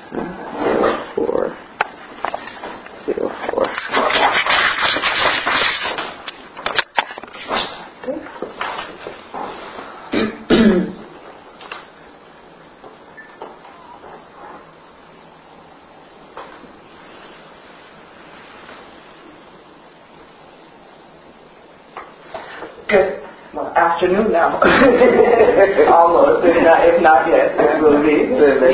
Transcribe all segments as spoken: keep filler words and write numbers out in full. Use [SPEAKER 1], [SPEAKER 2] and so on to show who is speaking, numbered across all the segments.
[SPEAKER 1] zero four zero four.
[SPEAKER 2] Good. Well, afternoon now. Almost, if not, if not yet, it will be.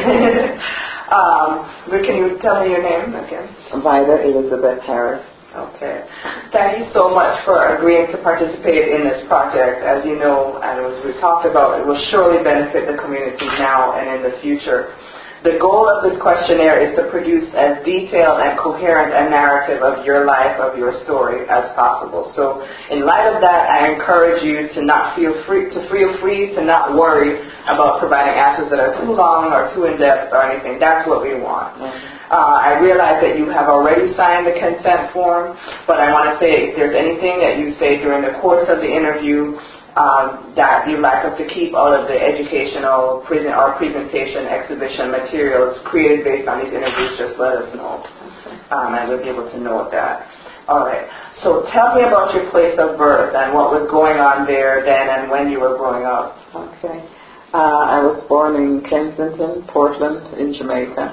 [SPEAKER 2] um, but can you tell me your name again?
[SPEAKER 1] Vida Elizabeth Harris.
[SPEAKER 2] Okay. Thank you so much for agreeing to participate in this project. As you know, and as we talked about, it will surely benefit the community now and in the future. The goal of this questionnaire is to produce as detailed and coherent a narrative of your life, of your story, as possible. So, in light of that, I encourage you to not feel free, to feel free to not worry about providing answers that are too long or too in-depth or anything. That's what we want. Mm-hmm. Uh, I realize that you have already signed the consent form, but I want to say if there's anything that you say during the course of the interview Um, that you'd like us to keep out of the educational present or presentation exhibition materials created based on these interviews, just let us know. Um, and we'll be able to know that. All right. So tell me about your place of birth and what was going on there then and when you were growing up.
[SPEAKER 1] Okay. Uh, I was born in Kensington, Portland, in Jamaica.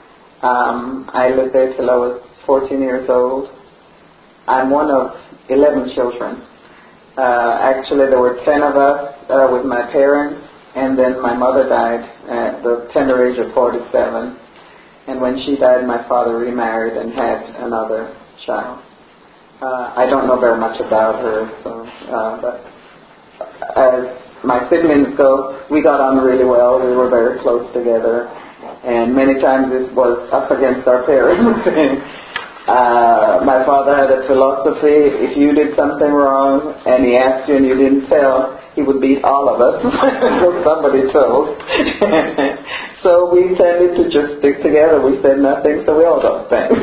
[SPEAKER 1] Um, I lived there till I was fourteen years old. I'm one of eleven children. Uh, actually, there were ten of us uh, with my parents, and then my mother died at the tender age of forty-seven. And when she died, my father remarried and had another child. Uh, I don't know very much about her, so uh, but as my siblings go, we got on really well. We were very close together, and many times this was us against our parents. Uh, my father had a philosophy: if you did something wrong and he asked you and you didn't tell, he would beat all of us until somebody told. So we tended to just stick together. We said nothing, so we all got spanked.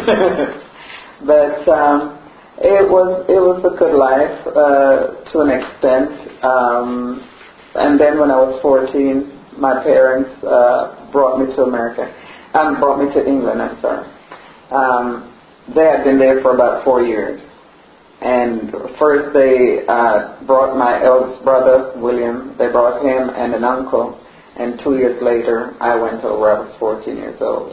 [SPEAKER 1] But um, it was it was a good life uh, to an extent. Um, and then when I was fourteen, my parents uh, brought me to America. Um, brought me to England. I'm sorry. Um, They had been there for about four years. And first they uh, brought my eldest brother, William. They brought him and an uncle. And two years later, I went over. I was fourteen years old.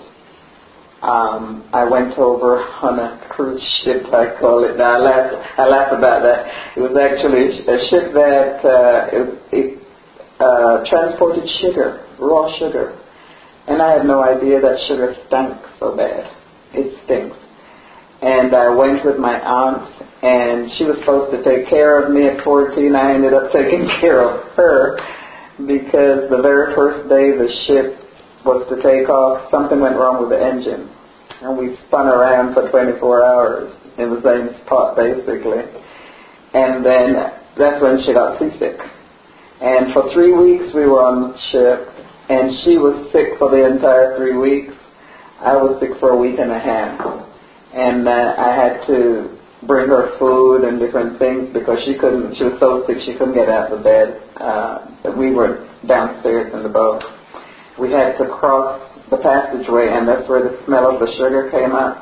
[SPEAKER 1] Um, I went over on a cruise ship, I call it now. I laugh, I laugh about that. It was actually a ship that uh, it, it uh, transported sugar, raw sugar. And I had no idea that sugar stank so bad. It stinks. And I went with my aunt, and she was supposed to take care of me at fourteen. I ended up taking care of her because the very first day the ship was to take off, something went wrong with the engine. And we spun around for twenty-four hours in the same spot, basically. And then that's when she got seasick. And for three weeks we were on the ship, and she was sick for the entire three weeks. I was sick for a week and a half. And uh, I had to bring her food and different things because she couldn't, she was so sick she couldn't get out of the bed. Uh, we were downstairs in the boat. We had to cross the passageway, and that's where the smell of the sugar came up.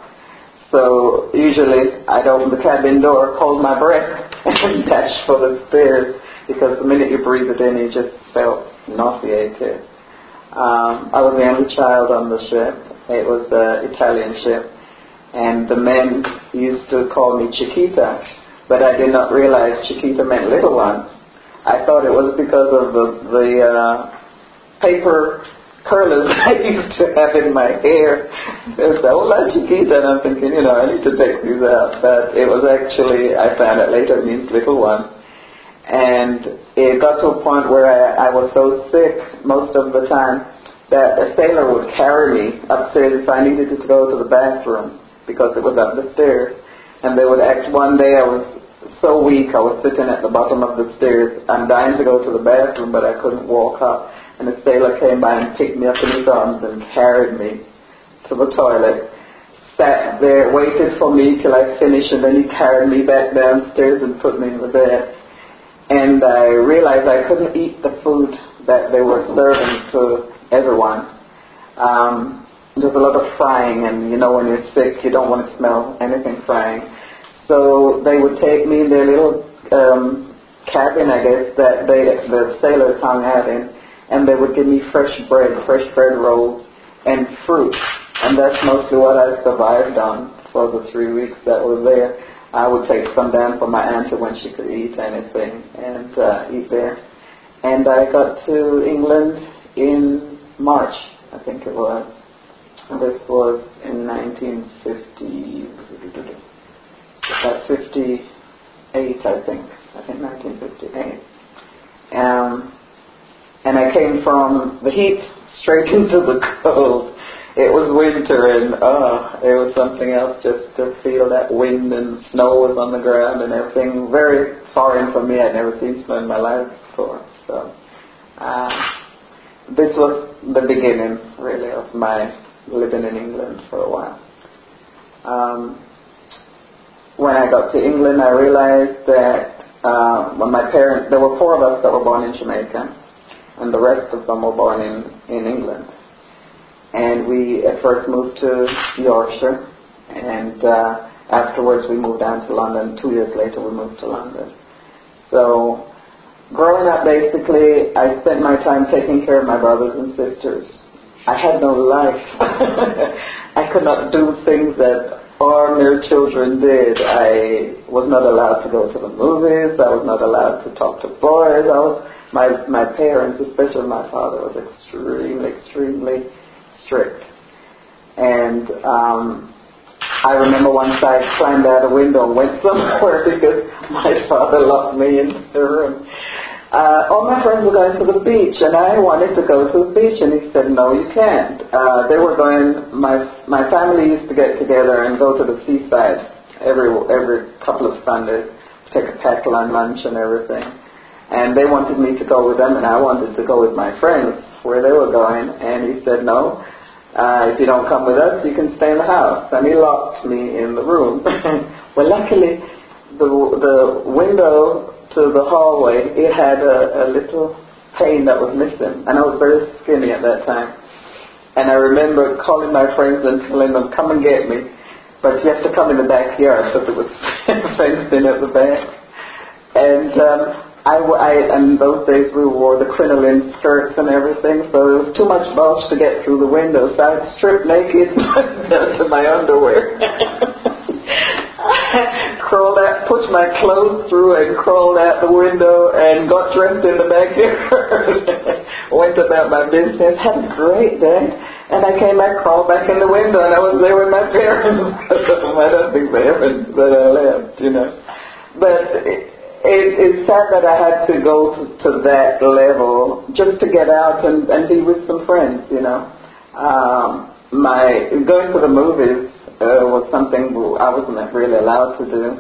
[SPEAKER 1] So usually I'd open the cabin door, hold my breath, and dash for the stairs because the minute you breathe it in, you just felt nauseated. Um, I was the only child on the ship. It was an Italian ship. And the men used to call me Chiquita, but I did not realize Chiquita meant little one. I thought it was because of the, the uh, paper curlers I used to have in my hair. They said, "Hola, Chiquita," and I'm thinking, you know, I need to take these out. But it was actually, I found out later, it means little one. And it got to a point where I, I was so sick most of the time that a sailor would carry me upstairs if I needed to go to the bathroom, because it was up the stairs. And they would act, one day I was so weak, I was sitting at the bottom of the stairs. I'm dying to go to the bathroom, but I couldn't walk up. And a sailor came by and picked me up in his arms and carried me to the toilet. Sat there, waited for me till I finished, and then he carried me back downstairs and put me in the bed. And I realized I couldn't eat the food that they were serving to everyone. Um, there's a lot of frying, and you know when you're sick, you don't want to smell anything frying. So they would take me in their little um, cabin, I guess, that they, the sailors hung out in, and they would give me fresh bread, fresh bread rolls, and fruit. And that's mostly what I survived on for the three weeks that I was there. I would take some down for my auntie when she could eat anything and uh, eat there. And I got to England in March, I think it was. This was in nineteen fifty, about fifty-eight, I think. I think nineteen fifty-eight. Um, and I came from the heat straight into the cold. It was winter, and oh, it was something else just to feel that wind, and snow was on the ground and everything. Very foreign for me. I'd never seen snow in my life before. So uh, this was the beginning, really, of my living in England for a while. Um, when I got to England, I realized that uh, when my parents, there were four of us that were born in Jamaica, and the rest of them were born in, in England. And we at first moved to Yorkshire, and uh, afterwards we moved down to London. Two years later we moved to London. So growing up, basically, I spent my time taking care of my brothers and sisters. I had no life. I could not do things that ordinary children did. I was not allowed to go to the movies. I was not allowed to talk to boys. I was, my, my parents, especially my father, was extremely, extremely strict. And um, I remember once I climbed out a window and went somewhere because my father locked me in the room. Uh, all my friends were going to the beach, and I wanted to go to the beach, and he said, no, you can't. Uh, they were going, my my family used to get together and go to the seaside every every couple of Sundays, take a packed lunch and everything. And they wanted me to go with them, and I wanted to go with my friends where they were going. And he said, no, uh, if you don't come with us, you can stay in the house. And he locked me in the room. Well, luckily, the the window to the hallway, it had a, a little pane that was missing. And I was very skinny at that time. And I remember calling my friends and telling them, come and get me. But you have to come in the backyard, so it was fenced in at the back. And um, I, I, in those days we wore the crinoline skirts and everything, so there was too much bulge to get through the window, so I stripped naked down to my underwear. Crawled out, pushed my clothes through and crawled out the window and got dressed in the backyard. Went about my business, had a great day, and I came back, crawled back in the window, and I was there with my parents. I don't think they ever that I left, you know. But it, it, it's sad that I had to go to, to that level just to get out and, and be with some friends, you know. Um, my going to the movies uh, was something I wasn't really allowed to do.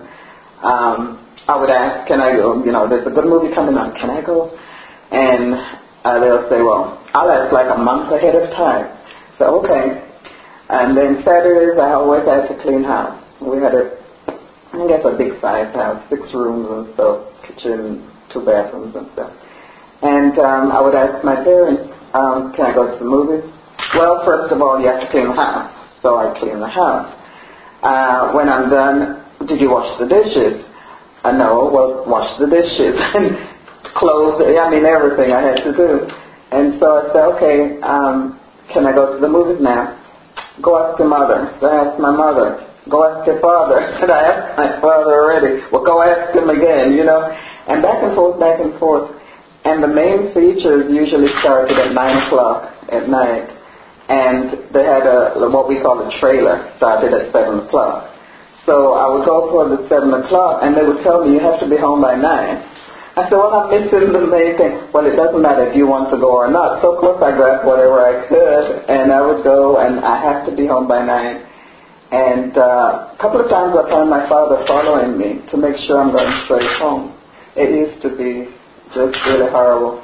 [SPEAKER 1] Um, I would ask, can I go? You know, there's a good movie coming on. Can I go? And uh, they'll say, well, I'll ask like a month ahead of time. So, okay. And then Saturdays, I always had to clean house. We had a, I guess, a big size house, six rooms and stuff, kitchen, two bathrooms and stuff. And um, I would ask my parents, um, can I go to the movies? Well, first of all, you have to clean the house. So I clean the house. Uh, when I'm done, did you wash the dishes? Uh, no, well, wash the dishes. And clothes, I mean, everything I had to do. And so I said, okay, um, can I go to the movies now? Go ask your mother. So I asked my mother. Go ask your father. I said, I asked my father already. Well, go ask him again, you know. And back and forth, back and forth. And the main features usually started at nine o'clock at night. And they had a, what we call a trailer, started at seven o'clock. So I would go for the seven o'clock, and they would tell me, you have to be home by nine. I said, well, I'm missing the main thing. Well, it doesn't matter if you want to go or not. So, of course, I grabbed whatever I could, and I would go, and I have to be home by nine. And uh, a couple of times I found my father following me to make sure I'm going straight home. It used to be just really horrible.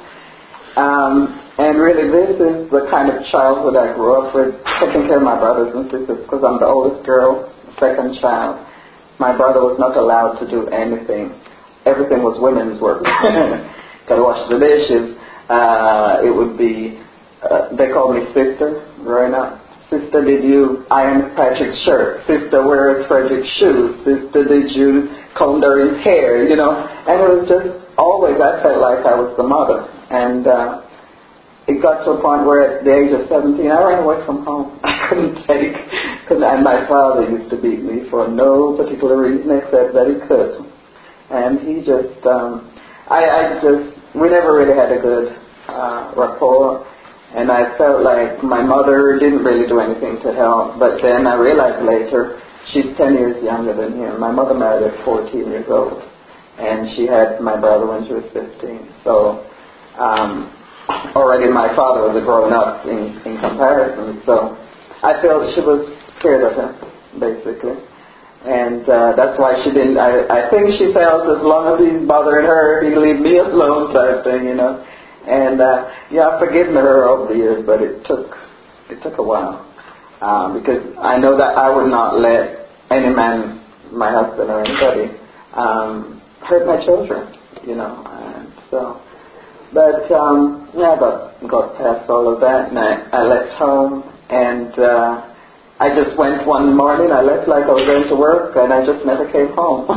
[SPEAKER 1] Um, and really, this is the kind of childhood I grew up with, taking care of my brothers and sisters, because I'm the oldest girl, second child. My brother was not allowed to do anything. Everything was women's work. Gotta wash the dishes. Uh, it would be, uh, they called me sister growing up. Sister, did you iron Patrick's shirt? Sister, where is Frederick's shoes? Sister, did you comb Doreen's hair? You know, and it was just always, I felt like I was the mother. And uh, it got to a point where at the age of seventeen, I ran away from home. I couldn't take, cause, and my father used to beat me for no particular reason except that he could. And he just, um, I, I just, we never really had a good uh, rapport. And I felt like my mother didn't really do anything to help. But then I realized later, she's ten years younger than him. My mother married at fourteen years old. And she had my brother when she was fifteen. So um, already my father was a grown-up in, in comparison. So I felt she was scared of him, basically. And uh, that's why she didn't, I, I think she felt as long as he's bothering her, he'll leave me alone type thing, you know. And uh, yeah, I've forgiven her over the years, but it took it took a while um, because I know that I would not let any man, my husband or anybody, um, hurt my children, you know. And so, but um, yeah, I got got past all of that, and I, I left home, and uh, I just went one morning. I left like I was going to work, and I just never came home.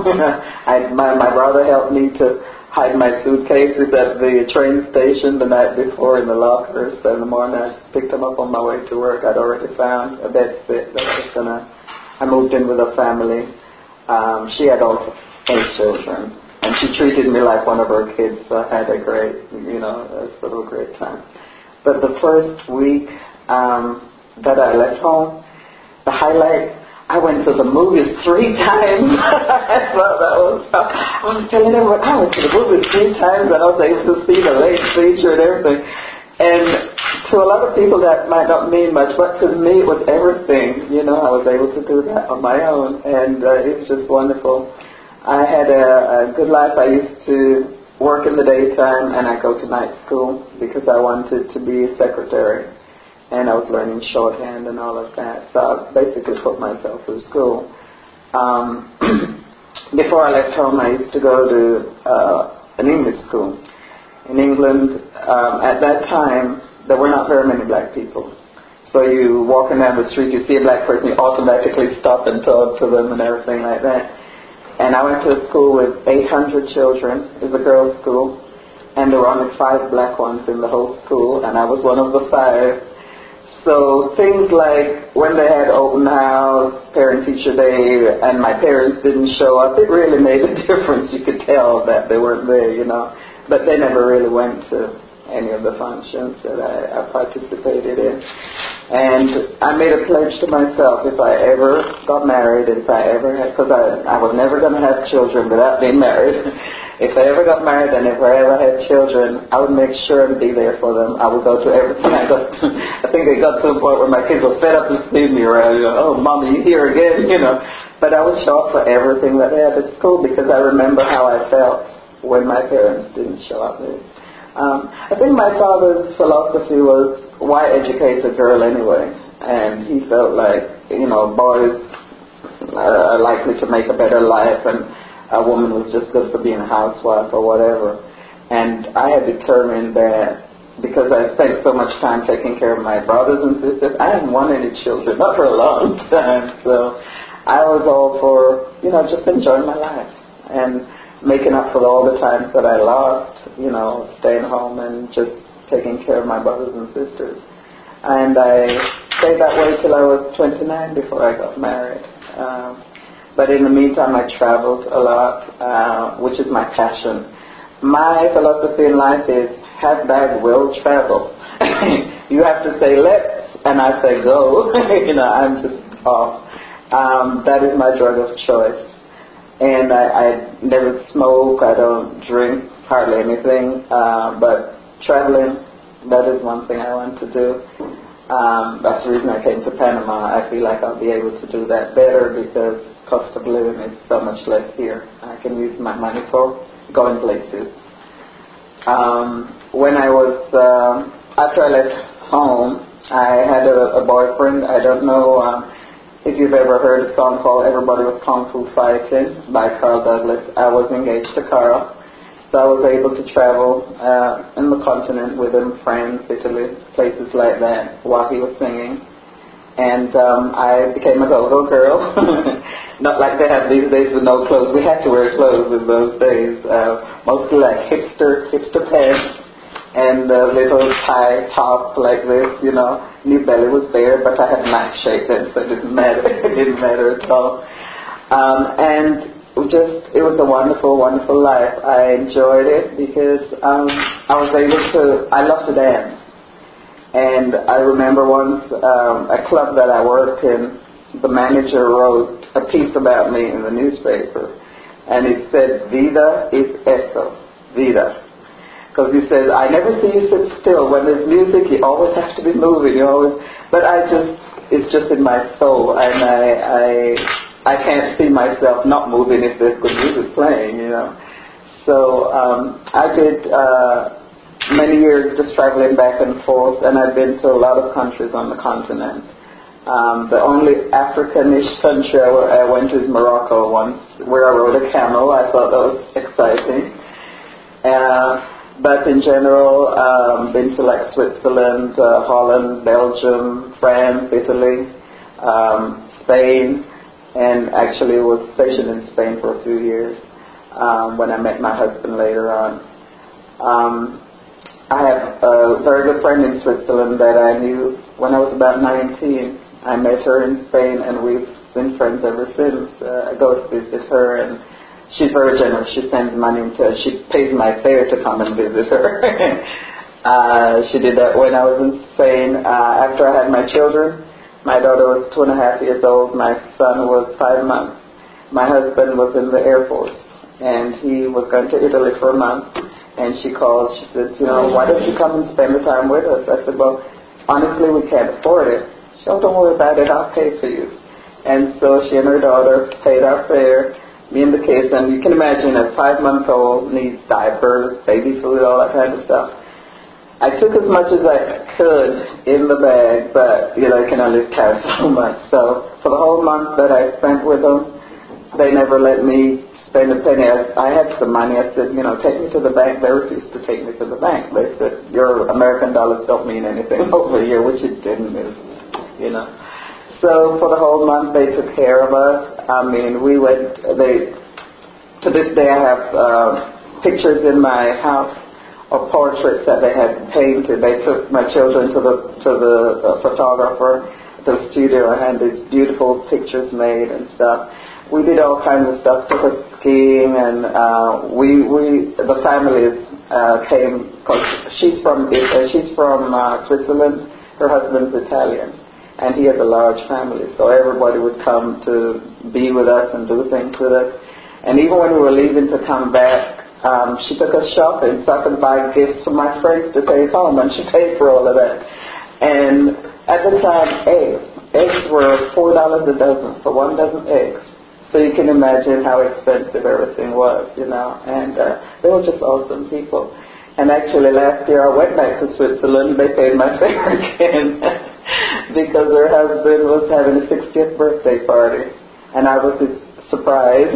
[SPEAKER 1] I, my my brother helped me to hide my suitcases at the train station the night before in the lockers. So in the morning I just picked them up on my way to work. I'd already found a bed sit that I was gonna. I moved in with a family. Um, she had also eight children, and she treated me like one of her kids. So I had a great, you know, a sort of great time. But the first week um, that I left home, the highlight. I went to the movies three times. I thought that was, I was telling everyone, I went to the movies three times and I was able to see the late feature and everything. And to a lot of people that might not mean much, but to me it was everything. You know, I was able to do that on my own, and uh, it was just wonderful. I had a, a good life. I used to work in the daytime and I go to night school because I wanted to be a secretary. And I was learning shorthand and all of that. So I basically put myself through school. Um, before I left home, I used to go to uh, an English school. In England, um, at that time, there were not very many black people. So you walking down the street, you see a black person, you automatically stop and talk to them and everything like that. And I went to a school with eight hundred children. It was a girls' school. And there were only five black ones in the whole school, and I was one of the five. So things like when they had open house, parent-teacher day, and my parents didn't show up, it really made a difference. You could tell that they weren't there, you know. But they never really went to any of the functions that I, I participated in. And I made a pledge to myself, if I ever got married, if I ever had, because I, I was never going to have children without being married. If I ever got married and if I ever had children, I would make sure to be there for them. I would go to everything. I got. I think it got to a point where my kids were fed up to see me around. You know, oh, Mommy, you here again? You know. But I would show up for everything that they had at school because I remember how I felt when my parents didn't show up. Um, I think my father's philosophy was, why educate a girl anyway? And he felt like, you know, boys are likely to make a better life, and a woman was just good for being a housewife or whatever. And I had determined that because I spent so much time taking care of my brothers and sisters, I didn't want any children, not for a long time. So I was all for, you know, just enjoying my life and making up for all the times that I lost, you know, staying home and just taking care of my brothers and sisters. And I stayed that way till I was twenty-nine before I got married. Um, But in the meantime, I traveled a lot, uh, which is my passion. My philosophy in life is, have bag, will travel. You have to say let's, and I say go. You know, I'm just off. Um, that is my drug of choice. And I, I never smoke, I don't drink hardly anything, uh, but traveling, that is one thing I want to do. Um, that's the reason I came to Panama. I feel like I'll be able to do that better because cost of living is so much less here. I can use my money for going places. Um, when I was, uh, after I left home, I had a, a boyfriend. I don't know uh, if you've ever heard a song called Everybody Was Kung Fu Fighting by Carl Douglas. I was engaged to Carl. So I was able to travel uh, in the continent with him, France, Italy, places like that, while he was singing. And um, I became a go-go girl. Not like they have these days with no clothes. We had to wear clothes in those days. Uh, mostly like hipster, hipster pants and a little tie top like this, you know. New belly was there, but I had nice shape then, so it didn't matter. It didn't matter at all. Um, and just, it was a wonderful, wonderful life. I enjoyed it because um, I was able to, I love to dance. And I remember once um, a club that I worked in, the manager wrote a piece about me in the newspaper. And it said, vida es eso, vida. Because he says, I never see you sit still. When there's music, you always have to be moving. You always, but I just, it's just in my soul. And I, I, I can't see myself not moving if there's good music playing, you know. So um, I did... Uh, many years just traveling back and forth, and I've been to a lot of countries on the continent. Um, the only African-ish country I went to is Morocco once, where I rode a camel. I thought that was exciting. Uh, but in general, um, been to like Switzerland, uh, Holland, Belgium, France, Italy, um, Spain, and actually was stationed in Spain for a few years um, when I met my husband later on. Um, I have a very good friend in Switzerland that I knew when I was about nineteen. I met her in Spain, and we've been friends ever since. Uh, I go to visit her, and she's very generous. She sends money to, she pays my fare to come and visit her. uh, she did that when I was in Spain. Uh, after I had my children, my daughter was two and a half years old. My son was five months. My husband was in the Air Force, and he was going to Italy for a month. And she called, she said, you know, why don't you come and spend the time with us? I said, well, honestly, we can't afford it. She said, oh, don't worry about it, I'll pay for you. And so she and her daughter paid our fare, me and the kids, and you can imagine a five-month-old needs diapers, baby food, all that kind of stuff. I took as much as I could in the bag, but, you know, you can only carry so much. So for the whole month that I spent with them, they never let me spend a penny. I, I had some money. I said, you know, take me to the bank. They refused to take me to the bank. They said, your American dollars don't mean anything over here, which it didn't, you know. So for the whole month, they took care of us. I mean, we went, they, to this day I have uh, pictures in my house of portraits that they had painted. They took my children to the, to the uh, photographer, to the studio, and had these beautiful pictures made and stuff. We did all kinds of stuff, took us skiing, and uh, we, we, the families uh, came, cause she's from, uh, she's from uh, Switzerland, her husband's Italian, and he has a large family, so everybody would come to be with us and do things with us. And even when we were leaving to come back, um, she took us shopping, so I could buy gifts for my friends to take home, and she paid for all of that. And at the time, eggs, eggs were four dollars a dozen, for one dozen eggs. So you can imagine how expensive everything was, you know, and uh, they were just awesome people. And actually last year I went back to Switzerland, they paid my fare again because her husband was having a sixtieth birthday party, and I was surprised.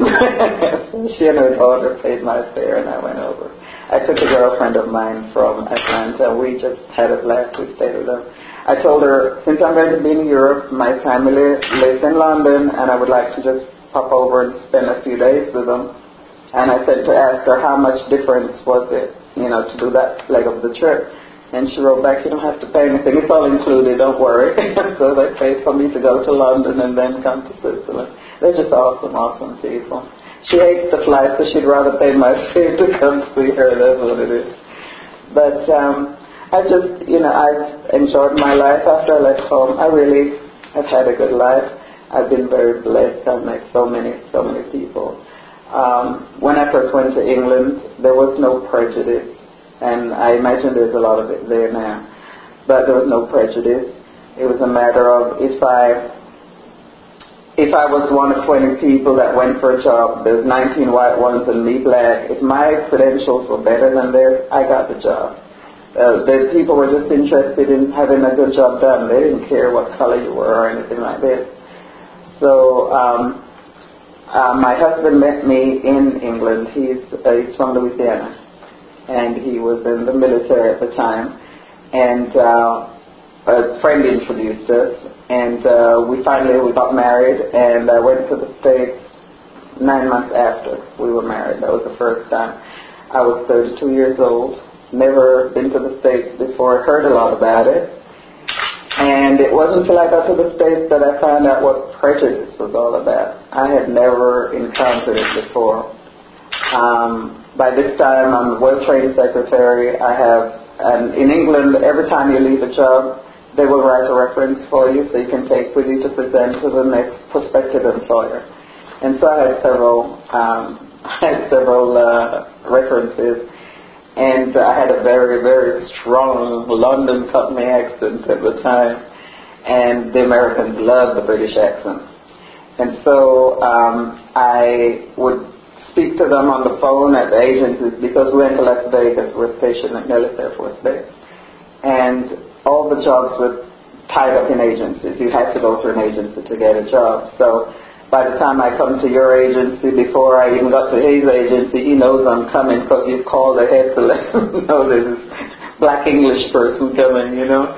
[SPEAKER 1] She and her daughter paid my fare, and I went over. I took a girlfriend of mine from Atlanta. We just had a blast. We stayed with them. I told her, since I'm going to be in Europe, my family lives in London, and I would like to just pop over and spend a few days with them. And I said to ask her how much difference was it, you know, to do that leg of the trip. And she wrote back, you don't have to pay anything, it's all included, don't worry. So they paid for me to go to London and then come to Switzerland. They're just awesome, awesome people. She hates the flight, so she'd rather pay my fare to come see her, that's what it is. But um, I just, you know, I've enjoyed my life after I left home. I really have had a good life. I've been very blessed. I've met so many, so many people. Um, when I first went to England, there was no prejudice, and I imagine there's a lot of it there now. But there was no prejudice. It was a matter of if I, if I was one of twenty people that went for a job, there's nineteen white ones and me black. If my credentials were better than theirs, I got the job. Uh, the people were just interested in having a good job done. They didn't care what color you were or anything like this. So um, uh, my husband met me in England. He's, uh, he's from Louisiana, and he was in the military at the time. And uh, a friend introduced us, and uh, we finally we got married, and I went to the States nine months after we were married. That was the first time. I was thirty-two years old, never been to the States before, heard a lot about it, and it wasn't until I got to the States that I found out what prejudice was all about. I had never encountered it before. Um, by this time, I'm a well-trained secretary. I have, and in England, every time you leave a job, they will write a reference for you so you can take with you to present to the next prospective employer. And so I had several, um, I had several uh, references, and I had a very, very strong London Cockney accent at the time, and the Americans loved the British accent. And so um, I would speak to them on the phone at the agencies because we went to Las Vegas. We're stationed at Nellis Air Force Base, and all the jobs were tied up in agencies. You had to go through an agency to get a job. So by the time I come to your agency, before I even got to his agency, he knows I'm coming because you've called ahead to let him know there's this black English person coming, you know.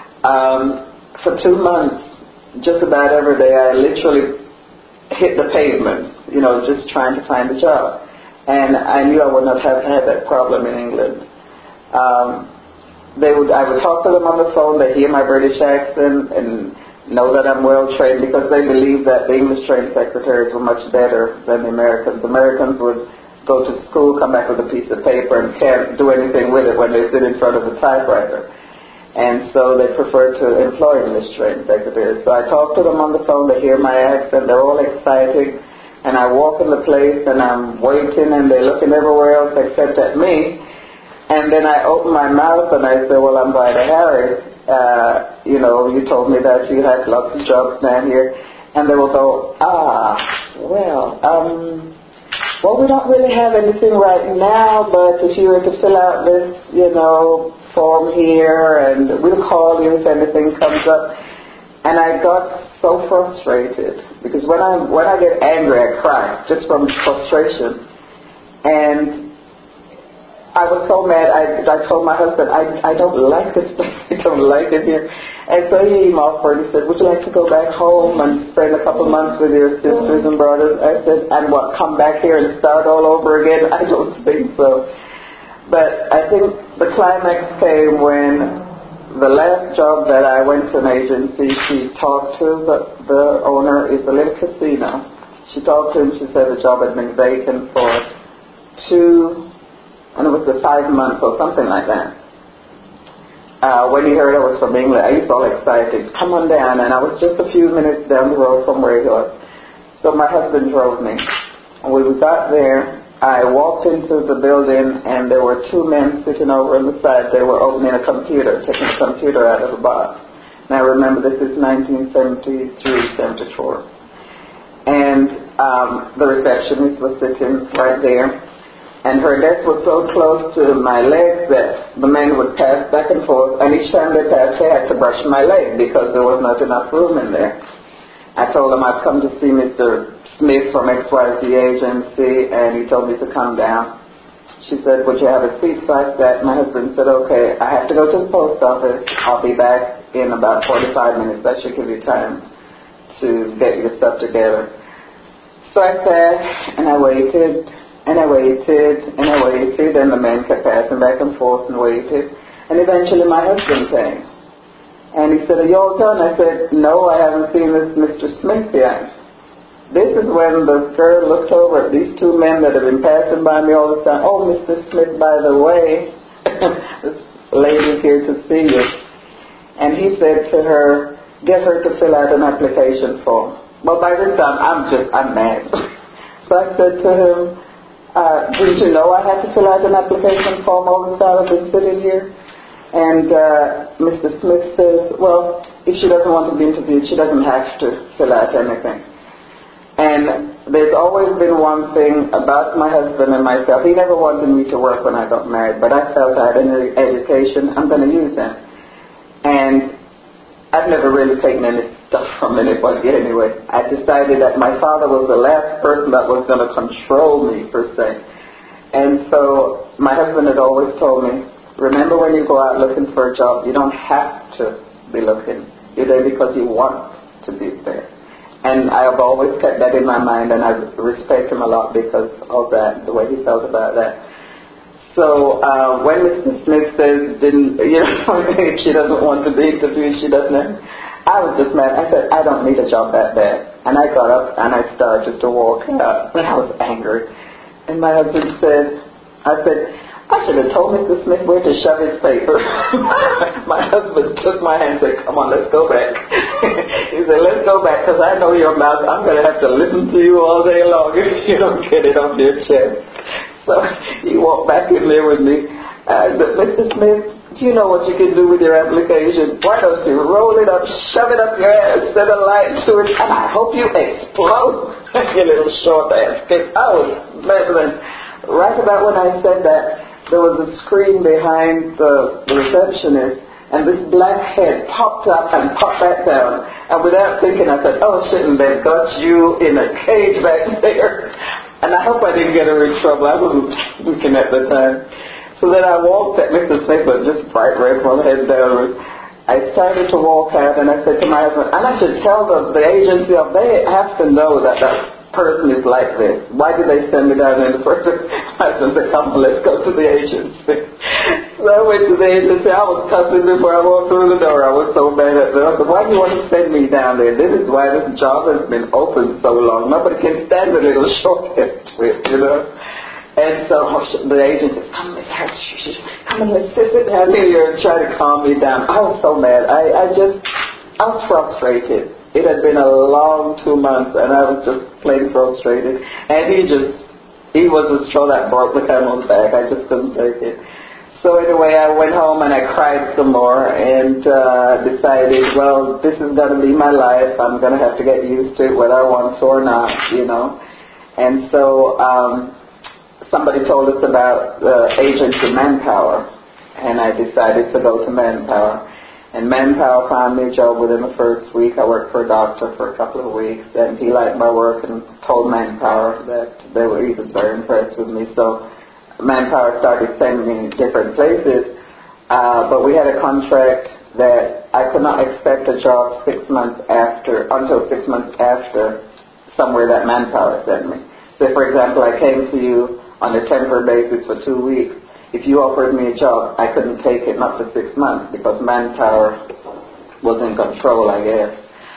[SPEAKER 1] Um, for two months, just about every day, I literally hit the pavement, you know, just trying to find a job. And I knew I would not have had that problem in England. Um, They would, I would talk to them on the phone, they hear my British accent and know that I'm well trained because they believe that the English trained secretaries were much better than the Americans. The Americans would go to school, come back with a piece of paper and can't do anything with it when they sit in front of a typewriter. And so they prefer to employ English trained secretaries. So I talk to them on the phone, they hear my accent, they're all excited, and I walk in the place and I'm waiting and they're looking everywhere else except at me. And then I open my mouth and I say, well, I'm Vida Harris. Uh, you know, you told me that you had lots of jobs down here. And they will go, ah, well, um, well, we don't really have anything right now, but if you were to fill out this, you know, form here, and we'll call you if anything comes up. And I got so frustrated because when I when I get angry, I cry just from frustration. And I was so mad, I, I told my husband, I, I don't like this place, I don't like it here. And so he offered, he said, would you like to go back home and spend a couple months with your sisters and brothers? I said, and what, come back here and start all over again? I don't think so. But I think the climax came when the last job that I went to an agency, she talked to the, the owner, is a little casino. She talked to him, she said the job had been vacant for two and it was the five months or something like that. Uh, when he heard I was from England, I was all excited. Come on down, and I was just a few minutes down the road from where he was. So my husband drove me. When we got there, I walked into the building, and there were two men sitting over on the side. They were opening a computer, taking a computer out of a box. And I remember this is nineteen seventy-three, seventy-four. And um, the receptionist was sitting right there. And her desk was so close to my legs that the men would pass back and forth, and each time they passed, they had to brush my leg because there was not enough room in there. I told them I'd come to see Mister Smith from X Y Z agency, and he told me to come down. She said, would you have a seat? So I sat. My husband said, okay, I have to go to the post office. I'll be back in about forty-five minutes. That should give you time to get your stuff together. So I sat, and I waited. And I waited, and I waited, and the men kept passing back and forth and waited. And eventually my husband came. And he said, are you all done? I said, no, I haven't seen this Mister Smith yet. This is when the girl looked over at these two men that have been passing by me all the time. Oh, Mister Smith, by the way, this lady's here to see you. And he said to her, get her to fill out an application form. Well, by this time, I'm just, I'm mad. So I said to him, Uh, didn't you know I had to fill out an application form all the time I've been sitting here? And uh, Mister Smith says, well, if she doesn't want to be interviewed, she doesn't have to fill out anything. And there's always been one thing about my husband and myself. He never wanted me to work when I got married, but I felt I had an education. I'm going to use him. And I've never really taken any stuff from anybody anyway. I decided that my father was the last person that was going to control me, per se. And so my husband had always told me, remember when you go out looking for a job, you don't have to be looking. You're there because you want to be there. And I have always kept that in my mind, and I respect him a lot because of that, the way he felt about that. So uh, when Missus Smith says, didn't, you know, if she doesn't want to be interviewed, she doesn't, I was just mad. I said, I don't need a job that bad. And I got up and I started to walk out, and I was angry. And my husband said, I said, I should have told Mister Smith where to shove his paper. My husband took my hand and said, come on, let's go back. He said, let's go back because I know your mouth. I'm going to have to listen to you all day long if you don't get it off your chest. So he walked back in there with me. I said, Mister Smith, do you know what you can do with your application? Why don't you roll it up, shove it up your ass, set a light to it, and I hope you explode. You little short ass kid. I was meddling. Right about when I said that, there was a screen behind the, the receptionist, and this black head popped up and popped back down. And without thinking, I said, oh shit, and they've got you in a cage back there. And I hope I didn't get her in trouble. I wasn't thinking at the time. So then I walked at Mister Smith, but just bright red from the head downwards. I started to walk out, and I said to my husband, and I should tell the, the agency, they have to know that that person is like this. Why did they send me down there in the first place? My husband said, come on, let's go to the agency. So I went to the agency. I was cussing before I walked through the door. I was so mad at them. I said, why do you want to send me down there? This is why this job has been open so long. Nobody can stand a little shortcut twist, you know. And so the agent said, come, Miss Harris, come on, let's sit down here and try to calm me down. I was so mad. I, I just, I was frustrated. It had been a long two months, and I was just plain frustrated. And he just, he was the straw that broke the camel's back. I just couldn't take it. So anyway, I went home and I cried some more and uh, decided, well, this is going to be my life. I'm going to have to get used to it whether I want to or not, you know. And so um, somebody told us about uh, agency Manpower, and I decided to go to Manpower. And Manpower found me a job within the first week. I worked for a doctor for a couple of weeks, and he liked my work and told Manpower that they were, he was very impressed with me. So Manpower started sending me different places, uh, but we had a contract that I could not expect a job six months after, until six months after somewhere that Manpower sent me. So, for example, I came to you on a temporary basis for two weeks. If you offered me a job, I couldn't take it, not for six months, because Manpower was in control, I guess.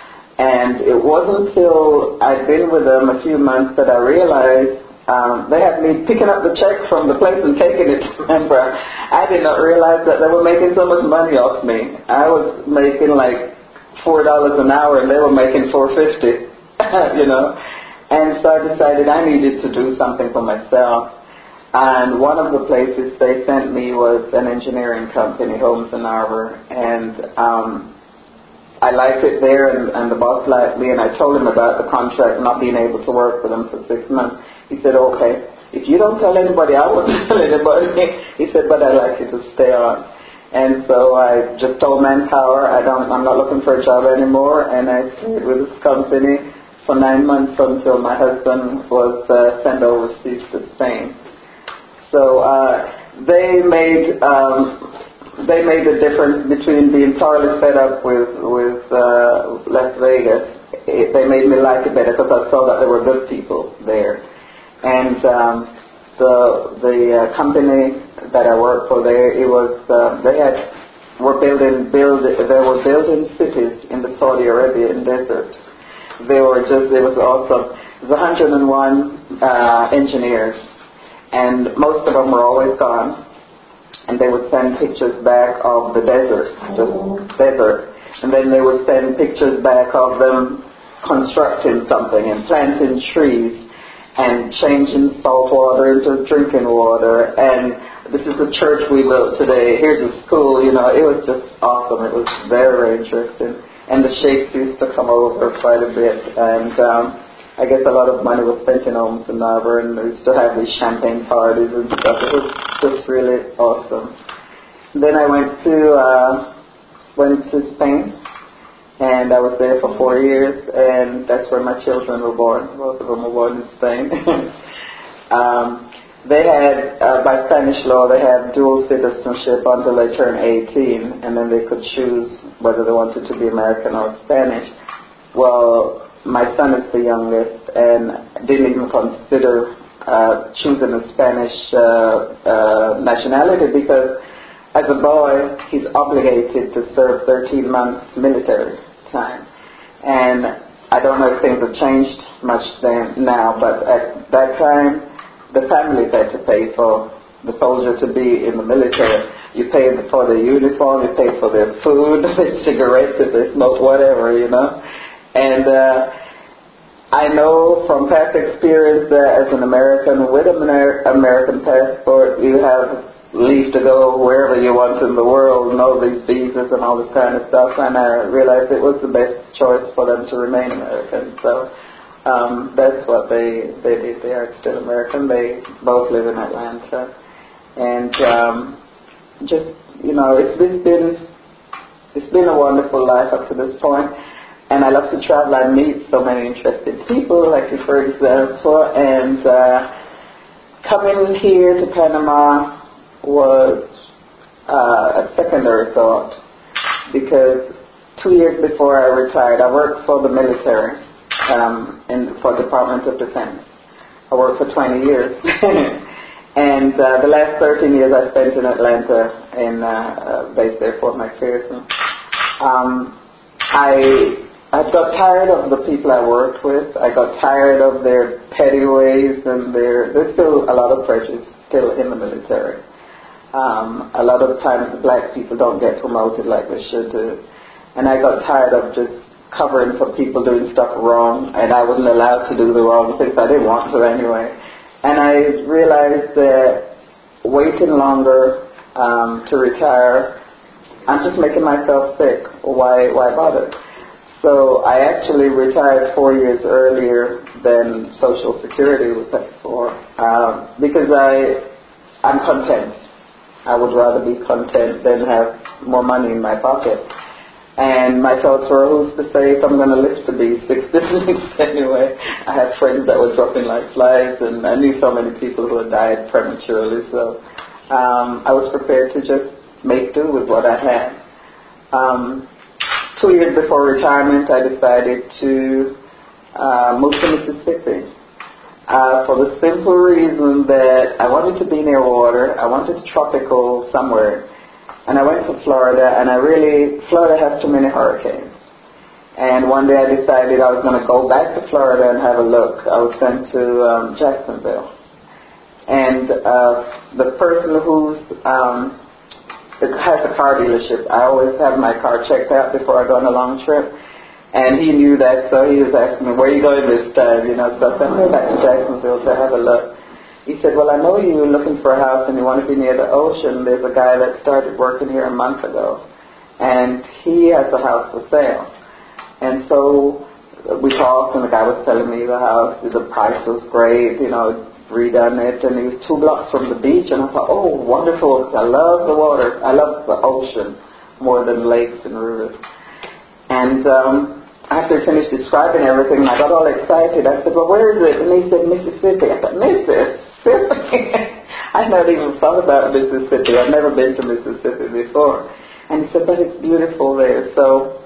[SPEAKER 1] And it wasn't until I'd been with them a few months that I realized um, they had me picking up the check from the place and taking it to Manpower. I did not realize that they were making so much money off me. I was making like four dollars an hour, and they were making four fifty, you know. And so I decided I needed to do something for myself. And one of the places they sent me was an engineering company, Holmes and Arbor, and um, I liked it there, and, and the boss liked me, and I told him about the contract, not being able to work for them for six months. He said, okay, if you don't tell anybody, I won't tell anybody. He said, but I'd like you to stay on. And so I just told Manpower, I don't, I'm not looking for a job anymore, and I stayed with this company for nine months until my husband was uh, sent overseas to Spain. So uh, they made um, they made the difference between being thoroughly fed up with with uh, Las Vegas. It, they made me like it better because I saw that there were good people there, and um, the the uh, company that I worked for there, it was uh, they had were building build they were building cities in the Saudi Arabian desert. They were just it was awesome. There was one hundred and one uh, engineers. And most of them were always gone, and they would send pictures back of the desert, just desert, and then they would send pictures back of them constructing something and planting trees and changing salt water into drinking water, and this is the church we built today, here's a school, you know. It was just awesome. It was very, very interesting, and the sheikhs used to come over quite a bit, and um, I guess a lot of money was spent in Holmes and Arbor, and we used to have these champagne parties and stuff. It was just really awesome. Then I went to uh, went to Spain, and I was there for four years, and that's where my children were born. Both of them were born in Spain. um, they had, uh, by Spanish law, they had dual citizenship until they turned eighteen, and then they could choose whether they wanted to be American or Spanish. Well, my son is the youngest and didn't even consider uh, choosing a Spanish uh, uh, nationality because as a boy, he's obligated to serve thirteen months military time. And I don't know if things have changed much then now, but at that time, the families had to pay for the soldier to be in the military. You paid for their uniform, you paid for their food, their cigarettes, if they smoke, whatever, you know. And uh, I know from past experience that as an American with an Amer- American passport, you have leave to go wherever you want in the world, and all these visas and all this kind of stuff. And I realized it was the best choice for them to remain American. So um, that's what they they did. They are still American. They both live in Atlanta, and um, just you know, it's been, been it's been a wonderful life up to this point. And I love to travel. I meet so many interesting people, like you, for example. And uh, coming here to Panama was uh, a secondary thought because two years before I retired, I worked for the military um, in for Department of Defense. I worked for twenty years, and uh, the last thirteen years I spent in Atlanta in uh, uh, base there, Fort McPherson. Um, I I got tired of the people I worked with. I got tired of their petty ways, and their there's still a lot of prejudice still in the military. Um, a lot of times the black people don't get promoted like they should do. And I got tired of just covering for people doing stuff wrong, and I wasn't allowed to do the wrong things. I didn't want to anyway. And I realized that waiting longer um, to retire, I'm just making myself sick. Why, why bother? So I actually retired four years earlier than Social Security was paid for um, because I, I'm content. I would rather be content than have more money in my pocket. And my thoughts were, who's to say if I'm going to live to be sixty anyway? I had friends that were dropping like flies, and I knew so many people who had died prematurely. So um, I was prepared to just make do with what I had. Um, two years before retirement, I decided to uh, move to Mississippi. Uh, for the simple reason that I wanted to be near water, I wanted tropical somewhere, and I went to Florida, and I really, Florida has too many hurricanes. And one day I decided I was going to go back to Florida and have a look. I was sent to um, Jacksonville. And uh, the person who's um, has a car dealership, I always have my car checked out before I go on a long trip. And he knew that, so he was asking me, where are you going this time? You know, so I said, I'm going back to Jacksonville to have a look. He said, well, I know you're looking for a house and you want to be near the ocean. There's a guy that started working here a month ago, and he has a house for sale. And so we talked, and the guy was telling me the house, the price was great, you know, redone it, and he was two blocks from the beach. And I thought, oh, wonderful, because I love the water. I love the ocean more than lakes and rivers. And um, after he finished describing everything, I got all excited. I said, well, where is it? And he said, Mississippi. I said, Mississippi? I never even thought about Mississippi. I've never been to Mississippi before. And he said, but it's beautiful there. So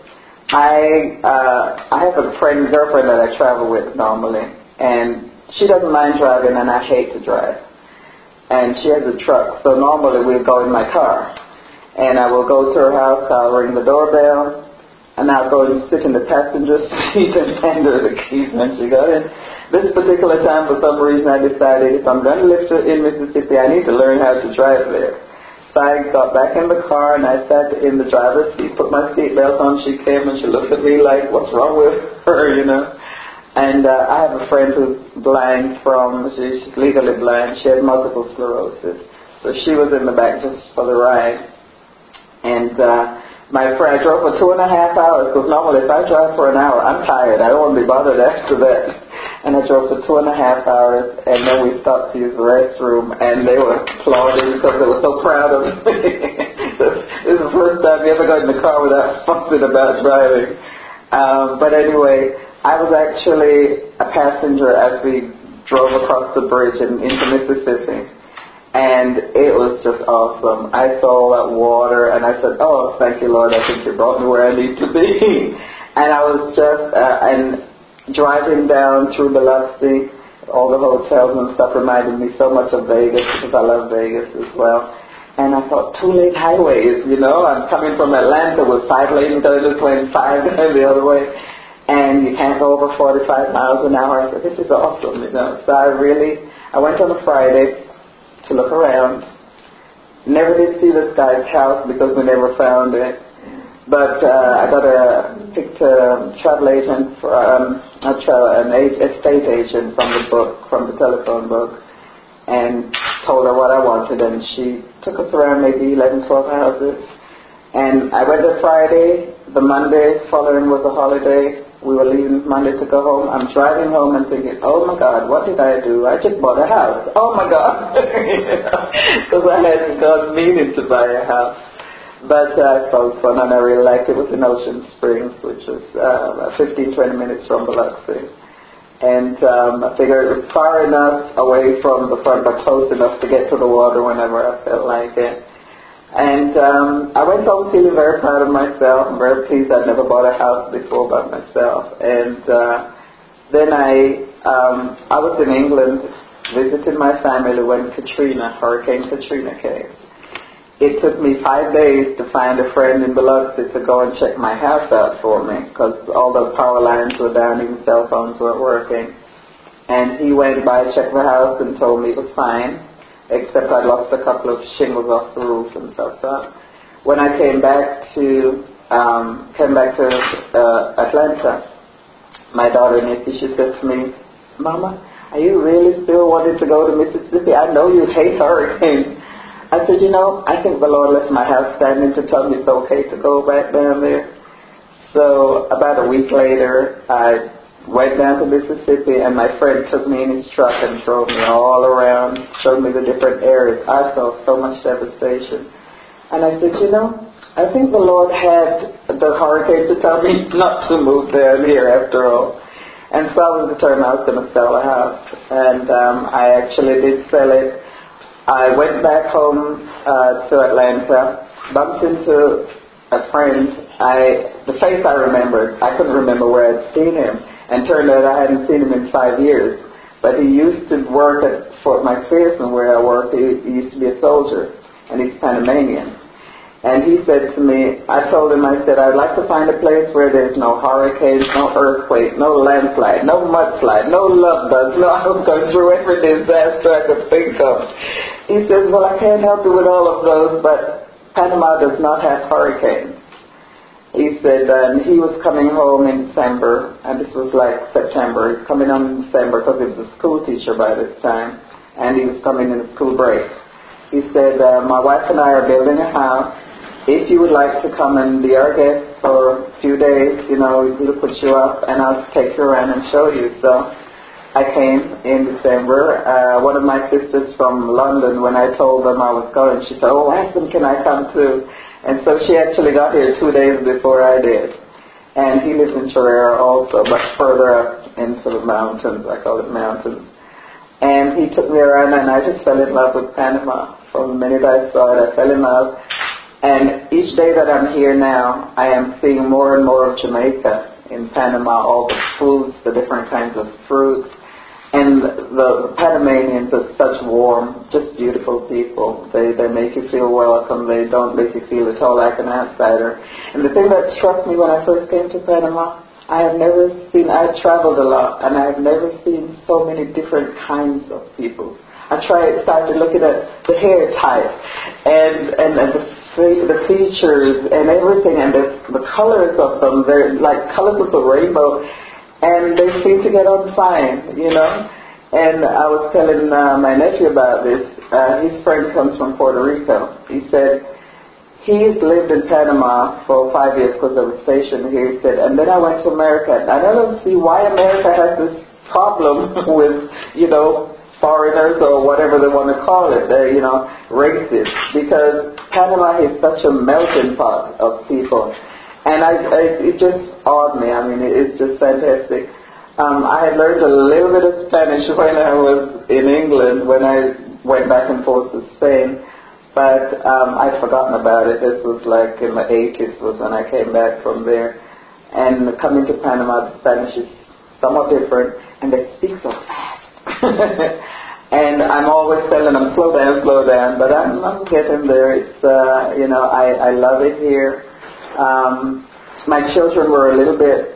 [SPEAKER 1] I uh, I have a friend, girlfriend that I travel with normally. And she doesn't mind driving, and I hate to drive. And she has a truck. So normally we'll go in my car. And I will go to her house, I'll ring the doorbell, and I'll go and sit in the passenger seat and hand her the keys when she got in. This particular time, for some reason, I decided if I'm going to live in Mississippi, I need to learn how to drive there. So I got back in the car and I sat in the driver's seat, put my seatbelt on. She came and she looked at me like, what's wrong with her, you know? And uh, I have a friend who's blind from, she's legally blind. She has multiple sclerosis. So she was in the back just for the ride. And uh, my friend, I drove for two and a half hours, because normally if I drive for an hour, I'm tired. I don't want to be bothered after that. And I drove for two and a half hours, and then we stopped to use the restroom, and they were applauding because they were so proud of me. This is the first time you ever got in the car without fussing about driving. Um, but anyway, I was actually a passenger as we drove across the bridge and into Mississippi. And it was just awesome. I saw that water, and I said, oh, thank you, Lord, I think you brought me where I need to be. And I was just, uh, and driving down through Biloxi, all the hotels and stuff reminded me so much of Vegas, because I love Vegas as well. And I thought, two-lane highways, you know, I'm coming from Atlanta with five lanes, I just went five the other way. And you can't go over forty-five miles an hour. I said, this is awesome, you know. So I really, I went on a Friday to look around. Never did see this guy's house because we never found it. But uh, I got a picked a travel agent, for, um, a tra- an age, estate agent from the book, from the telephone book, and told her what I wanted, and she took us around maybe eleven, twelve houses. And I went there Friday. The Monday following was a holiday. We were leaving Monday to go home. I'm driving home and thinking, oh my God, what did I do? I just bought a house. Oh my God. Because I hadn't gone meaning to buy a house. But uh, it was fun, and I really liked it. It was in Ocean Springs, which was uh, fifteen, twenty minutes from Biloxi. And um, I figured it was far enough away from the front, but close enough to get to the water whenever I felt like it. And um, I went home feeling very proud of myself. I'm very pleased. I'd never bought a house before by myself. And uh, then I um, I was in England visiting my family when Katrina, Hurricane Katrina came. It took me five days to find a friend in Biloxi to go and check my house out for me, because all the power lines were down, even cell phones weren't working. And he went by, checked the house, and told me it was fine, except I lost a couple of shingles off the roof and stuff. So when I came back to um, came back to uh, Atlanta, my daughter Nikki, she said to me, Mama, are you really still wanting to go to Mississippi? I know you hate hurricanes. I said, you know, I think the Lord left my house standing to tell me it's okay to go back down there. So about a week later, I went down to Mississippi, and my friend took me in his truck and drove me all around, showed me the different areas. I saw so much devastation. And I said, you know, I think the Lord had the hurricane to tell me not to move down here after all. And so I was determined I was going to sell a house. And um, I actually did sell it. I went back home uh, to Atlanta, bumped into a friend. I the face I remembered, I couldn't remember where I'd seen him, and turned out I hadn't seen him in five years. But he used to work at Fort McPherson, where I worked. He, he used to be a soldier, and he's Panamanian. And he said to me, I told him, I said, I'd like to find a place where there's no hurricanes, no earthquake, no landslide, no mudslide, no love bugs. No, I was going through every disaster I could think of. He says, well, I can't help you with all of those, but Panama does not have hurricanes. He said, and he was coming home in December, and this was like September. He's coming home in December because he was a school teacher by this time, and he was coming in a school break. He said, uh, my wife and I are building a house. If you would like to come and be our guest for a few days, you know, we'll put you up and I'll take you around and show you. So I came in December. Uh, one of my sisters from London, when I told them I was going, she said, oh, Aston, can I come too? And so she actually got here two days before I did. And he lives in Chorrera also, but further up into the mountains. I call it mountains. And he took me around, and I just fell in love with Panama. From the minute I saw it, I fell in love. And each day that I'm here now, I am seeing more and more of Jamaica in Panama, all the foods, the different kinds of fruits. And the, the Panamanians are such warm, just beautiful people. They they make you feel welcome. They don't make you feel at all like an outsider. And the thing that struck me when I first came to Panama, I have never seen, I traveled a lot, and I have never seen so many different kinds of people. I tried, started looking at the hair type, and, and, and the the features and everything, and the, the colors of them, they're like colors of the rainbow, and they seem to get on fine, you know. And I was telling uh, my nephew about this. Uh, his friend comes from Puerto Rico. He said he's lived in Panama for five years because of a station here. He said, and then I went to America, and I don't see why America has this problem with, you know, foreigners or whatever they want to call it, they're, you know, racist, because Panama is such a melting pot of people. And I, I, it just awed me. I mean, it's just fantastic. Um, I had learned a little bit of Spanish when I was in England, when I went back and forth to Spain, but um, I'd forgotten about it. This was like in the eighties was when I came back from there. And coming to Panama, the Spanish is somewhat different, and they speak so fast. And I'm always telling them, slow down, slow down, but I'm, I'm getting there. It's, uh, you know, I, I love it here. Um, my children were a little bit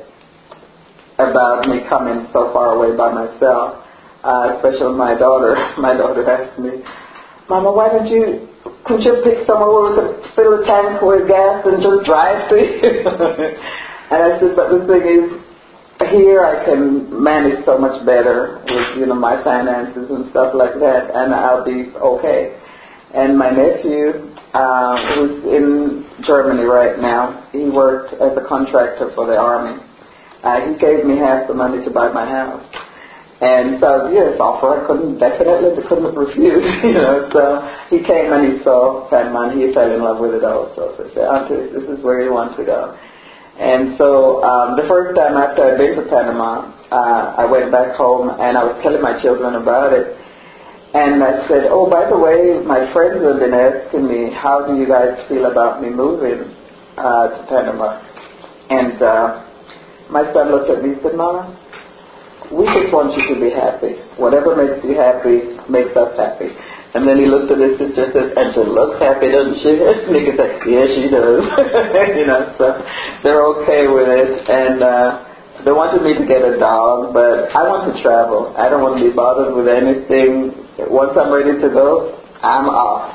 [SPEAKER 1] about me coming so far away by myself, uh, especially my daughter. My daughter asked me, Mama, why don't you, couldn't you pick somewhere where we could fill a tank with gas and just drive to you? And I said, but the thing is, here I can manage so much better with, you know, my finances and stuff like that, and I'll be okay. And my nephew, uh, who's in Germany right now, he worked as a contractor for the army. Uh, he gave me half the money to buy my house. And so, yes, offer I couldn't, definitely couldn't refuse, you know. So he came and he saw Panama and he fell in love with it also. So he said, Auntie, this is where you want to go. And so um, the first time after I'd been to Panama, uh, I went back home and I was telling my children about it. And I said, oh, by the way, my friends have been asking me, how do you guys feel about me moving uh, to Panama? And uh, my son looked at me and said, Mama, we just want you to be happy. Whatever makes you happy makes us happy. And then he looked at his sister and said, and she looks happy, doesn't she? And he said, yeah, she does. You know, so they're okay with it. And uh, they wanted me to get a dog, but I want to travel. I don't want to be bothered with anything. Once I'm ready to go, I'm off.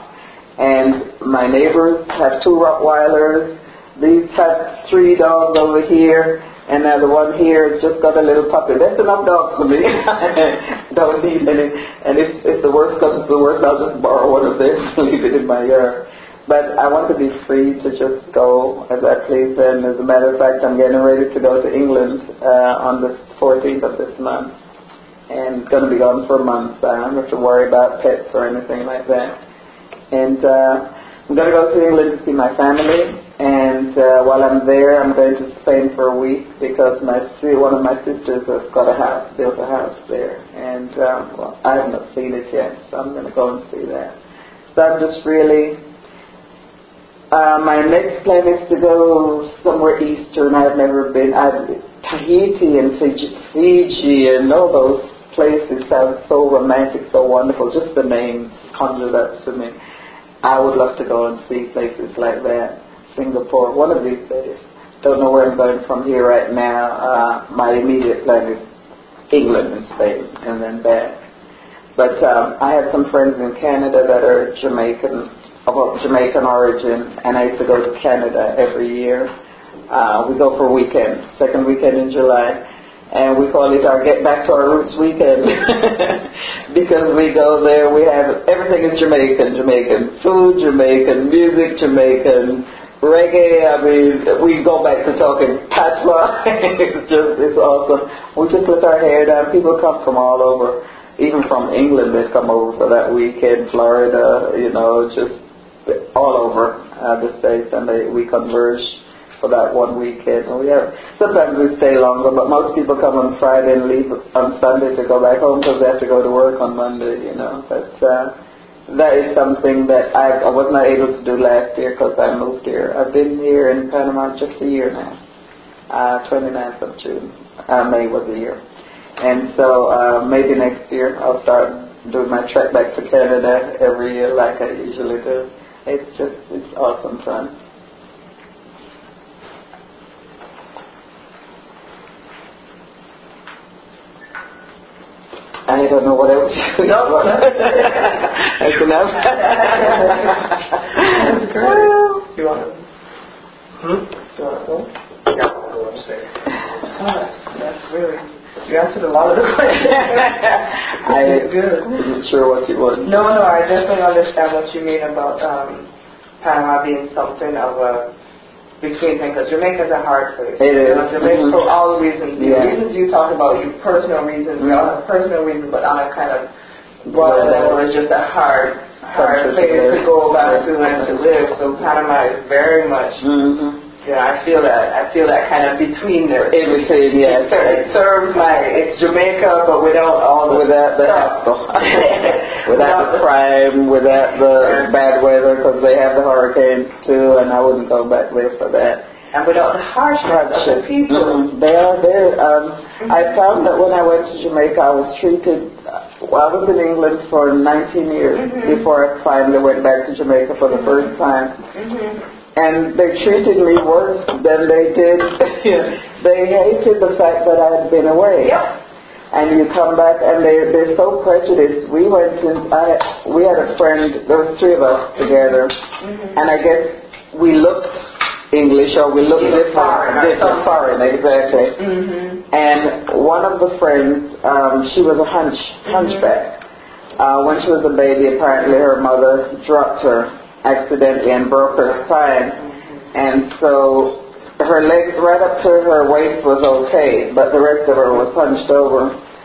[SPEAKER 1] And my neighbors have two Rottweilers. These have three dogs over here, and now the one here has just got a little puppy. That's enough dogs for me. Don't need any. And if, if the worst comes to the worst, I'll just borrow one of theirs and leave it in my yard. But I want to be free to just go as I please. And as a matter of fact, I'm getting ready to go to England uh, on the fourteenth of this month. And going to be gone for a month. I don't have to worry about pets or anything like that. And uh, I'm going to go to England to see my family. And uh, while I'm there, I'm going to Spain for a week because my one of my sisters has got a house, built a house there. And um, well, I have not seen it yet, so I'm going to go and see that. So I'm just really, uh, my next plan is to go somewhere eastern. I've never been. I've, Tahiti and Fiji, Fiji and all those places sound so romantic, so wonderful. Just the names conjured up to me. I would love to go and see places like that. Singapore, one of these days. Don't know where I'm going from here right now. Uh, my immediate plan is England and Spain and then back. But um, I have some friends in Canada that are Jamaican, of Jamaican origin, and I used to go to Canada every year. Uh, we go for a weekend, second weekend in July, and we call it our Get Back to Our Roots weekend because we go there, we have, everything is Jamaican, Jamaican food, Jamaican music, Jamaican reggae. I mean, we go back to talking patois. It's just, it's awesome. We just let our hair down. People come from all over, even from England. They come over for that weekend. Florida, you know, just all over uh, the States, and they, we converge for that one weekend. And we have, sometimes we stay longer, but most people come on Friday and leave on Sunday to go back home because they have to go to work on Monday, you know. But uh, that is something that I, I was not able to do last year because I moved here. I've been here in Panama just a year now. Uh, twenty-ninth of June. Uh, May was the year. And so uh, maybe next year I'll start doing my trek back to Canada every year like I usually do. It's just, it's awesome fun. I don't know what else. No, no, no. That's enough.
[SPEAKER 2] That's great. You want to? Hmm? You want to go?
[SPEAKER 3] Yeah, I'll go upstairs.
[SPEAKER 2] Oh, that's, that's really. You answered a lot of the questions.
[SPEAKER 1] I
[SPEAKER 2] good.
[SPEAKER 1] wasn't sure what you wanted.
[SPEAKER 2] No, no, I definitely understand what you mean about um, Panama being something of a between things, because Jamaica's a hard place.
[SPEAKER 1] It is.
[SPEAKER 2] You know, Jamaica,
[SPEAKER 1] Mm-hmm.
[SPEAKER 2] for all the reasons, the
[SPEAKER 1] yeah.
[SPEAKER 2] reasons you talk about, your personal reasons, we all have personal reasons, but on a kind of broader
[SPEAKER 1] Yeah.
[SPEAKER 2] level, it's just a hard, hard
[SPEAKER 1] Country
[SPEAKER 2] place
[SPEAKER 1] to
[SPEAKER 2] to go back to and to live. So Panama is very much
[SPEAKER 1] mm-hmm.
[SPEAKER 2] Yeah, I feel that. I feel that kind of between there.
[SPEAKER 1] In between, yeah.
[SPEAKER 2] It, it serves my, it's Jamaica, but without all the...
[SPEAKER 1] Without the hassle. Without the crime, without the bad weather, because they have the hurricanes too, and I wouldn't go back there for that.
[SPEAKER 2] And without the harshness of the people.
[SPEAKER 1] Mm-hmm. They are there. Um, mm-hmm. I found that when I went to Jamaica, I was treated... Well, I was in England for nineteen years mm-hmm. before I finally went back to Jamaica for the mm-hmm. first time. Mm-hmm. And they treated me worse than they did. They hated the fact that I had been away.
[SPEAKER 2] Yep.
[SPEAKER 1] And you come back and they, they're so prejudiced. We went in, I, we had a friend, there was three of us together. Mm-hmm. And I guess we looked English or we looked different. Foreign, different, foreign exactly. Mm-hmm. And one of the friends, um, she was a hunch, hunchback. Mm-hmm. Uh, when she was a baby, apparently her mother dropped her accidentally and broke her spine, and so her legs right up to her waist was okay, but the rest of her was hunched over.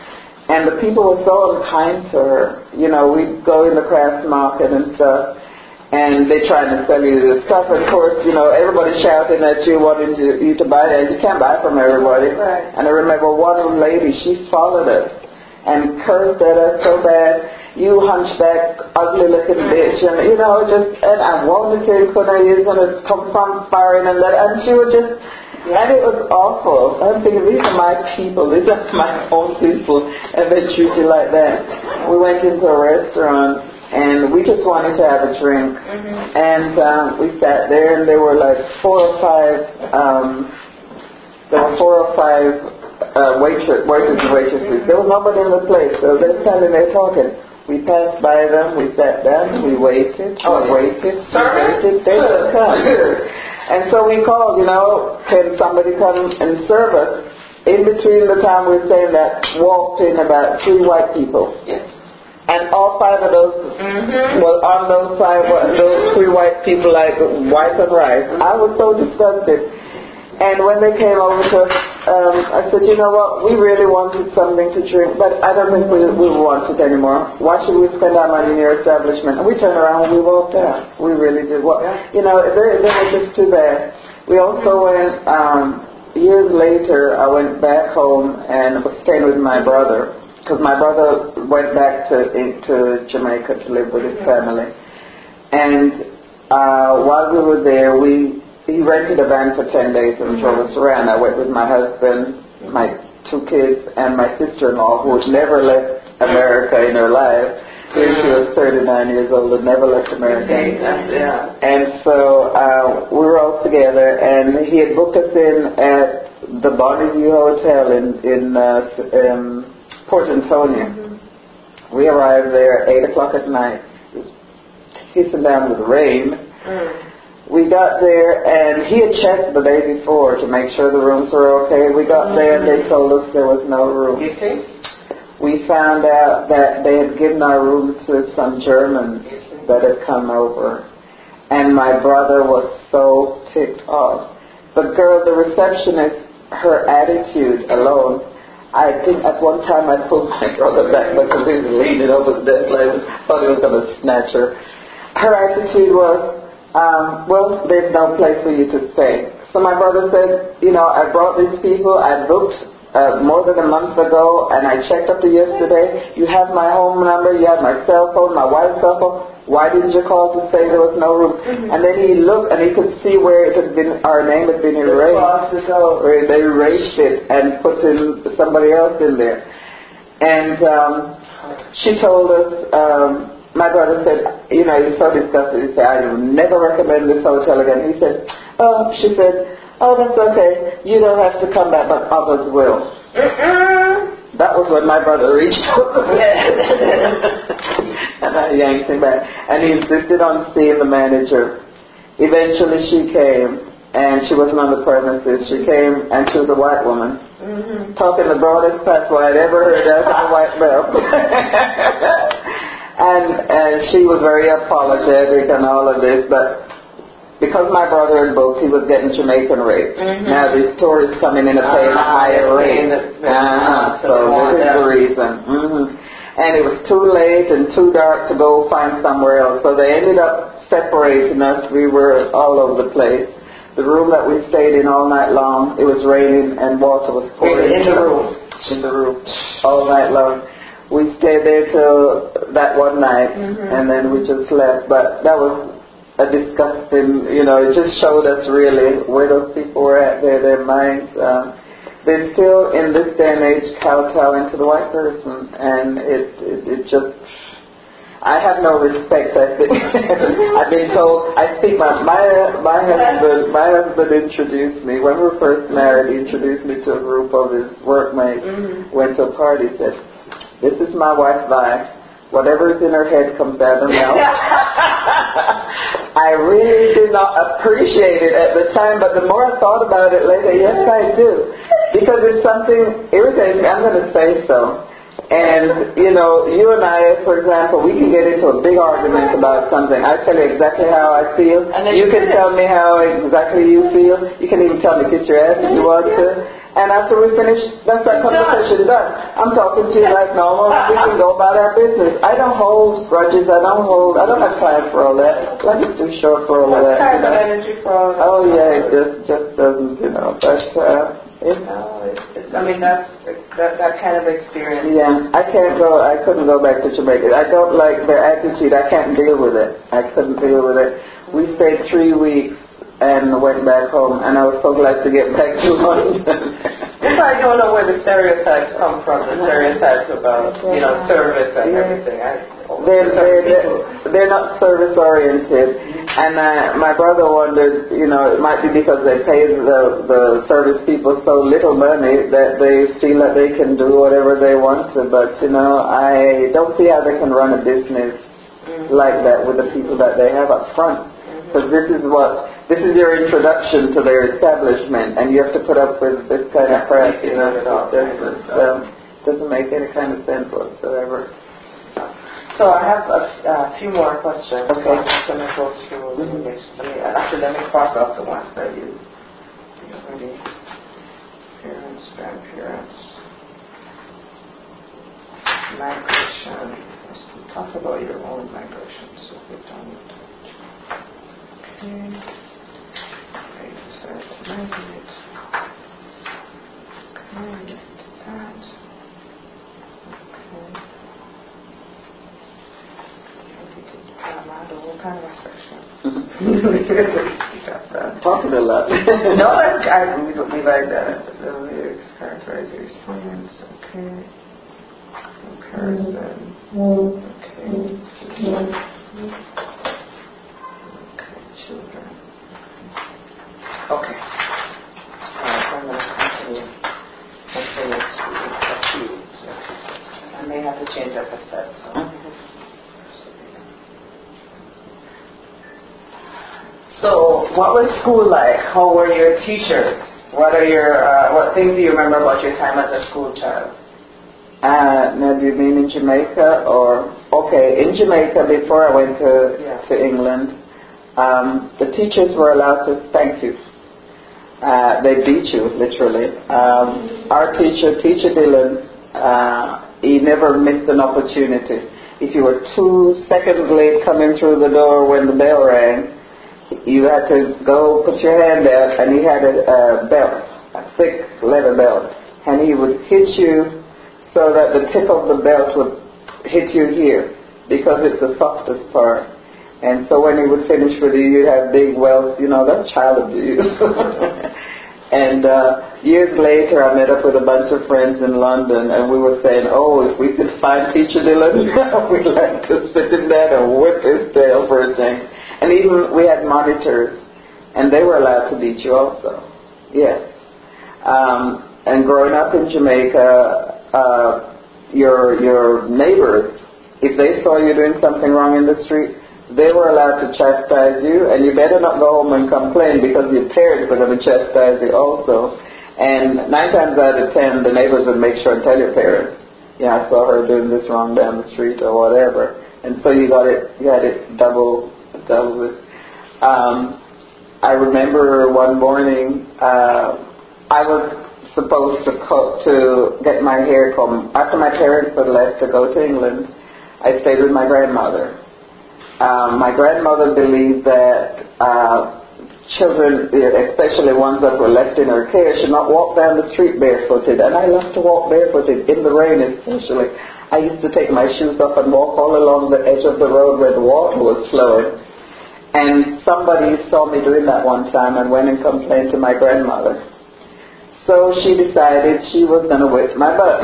[SPEAKER 1] And the people were so unkind to her. You know, we'd go in the crafts market and stuff, and they trying to sell you this stuff. And of course, you know, everybody shouting at you, wanting to, you to buy that. You can't buy from everybody. Right. And I remember one lady, she followed us and cursed at us so bad. You hunchback, ugly looking bitch, and you know, just, and I wanted to, could I use when it come from foreign and that, and she was just, and it was awful. I'm thinking, these are my people, these are my own people, and they treat you like that. We went into a restaurant, and we just wanted to have a drink, mm-hmm. and um, we sat there, and there were like four or five, um, there were four or five uh, waitress, waiters and waitresses. There was nobody in the place, so they're standing there talking. We passed by them, we sat down, we waited, oh, we waited, we waited, they didn't come. And so we called, you know, can somebody come and serve us? In between the time we were saying that, walked in about three white people. Yes. And all five of those mm-hmm. were on those five, those three white people like white and rice. I was so disgusted. And when they came over to us, um, I said, you know what, we really wanted something to drink, but I don't think we, we want it anymore. Why should we spend our money in your establishment? And we turned around and we walked out. We really did. Well, you know, they, they were just too bad. We also went, um, years later, I went back home and was staying with my brother, because my brother went back to, to Jamaica to live with his family. And uh, while we were there, we He rented a van for ten days and drove us around. I went with my husband, my two kids, and my sister-in-law, who had never left America in her life. Here she was thirty-nine years old and never left America. Yeah. And so uh, we were all together, and he had booked us in at the Bonneview Hotel in, in uh, um, Port Antonio. Mm-hmm. We arrived there at eight o'clock at night. It was hissing down with rain. Mm. We got there, and he had checked the day before to make sure the rooms were okay. We got mm-hmm. there, and they told us there was no room. You see? We found out that they had given our room to some Germans that had come over. And my brother was so ticked off. But girl, the receptionist, her attitude alone, I think at one time I pulled my brother back because he was leaning over the desk like I thought he was going to snatch her. Her attitude was, Um, well, there's no place for you to stay. So my brother said, you know, I brought these people, I booked uh, more than a month ago, and I checked up to yesterday. You have my home number, you have my cell phone, my wife's cell phone. Why didn't you call to say there was no room? Mm-hmm. And then he looked, and he could see where it had been, our name had been erased. Where they erased it and put in somebody else in there. And um, she told us, um, my brother said, you know, he's so disgusted. He said, I will never recommend this hotel again. He said, oh, she said, oh, that's okay. You don't have to come back, but others will. Mm-mm. That was when my brother reached over. And I yanked him back. And he insisted on seeing the manager. Eventually she came, and she wasn't on the premises. She came, and she was a white woman. Mm-hmm. Talking the broadest patois I'd ever heard as a white belt. And, and she was very apologetic and all of this, but because my brother had booked, he was getting Jamaican rates. Mm-hmm. Now these tourists coming in and paying uh, a higher rate. Uh-huh. So this is the reason. Mm-hmm. And it was too late and too dark to go find somewhere else. So they ended up separating us. We were all over the place. The room that we stayed in all night long, it was raining and water was pouring
[SPEAKER 2] in the room.
[SPEAKER 1] In the room, all night long. We stayed there till that one night, mm-hmm. and then we just left. But that was a disgusting, you know, it just showed us really where those people were at, their, their minds. Um, they still, in this day and age, kowtow into the white person, and it, it, it just... I have no respect. I've been, I've been told. I speak my my my husband. My husband introduced me when we were first married. He introduced me to a group of his workmates. Mm-hmm. Went to a party. Said, "This is my wife, Vi. Whatever is in her head comes out of her mouth." I really did not appreciate it at the time, but the more I thought about it later, yes, I do, because it's something irritating. I'm going to say so. And, you know, you and I, for example, we can get into a big argument about something. I tell you exactly how I feel. You can tell me how exactly you feel. You can even tell me kiss your ass if you want to. And after we finish, that's that conversation done. I'm talking to you like normal. We can go about our business. I don't hold grudges. I don't hold, I don't have time for all that. Life is too short for all of that.
[SPEAKER 2] Time and energy for all that.
[SPEAKER 1] Oh, yeah, it just, just doesn't, you know, but... Uh, It,
[SPEAKER 2] no, it's, it's, I mean, that's that, that kind of experience.
[SPEAKER 1] Yeah, I can't go, I couldn't go back to Jamaica. I don't like their attitude. I can't deal with it. I couldn't deal with it. We stayed three weeks and went back home, and I was so glad to get back to London.
[SPEAKER 2] I don't know where the stereotypes come from, the stereotypes about, you know, service and yeah. everything. I,
[SPEAKER 1] they're, they're, they're, they're not service-oriented. And uh, my brother wondered, you know, it might be because they pay the, the service people so little money that they feel that they can do whatever they want to. But, you know, I don't see how they can run a business mm-hmm. like that with the people that they have up front. Because mm-hmm. this is what, this is your introduction to their establishment, and you have to put up with this kind of crap, you know. It doesn't, um, doesn't make any kind of sense whatsoever.
[SPEAKER 2] So I have a uh, few more questions.
[SPEAKER 1] Okay.
[SPEAKER 2] So I'm just going to go through mm-hmm. let me, actually, let me cross off the ones that you already. Parents, grandparents, migration. Let's talk about your own migration. So we've done it. Okay. Right, decide to migrate. Okay, that. Okay. What kind of section?
[SPEAKER 1] Talking a lot.
[SPEAKER 2] No, I, I, we, we like that. The lyrics characterize your experience. Okay. Comparison. Okay. Okay, children. Okay. Alright, so I'm going to continue. Continue to achieve. I may have to change up a step. So. Mm-hmm. So, what was school like? How were your teachers? What are your uh, what things do you remember about your time as a school child?
[SPEAKER 1] Uh, now, do you mean in Jamaica or okay? In Jamaica, before I went to yeah. to England, um, the teachers were allowed to spank you. Uh, they beat you literally. Um, our teacher, Teacher Dillon, uh, he never missed an opportunity. If you were two seconds late coming through the door when the bell rang, you had to go put your hand out, and he had a, a belt, a thick leather belt, and he would hit you so that the tip of the belt would hit you here, because it's the softest part. And so when he would finish with you, you'd have big welts. You know, that's child abuse. And uh, years later, I met up with a bunch of friends in London, and we were saying, oh, if we could find Teacher Dillon, we'd like to sit him down and whip his tail for a change. And even we had monitors, and they were allowed to beat you also. Yes. Um, and growing up in Jamaica, uh, your your neighbors, if they saw you doing something wrong in the street, they were allowed to chastise you, and you better not go home and complain, because your parents are going to chastise you also. And nine times out of ten, the neighbors would make sure and tell your parents, yeah, I saw her doing this wrong down the street or whatever. And so you got it, you had it double, double with. Um, I remember one morning, uh, I was supposed to co- to get my hair combed. After my parents had left to go to England, I stayed with my grandmother. Um, my grandmother believed that uh, children, especially ones that were left in her care, should not walk down the street barefooted. And I love to walk barefooted, in the rain especially. I used to take my shoes off and walk all along the edge of the road where the water was flowing. And somebody saw me doing that one time and went and complained to my grandmother. So she decided she was going to whip my butt.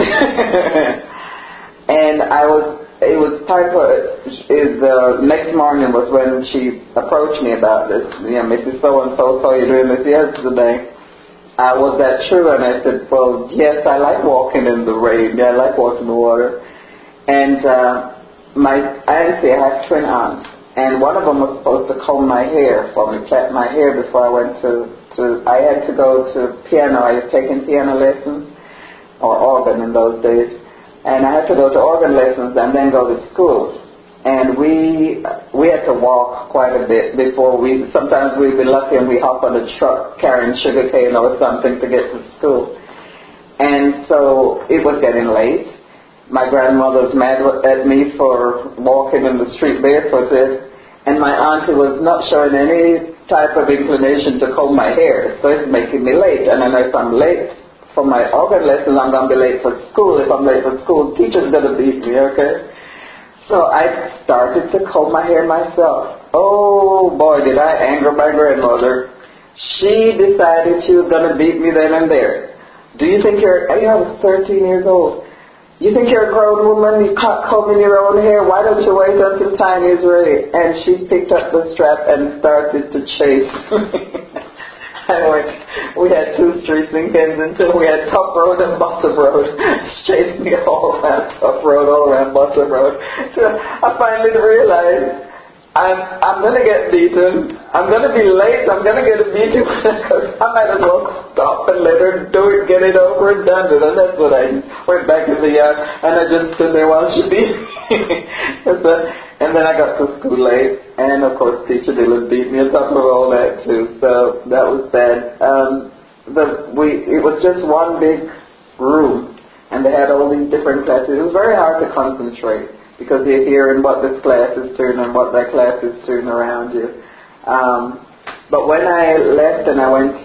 [SPEAKER 1] And I was, it was time for, is the next morning was when she approached me about this. You know, Missus So-and-so saw you doing this yesterday. Uh, was that true? And I said, well, yes, I like walking in the rain. Yeah, I like walking in the water. And uh, my auntie, I have twin aunts. And one of them was supposed to comb my hair for me, plait my hair before I went to, to, I had to go to piano. I was taking piano lessons, or organ in those days. And I had to go to organ lessons and then go to school. And we we had to walk quite a bit before we, sometimes we'd be lucky and we hop on a truck carrying sugar cane or something to get to school. And so it was getting late. My grandmother was mad at me for walking in the street barefooted, and my auntie was not showing any type of inclination to comb my hair, so it's making me late. And then if I'm late for my organ lessons, I'm going to be late for school. If I'm late for school, teacher's going to beat me, okay? So I started to comb my hair myself. Oh boy, did I anger my grandmother. She decided she was going to beat me then and there. Do you think you're, I was thirteen years old. You think you're a grown woman, you caught combing your own hair, why don't you wait until time is ready? And she picked up the strap and started to chase me. I went, we had two streets in Kensington, we had Top Road and Bottom Road. She chased me all around Top Road, all around Bottom Road. So I finally realized I'm, I'm going to get beaten, I'm going to be late, I'm going to get a beating, because I might as well stop and let her do it, get it over and done with. And that's what I went back in the yard, and I just stood there while she beat me. And then I got to school late, and of course teacher Dylan beat me on top of all that too, so that was bad. Um, the, we, it was just one big room, and they had all these different classes. It was very hard to concentrate, because you're hearing what this class is doing and what that class is doing around you. Um, but when I left and I went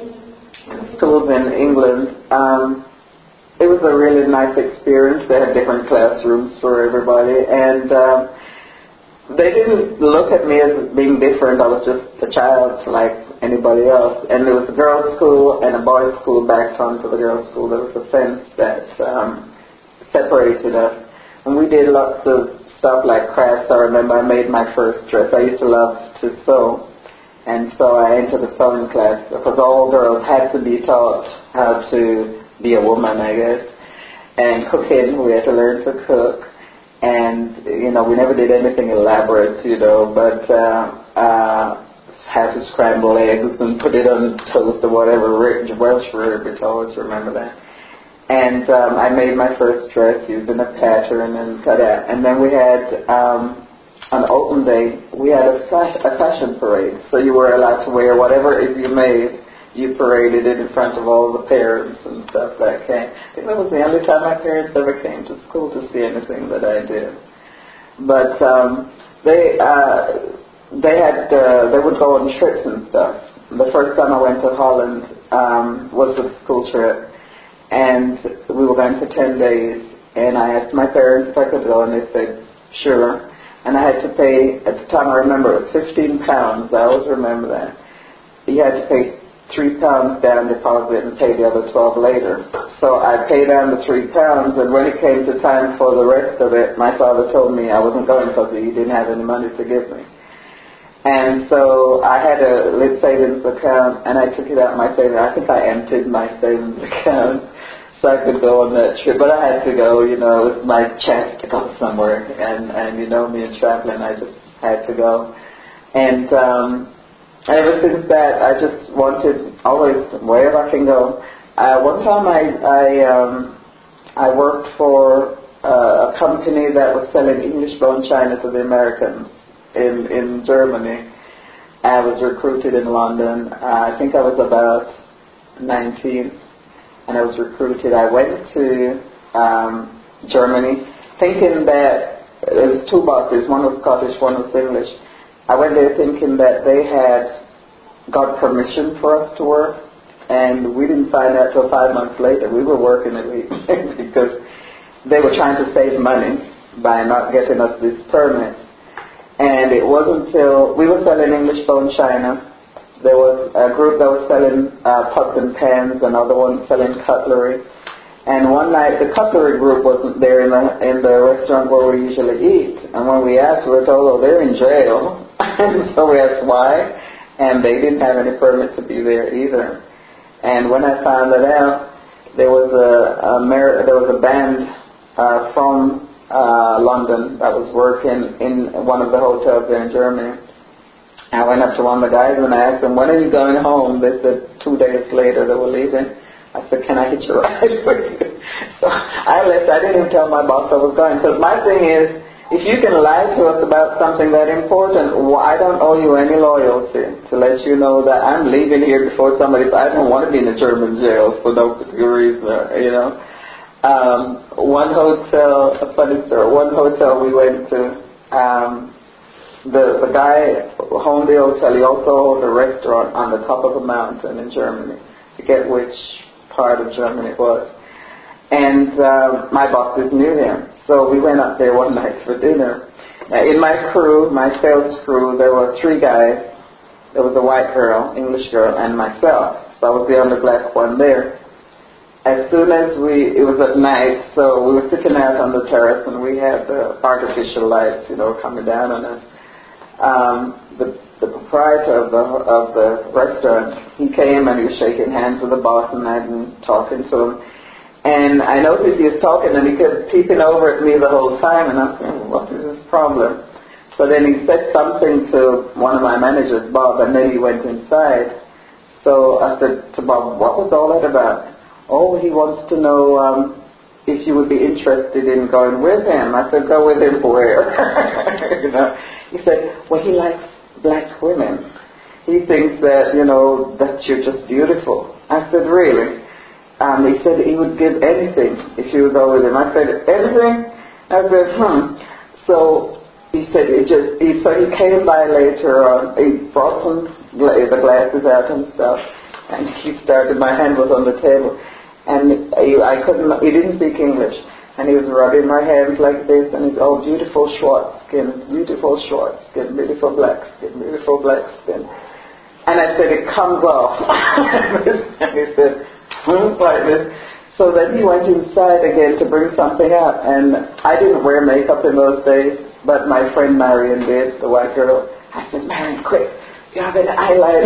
[SPEAKER 1] to schools in England, um, it was a really nice experience. They had different classrooms for everybody, and um, they didn't look at me as being different. I was just a child like anybody else. And there was a girls' school and a boys' school backed onto the girls' school. There was a fence that um, separated us. And we did lots of stuff like crafts. I remember I made my first dress. I used to love to sew. And so I entered the sewing class, because all girls had to be taught how to be a woman, I guess. And cooking, we had to learn to cook. And, you know, we never did anything elaborate, you know, but uh, uh, had to scramble eggs and put it on toast or whatever, Welsh rarebit, I always remember that. And um, I made my first dress using a pattern and cut out. And then we had, um, on open day, we had a, flash, a fashion parade. So you were allowed to wear whatever it you made. You paraded it in front of all the parents and stuff that came. I think that was the only time my parents ever came to school to see anything that I did. But um, they uh, they had uh, they would go on trips and stuff. The first time I went to Holland um, was with a school trip. And we were going for ten days, and I asked my parents if I could go, and they said, sure. And I had to pay, at the time I remember, it was fifteen pounds, I always remember that. You had to pay three pounds down deposit and pay the other twelve later. So I paid down the three pounds, and when it came to time for the rest of it, my father told me I wasn't going because he didn't have any money to give me. And so I had a lit savings account, and I took it out of my savings. I think I emptied my savings account so I could go on that trip. But I had to go, you know, it was my chance to go somewhere. And, and you know me and traveling, I just had to go. And um, ever since that, I just wanted always, wherever I can go. Uh, one time I, I, um, I worked for uh, a company that was selling English bone china to the Americans. In, in Germany. I was recruited in London. Uh, I think I was about nineteen, and I was recruited. I went to um, Germany thinking that there was two bosses. One was Scottish, one was English. I went there thinking that they had got permission for us to work, and we didn't find out till five months later. We were working it because they were trying to save money by not getting us this permit. And it wasn't until we were selling English bone china. There was a group that was selling uh, pots and pans, another one selling cutlery. And one night the cutlery group wasn't there in the in the restaurant where we usually eat. And when we asked, we were told, oh, they're in jail. And so we asked why, and they didn't have any permit to be there either. And when I found that out, there was a, a Mer- there was a band uh, from uh, London that was working in one of the hotels there in Germany. I went up to one of the guys and I asked them, when are you going home? They said two days later they were leaving. I said, can I hitch a ride with you? So I left. I didn't even tell my boss I was going. Because my thing is, if you can lie to us about something that important, well, I don't owe you any loyalty to let you know that I'm leaving here before somebody, I don't want to be in a German jail for no particular reason, you know. Um, one hotel, a funny story, one hotel we went to, um, The the guy who owned the hotel, he also owned a restaurant on the top of a mountain in Germany. I forget which part of Germany it was. And um, my bosses knew him. So we went up there one night for dinner. Now, in my crew, my sales crew, there were three guys. There was a white girl, English girl, and myself. So I was the only black one there. As soon as we, it was at night, so we were sitting out on the terrace and we had the artificial lights, you know, coming down on us. Um, the, the proprietor of the of the restaurant, he came and he was shaking hands with the boss and I'd been talking to him. And I noticed he was talking and he kept peeping over at me the whole time and I was saying, what is this problem? So then he said something to one of my managers, Bob, and then he went inside. So I said to Bob, what was all that about? Oh, he wants to know um, if you would be interested in going with him. I said, go with him where? you know. He said, well, he likes black women. He thinks that, you know, that you're just beautiful. I said, really? Um, he said he would give anything if you would go with him. I said, anything? I said, hmm. So he said, it just, he, so he came by later on. He brought some gla- the glasses out and stuff. And he started, my hand was on the table. And he, I couldn't, he didn't speak English. And he was rubbing my hands like this, and he's, oh, beautiful short skin, beautiful short skin, beautiful black skin, beautiful black skin. And I said, it comes off. And he said, hmm, like this. So then he went inside again to bring something out, and I didn't wear makeup in those days, but my friend Marion did, the white girl. I said, Marion, quick, you have an eyeliner.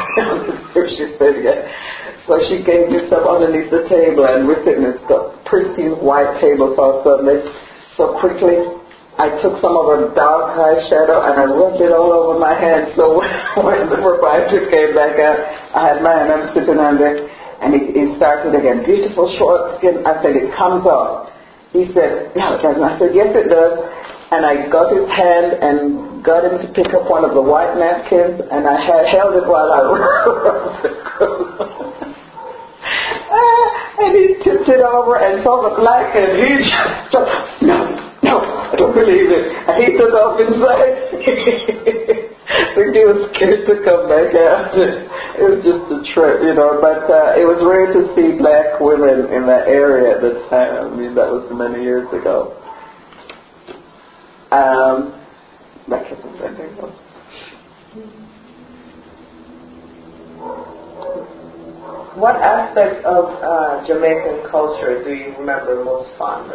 [SPEAKER 1] She said, yeah. So she gave me some underneath the table, and we're sitting in the pristine white tablecloth suddenly. So quickly, I took some of her dark eyeshadow and I rubbed it all over my hand. So when the proprietor came back out, I had mine, I'm sitting on there, and he, he started again. Beautiful short skin. I said, it comes off. He said, yeah, it doesn't. I said, yes, it does. And I got his hand and got him to pick up one of the white napkins, and I had held it while I rubbed it. And he tipped it over and saw the black, and he just, no, no, I don't believe it. And he took off inside. I think he was scared to come back out. It was just a trip, you know, but uh, it was rare to see black women in that area at the time. I mean, that was many years ago. Um, back to something else. What aspects of uh, Jamaican culture do you remember most fondly?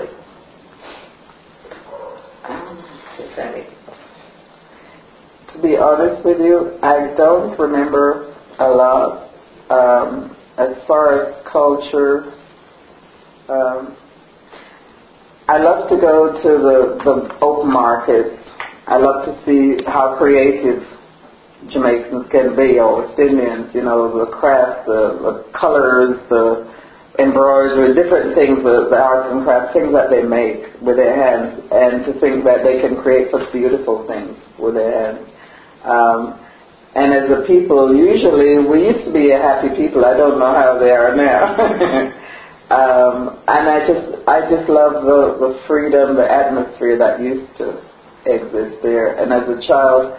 [SPEAKER 1] Um, if any. To be honest with you, I don't remember a lot. Um, as far as culture, um, I love to go to the, the open markets. I love to see how creative Jamaicans can be, or West Indians, you know, the crafts, the, the colors, the embroidery, different things, the, the arts and crafts, things that they make with their hands, and to think that they can create such beautiful things with their hands. Um, and as a people, usually, we used to be a happy people. I don't know how they are now. um, and I just, I just love the, the freedom, the atmosphere that used to exist there. And as a child,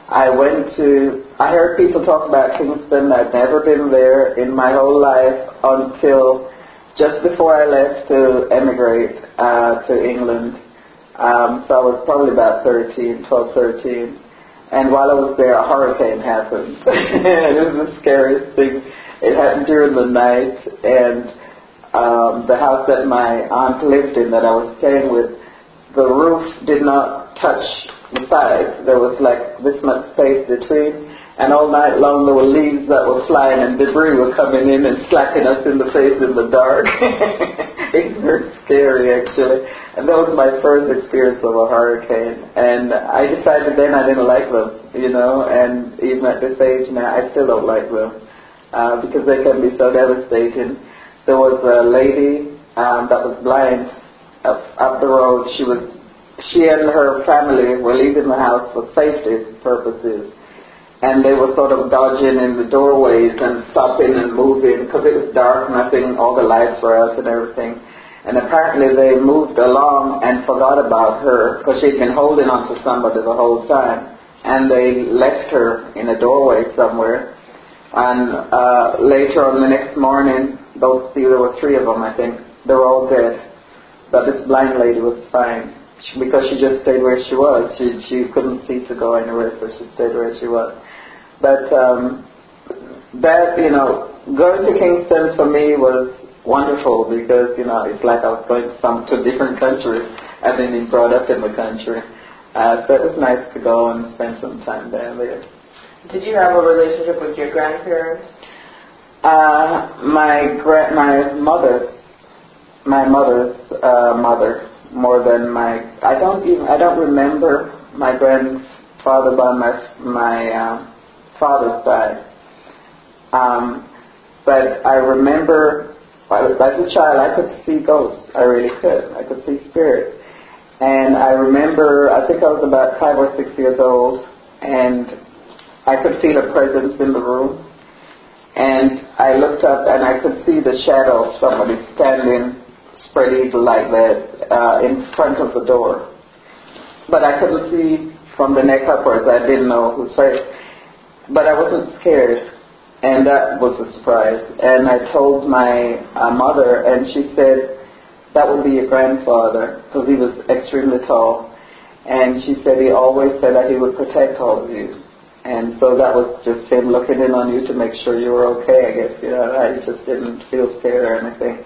[SPEAKER 1] I went to, I heard people talk about Kingston. I'd never been there in my whole life until just before I left to emigrate uh, to England. Um, so I was probably about thirteen, twelve, thirteen. And while I was there, a hurricane happened. It was the scariest thing. It happened during the night, and um, the house that my aunt lived in that I was staying with, the roof did not touch the sides. There was like this much space between, and all night long there were leaves that were flying and debris were coming in and slapping us in the face in the dark. It was very scary, actually. And that was my first experience of a hurricane. And I decided then I didn't like them, you know, and even at this age now I still don't like them uh, because they can be so devastating. There was a lady um, that was blind up, up the road. She was, she and her family were leaving the house for safety purposes, and they were sort of dodging in the doorways and stopping and moving because it was dark, nothing, all the lights were out and everything. And apparently they moved along and forgot about her because she'd been holding on to somebody the whole time, and they left her in a doorway somewhere. And uh, later on the next morning, those there were three of them, I think, they were all dead. But this blind lady was fine she, because she just stayed where she was. She she couldn't see to go anywhere, so she stayed where she was. But um, that, you know, going to Kingston for me was wonderful because, you know, it's like I was going to some to different countries. I've been brought up in the country. Uh, so it was nice to go and spend some time down there.
[SPEAKER 2] Did you have a relationship with your grandparents?
[SPEAKER 1] Uh, my gra- my mother's my mother's uh, mother more than my I don't even I don't remember my grandfather by my my uh, father's side. Um, but I remember as a child I could see ghosts. I really could. I could see spirits. And I remember I think I was about five or six years old, and I could feel a presence in the room. And I looked up and I could see the shadow of somebody standing spread eagle like that uh, in front of the door. But I couldn't see from the neck upwards. I didn't know whose face. But I wasn't scared. And that was a surprise. And I told my uh, mother, and she said, that would be your grandfather, because he was extremely tall. And she said he always said that he would protect all of you. And so that was just him looking in on you to make sure you were okay, I guess. You know, I just didn't feel scared or anything.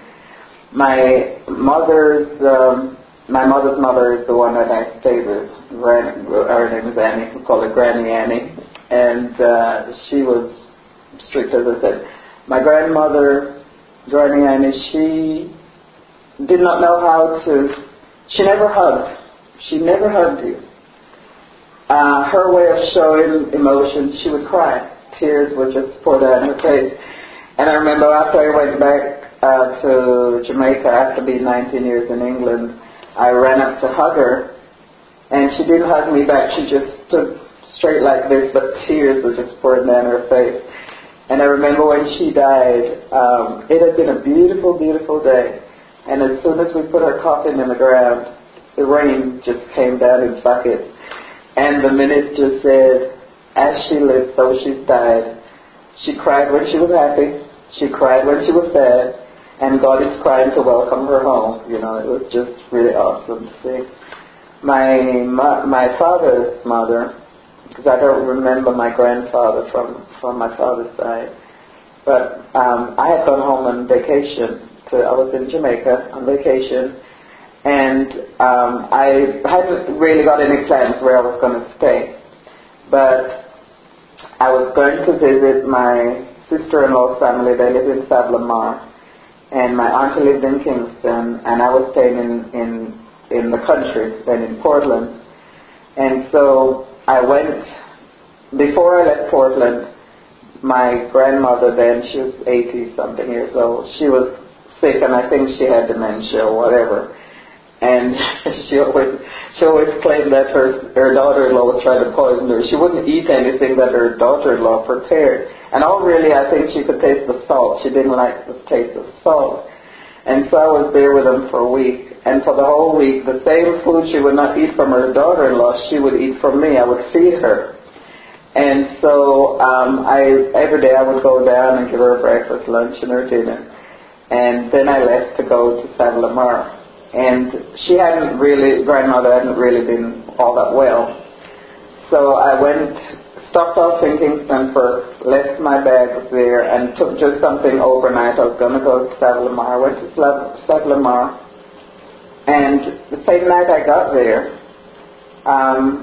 [SPEAKER 1] My mother's, um, my mother's mother is the one that I stayed with. Granny, her name is Annie. We call her Granny Annie. And uh, she was strict, as I said. My grandmother, Granny Annie, she did not know how to, she never hugged. She never hugged you. Uh, her way of showing emotion, she would cry. Tears would just pour down her face. And I remember after I went back uh, to Jamaica, after being nineteen years in England, I ran up to hug her, and she didn't hug me back. She just stood straight like this, but tears were just pouring down her face. And I remember when she died, um, it had been a beautiful, beautiful day. And as soon as we put her coffin in the ground, the rain just came down in buckets. And the minister said, as she lived, so she died. She cried when she was happy. She cried when she was sad. And God is crying to welcome her home. You know, it was just really awesome to see. My my, my father's mother, because I don't remember my grandfather from, from my father's side, but um, I had gone home on vacation. To, I was in Jamaica on vacation. And um, I hadn't really got any plans where I was going to stay. But I was going to visit my sister-in-law's family. They live in Savlamar. And my auntie lived in Kingston. And I was staying in, in, in the country, then in Portland. And so I went, before I left Portland, my grandmother then, she was eighty-something years old. She was sick, and I think she had dementia or whatever. And she always she always claimed that her her daughter-in-law was trying to poison her. She wouldn't eat anything that her daughter-in-law prepared. And all really, I think she could taste the salt. She didn't like the taste of salt. And so I was there with them for a week. And for the whole week, the same food she would not eat from her daughter-in-law, she would eat from me. I would feed her. And so um, I every day I would go down and give her breakfast, lunch, and her dinner. And then I left to go to Saint-Lamar. And she hadn't really, grandmother hadn't really been all that well. So I went, stopped off in Kingston first, left my bags there, and took just something overnight. I was going to go to Saint-Lamar. I went to Saint-Lamar. And the same night I got there, um,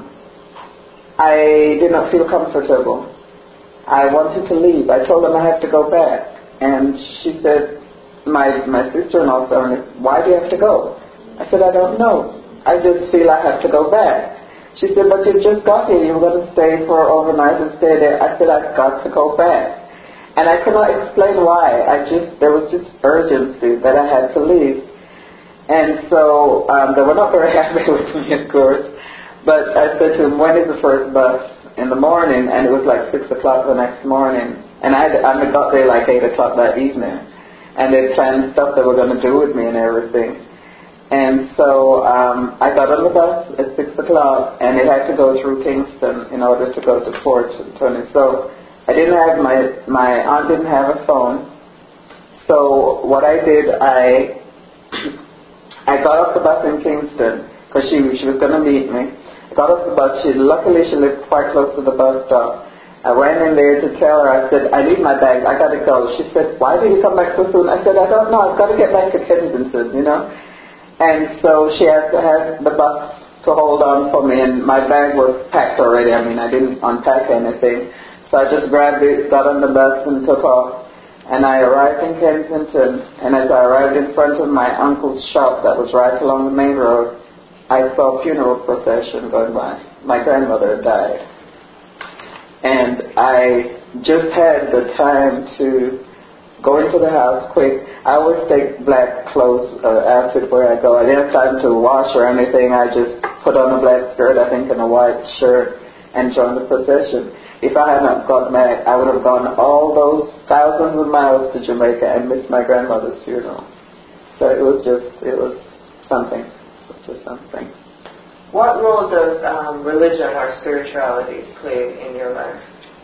[SPEAKER 1] I did not feel comfortable. I wanted to leave. I told them I have to go back. And she said, my my sister-in-law said, why do you have to go? I said, I don't know. I just feel I have to go back. She said, but you just got here. You were going to stay for overnight and stay there. I said, I've got to go back. And I could not explain why. I just, there was just urgency that I had to leave. And so um, they were not very happy with me, of course. But I said to them, when is the first bus? In the morning. And it was like six o'clock the next morning. And I, I got there like eight o'clock that evening. And they planned stuff they were going to do with me and everything. And so um, I got on the bus at six o'clock, and it had to go through Kingston in order to go to Fort Tony. So I didn't have my, my aunt didn't have a phone. So what I did, I I got off the bus in Kingston, because she, she was going to meet me. I got off the bus. She, luckily, she lived quite close to the bus stop. I ran in there to tell her, I said, I need my bag, I got to go. She said, why did you come back so soon? I said, I don't know, I've got to get back to Kensington, you know. And so she had to have the bus to hold on for me, and my bag was packed already. I mean, I didn't unpack anything. So I just grabbed it, got on the bus, and took off. And I arrived in Kensington, and as I arrived in front of my uncle's shop that was right along the main road, I saw a funeral procession going by. My grandmother died. And I just had the time to go into the house quick. I always take black clothes, uh, outfit where I go. I didn't have time to wash or anything. I just put on a black skirt, I think, and a white shirt, and joined the procession. If I had not got back, I would have gone all those thousands of miles to Jamaica and missed my grandmother's funeral. So it was just, it was something. It was just something.
[SPEAKER 2] What role does um, religion or spirituality play in your life?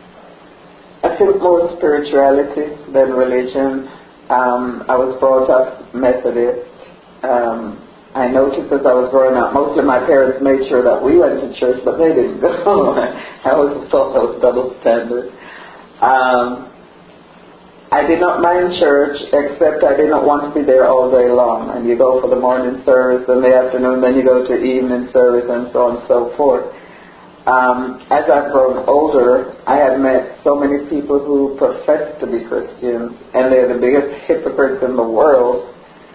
[SPEAKER 1] I think more spirituality than religion. Um, I was brought up Methodist. Um, I noticed as I was growing up, mostly my parents made sure that we went to church, but they didn't go. I always thought that was double standard. Um, I did not mind church, except I did not want to be there all day long. And you go for the morning service, and the afternoon, then you go to evening service, and so on and so forth. Um, as I've grown older, I have met so many people who profess to be Christians, and they're the biggest hypocrites in the world.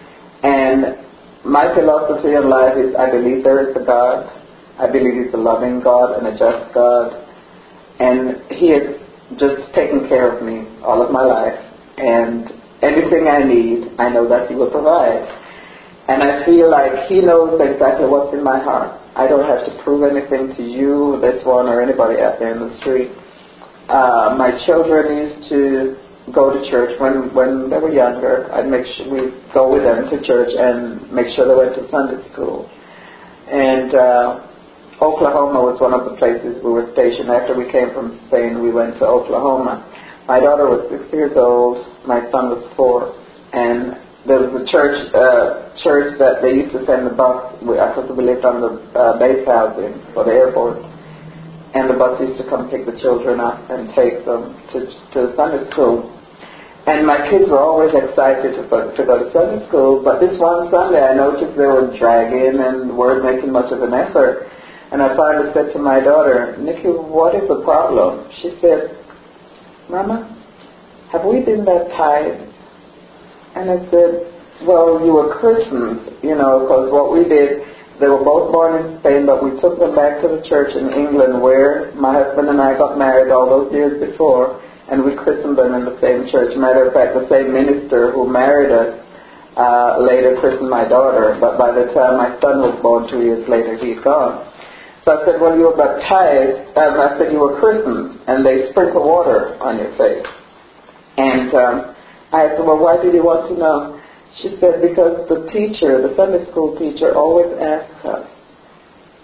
[SPEAKER 1] And my philosophy in life is I believe there is a God. I believe He's a loving God and a just God. And He has just taken care of me all of my life. And anything I need, I know that He will provide. And I feel like He knows exactly what's in my heart. I don't have to prove anything to you, this one, or anybody out there in the street. Uh, my children used to go to church when, when they were younger. I'd make sure we'd go with them to church and make sure they went to Sunday school. And uh, Oklahoma was one of the places we were stationed. After we came from Spain, we went to Oklahoma. My daughter was six years old. My son was four. And there was a church uh, church that they used to send the bus. I thought we lived on the uh, base housing for the airport. And the bus used to come pick the children up and take them to, to Sunday school. And my kids were always excited to, to go to Sunday school. But this one Sunday I noticed they were dragging and weren't making much of an effort. And I finally said to my daughter, Nikki, what is the problem? She said, Mama, have we been baptized? And I said, well, you were christened, you know, because what we did, they were both born in Spain, but we took them back to the church in England where my husband and I got married all those years before, and we christened them in the same church. Matter of fact, the same minister who married us uh, later christened my daughter, but by the time my son was born two years later, he'd gone. So I said, well, you were baptized, and I said, you were christened, and they sprinkle water on your face. And um, I said, well, why did you want to know? She said, because the teacher, the Sunday school teacher, always asks us,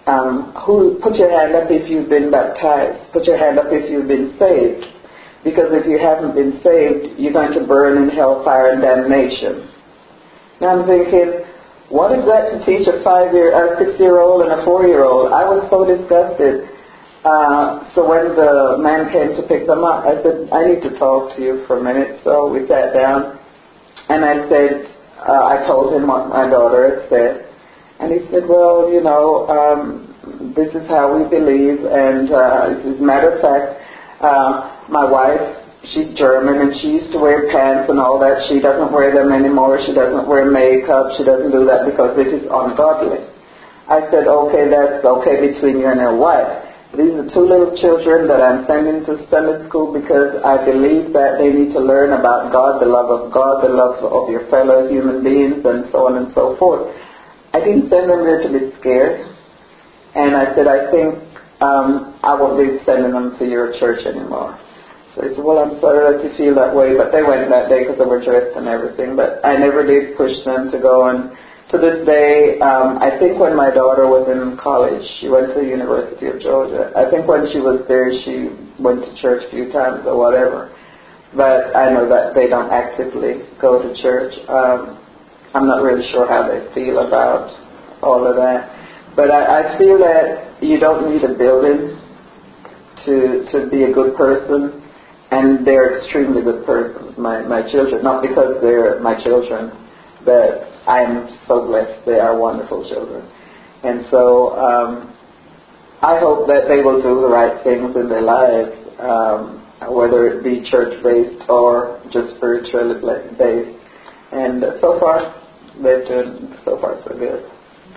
[SPEAKER 1] um, who, put your hand up if you've been baptized. Put your hand up if you've been saved. Because if you haven't been saved, you're going to burn in hellfire and damnation. Now I'm thinking, what is that to teach a five-year, a six-year-old and a four-year-old? I was so disgusted. Uh, so when the man came to pick them up, I said, I need to talk to you for a minute. So we sat down, and I said, uh, I told him what my daughter had said. And he said, well, you know, um, this is how we believe, and uh, as a matter of fact, uh, my wife, she's German, and she used to wear pants and all that. She doesn't wear them anymore. She doesn't wear makeup. She doesn't do that because it is ungodly. I said, okay, that's okay between you and your wife. These are two little children that I'm sending to Sunday school because I believe that they need to learn about God, the love of God, the love of your fellow human beings, and so on and so forth. I didn't send them there to be scared. And I said, I think um, I won't be sending them to your church anymore. So he said, well, I'm sorry that you feel that way. But they went that day because they were dressed and everything. But I never did push them to go. And to this day, um, I think when my daughter was in college, she went to the University of Georgia. I think when she was there, she went to church a few times or whatever. But I know that they don't actively go to church. Um, I'm not really sure how they feel about all of that. But I, I feel that you don't need a building to to be a good person. And they're extremely good persons, my, my children. Not because they're my children, but I am so blessed. They are wonderful children. And so um, I hope that they will do the right things in their lives, um, whether it be church-based or just spiritually based. And so far, they're doing so far so good.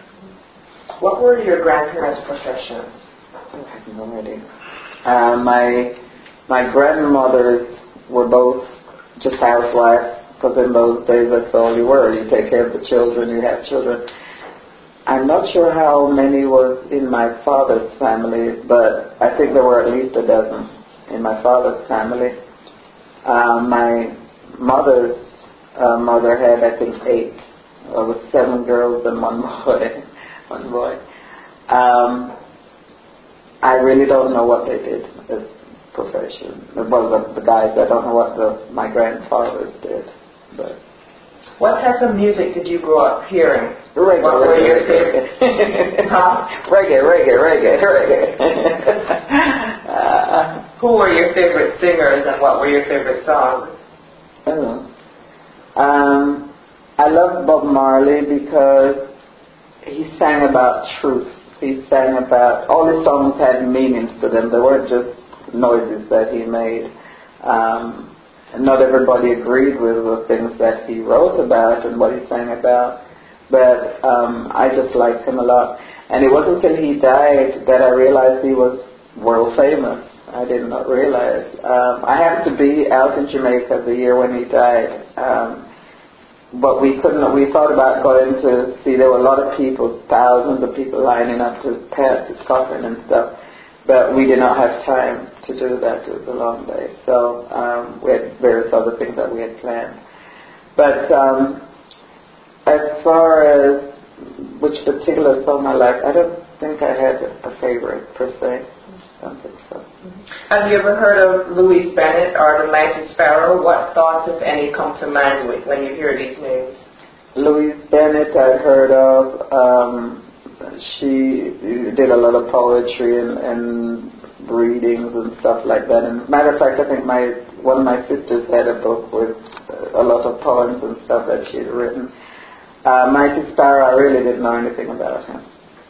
[SPEAKER 2] What were your grandparents' professions?
[SPEAKER 1] I have no idea. Uh, my, my grandmothers were both just housewives. Because in those days, that's all you were. You take care of the children, you have children. I'm not sure how many was in my father's family, but I think there were at least a dozen in my father's family. Uh, my mother's uh, mother had, I think, eight. It was seven girls and one boy. one boy. Um, I really don't know what they did as profession. Well, the, the guys, I don't know what the, my grandfathers did. But
[SPEAKER 2] what type of music did you grow up hearing?
[SPEAKER 1] Reggae,
[SPEAKER 2] what were
[SPEAKER 1] reggae,
[SPEAKER 2] your
[SPEAKER 1] reggae.
[SPEAKER 2] favorite? Huh?
[SPEAKER 1] Reggae, reggae, reggae, reggae. uh,
[SPEAKER 2] Who were your favorite singers and what were your favorite songs?
[SPEAKER 1] Oh. Um, I love Bob Marley because he sang about truth. He sang about, all his songs had meanings to them. They weren't just noises that he made. Um, Not everybody agreed with the things that he wrote about and what he sang about, but um, I just liked him a lot. And it wasn't until he died that I realized he was world famous. I did not realize. Um, I happened to be out in Jamaica the year when he died, um, but we couldn't. We thought about going to see. There were a lot of people, thousands of people lining up to pass his coffin and stuff. But we did not have time to do that. It was a long day. So um, we had various other things that we had planned. But um, as far as which particular song I like, I don't think I had a favorite per se. I don't think so.
[SPEAKER 2] Have you ever heard of Louise Bennett or the Mighty Sparrow? What thoughts, if any, come to mind when you hear these names?
[SPEAKER 1] Louise Bennett I'd heard of. Um, She did a lot of poetry and, and readings and stuff like that. And matter of fact, I think my one of my sisters had a book with a lot of poems and stuff that she had written. Uh, Mighty Sparrow, I really didn't know anything about him.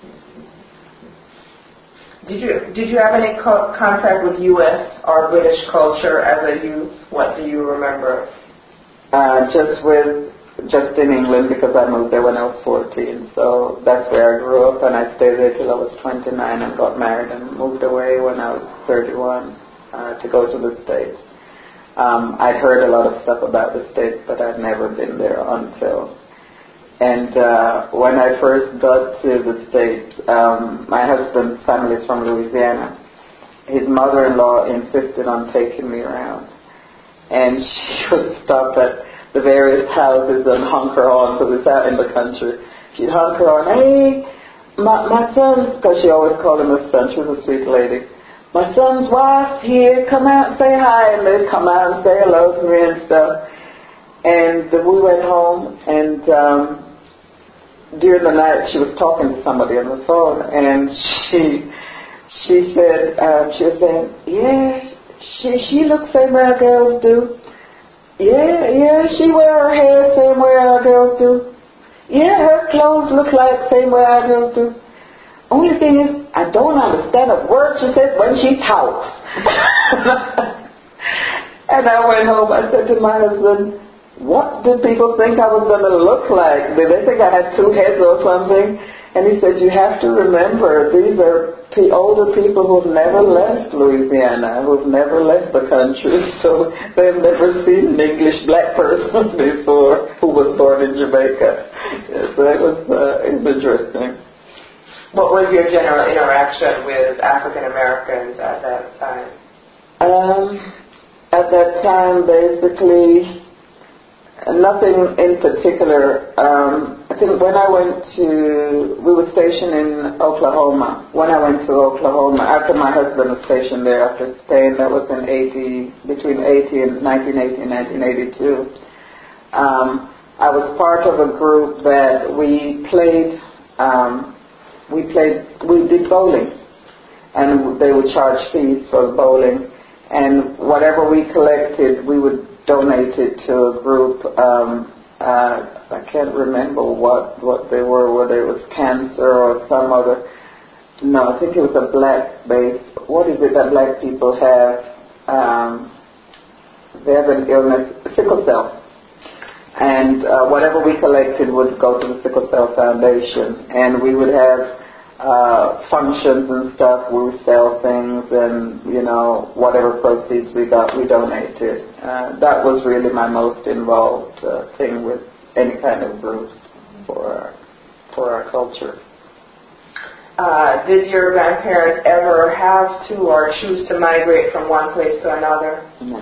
[SPEAKER 2] Did you did you have any co- contact with U S or British culture as a youth? What do you remember?
[SPEAKER 1] Uh, just with just in England, because I moved there when I was fourteen. So that's where I grew up, and I stayed there till I was twenty-nine and got married and moved away when I was thirty-one uh, to go to the States. Um, I'd heard a lot of stuff about the States, but I'd never been there until. And uh, when I first got to the States, um, my husband's family is from Louisiana. His mother-in-law insisted on taking me around, and she would stop at the various houses and honker on, because it's out in the country. She'd honker on, hey, my, my son's, because she always called him a son, she was a sweet lady. My son's wife here, come out and say hi, and they'd come out and say hello to me and stuff. And we went home, and um, during the night she was talking to somebody on the phone, and she she said, um, she was saying, yeah, she she looks same way our girls do. Yeah, yeah, she wear her hair same way our girls do. Yeah, her clothes look like same way our girls do. Only thing is, I don't understand a word she says when she talks. And I went home, I said to my husband, what did people think I was going to look like? Did they think I had two heads or something? And he said, you have to remember, these are p- older people who've never left Louisiana, who've never left the country, so they've never seen an English black person before who was born in Jamaica. So it was, uh, it was interesting.
[SPEAKER 2] What was your general interaction with African Americans at that time?
[SPEAKER 1] Um, at that time, basically, nothing in particular. Um, I think when I went to, we were stationed in Oklahoma. When I went to Oklahoma, after my husband was stationed there after Spain, that was in eighty, between eighty and nineteen eighty and nineteen eighty-two. Um, I was part of a group that we played. Um, We played, we did bowling, and they would charge fees for bowling, and whatever we collected, we would donate it to a group. Um, uh, I can't remember what, what they were, whether it was cancer or some other. No, I think it was a black-based. What is it that black people have? Um, they have an illness, sickle cell. And uh, whatever we collected would go to the Sickle Cell Foundation, and we would have uh, functions and stuff. We would sell things, and you know, whatever proceeds we got, we donated. Uh, that was really my most involved uh, thing with any kind of groups for our, for our culture.
[SPEAKER 2] Uh, did your grandparents ever have to or choose to migrate from one place to another?
[SPEAKER 1] No.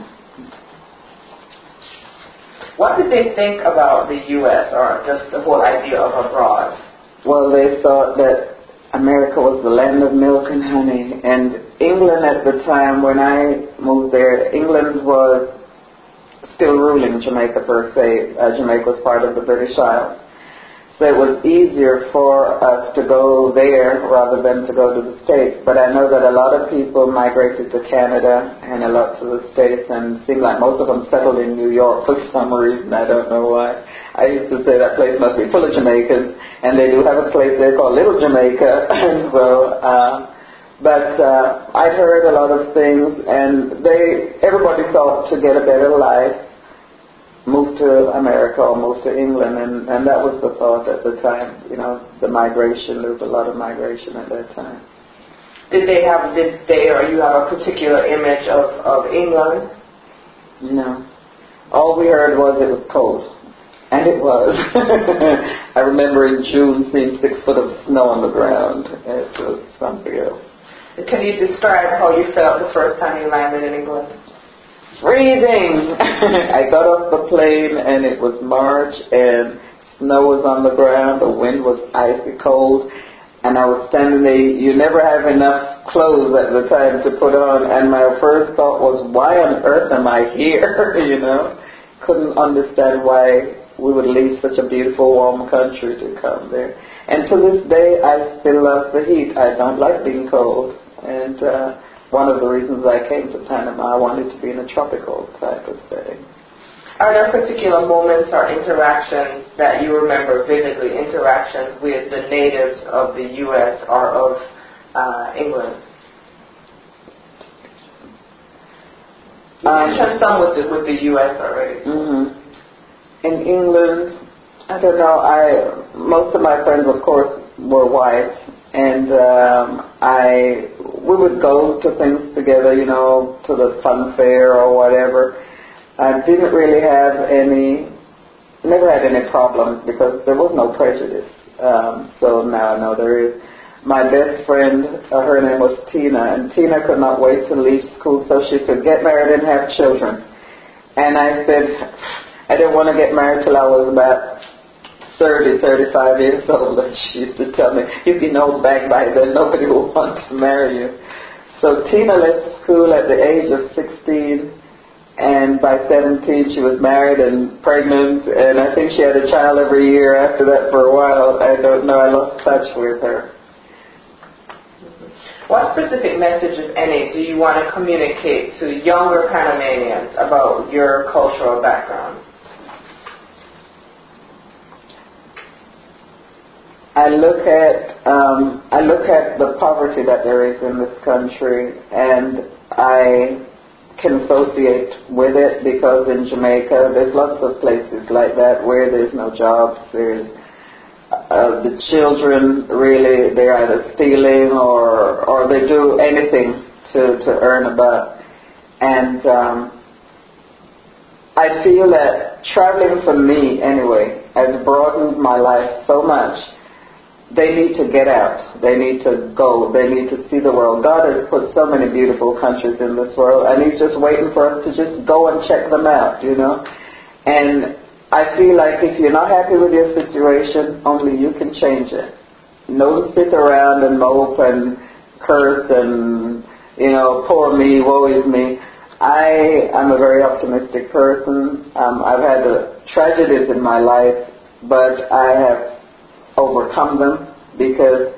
[SPEAKER 2] What did they think about the U S or just the whole idea of abroad?
[SPEAKER 1] Well, they thought that America was the land of milk and honey, and England at the time when I moved there, England was still ruling Jamaica per se. Uh, Jamaica was part of the British Isles. So it was easier for us to go there rather than to go to the States. But I know that a lot of people migrated to Canada and a lot to the States, and it seemed like most of them settled in New York for some reason. I don't know why. I used to say that place must be full of Jamaicans, and they do have a place there called Little Jamaica. And so, uh, but uh, I'd heard a lot of things, and they everybody thought to get a better life, move to America or move to England, and, and that was the thought at the time. You know, the migration, there was a lot of migration at that time.
[SPEAKER 2] Did they have, did they or you have a particular image of, of England?
[SPEAKER 1] No. All we heard was it was cold. And it was. I remember in June seeing six foot of snow on the ground. It was something else.
[SPEAKER 2] Can you describe how you felt the first time you landed in England?
[SPEAKER 1] Freezing! I got off the plane and it was March and snow was on the ground, the wind was icy cold, and I was standing there. You never have enough clothes at the time to put on, and my first thought was, why on earth am I here? You know? Couldn't understand why we would leave such a beautiful warm country to come there. And to this day I still love the heat. I don't like being cold, and uh one of the reasons I came to Panama, I wanted to be in a tropical type of setting.
[SPEAKER 2] Are there particular moments or interactions that you remember vividly, interactions with the natives of the U S or of uh, England? You
[SPEAKER 1] Um,
[SPEAKER 2] mentioned some with the, with the U S already.
[SPEAKER 1] Mm-hmm. In England, I don't know, I most of my friends, of course, were white, and um, I we would go to things together, you know, to the fun fair or whatever. I didn't really have any, never had any problems because there was no prejudice. Um, so now I know there is. My best friend, uh, her name was Tina, and Tina could not wait to leave school so she could get married and have children. And I said, I didn't want to get married till I was about thirty, thirty-five years old, and she used to tell me, if you know back by then, nobody will want to marry you. So Tina left school at the age of sixteen, and by seventeen she was married and pregnant, and I think she had a child every year after that for a while. I don't know, I lost touch with her.
[SPEAKER 2] What specific message, if any, do you want to communicate to younger Panamanians about your cultural background?
[SPEAKER 1] I look at um, I look at the poverty that there is in this country, and I can associate with it because in Jamaica there's lots of places like that where there's no jobs. There's uh, the children really, they're either stealing or or they do anything to to earn a buck, and um, I feel that traveling for me anyway has broadened my life so much. They need to get out. They need to go. They need to see the world. God has put so many beautiful countries in this world, and He's just waiting for us to just go and check them out, you know. And I feel like if you're not happy with your situation, only you can change it. No sit around and mope and curse and, you know, poor me, woe is me. I am a very optimistic person. Um, I've had uh, tragedies in my life, but I have overcome them because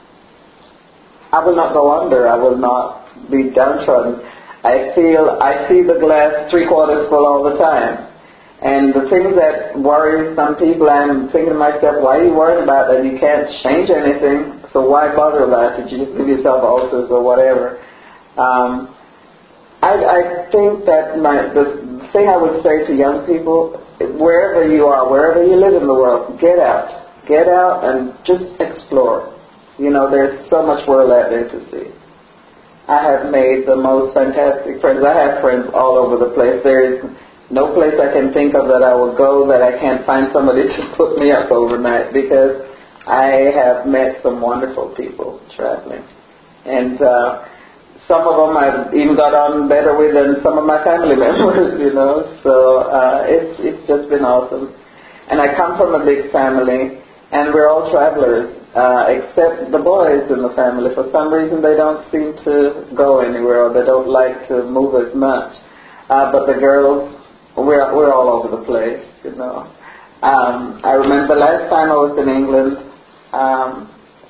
[SPEAKER 1] I will not go under. I will not be downtrodden. I feel I see the glass three quarters full all the time. And the things that worry some people, I'm thinking to myself, why are you worried about that? You can't change anything, so why bother about it? You just give yourself ulcers or whatever. Um, I, I think that my, the thing I would say to young people, wherever you are, wherever you live in the world, get out. Get out and just explore. You know, there's so much world out there to see. I have made the most fantastic friends. I have friends all over the place. There is no place I can think of that I will go that I can't find somebody to put me up overnight, because I have met some wonderful people traveling. And uh, some of them I've even got on better with than some of my family members, you know. So uh, it's, it's just been awesome. And I come from a big family. And we're all travelers, uh, except the boys in the family. For some reason, they don't seem to go anywhere, or they don't like to move as much. Uh, but the girls, we're we're all over the place, you know. Um, I remember the last time I was in England. Um,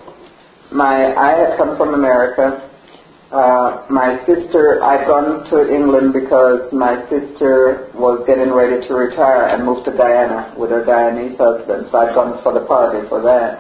[SPEAKER 1] my I had come from America. Uh, my sister, I'd gone to England because my sister was getting ready to retire and move to Guyana with her Guyanese husband, so I'd gone for the party for that.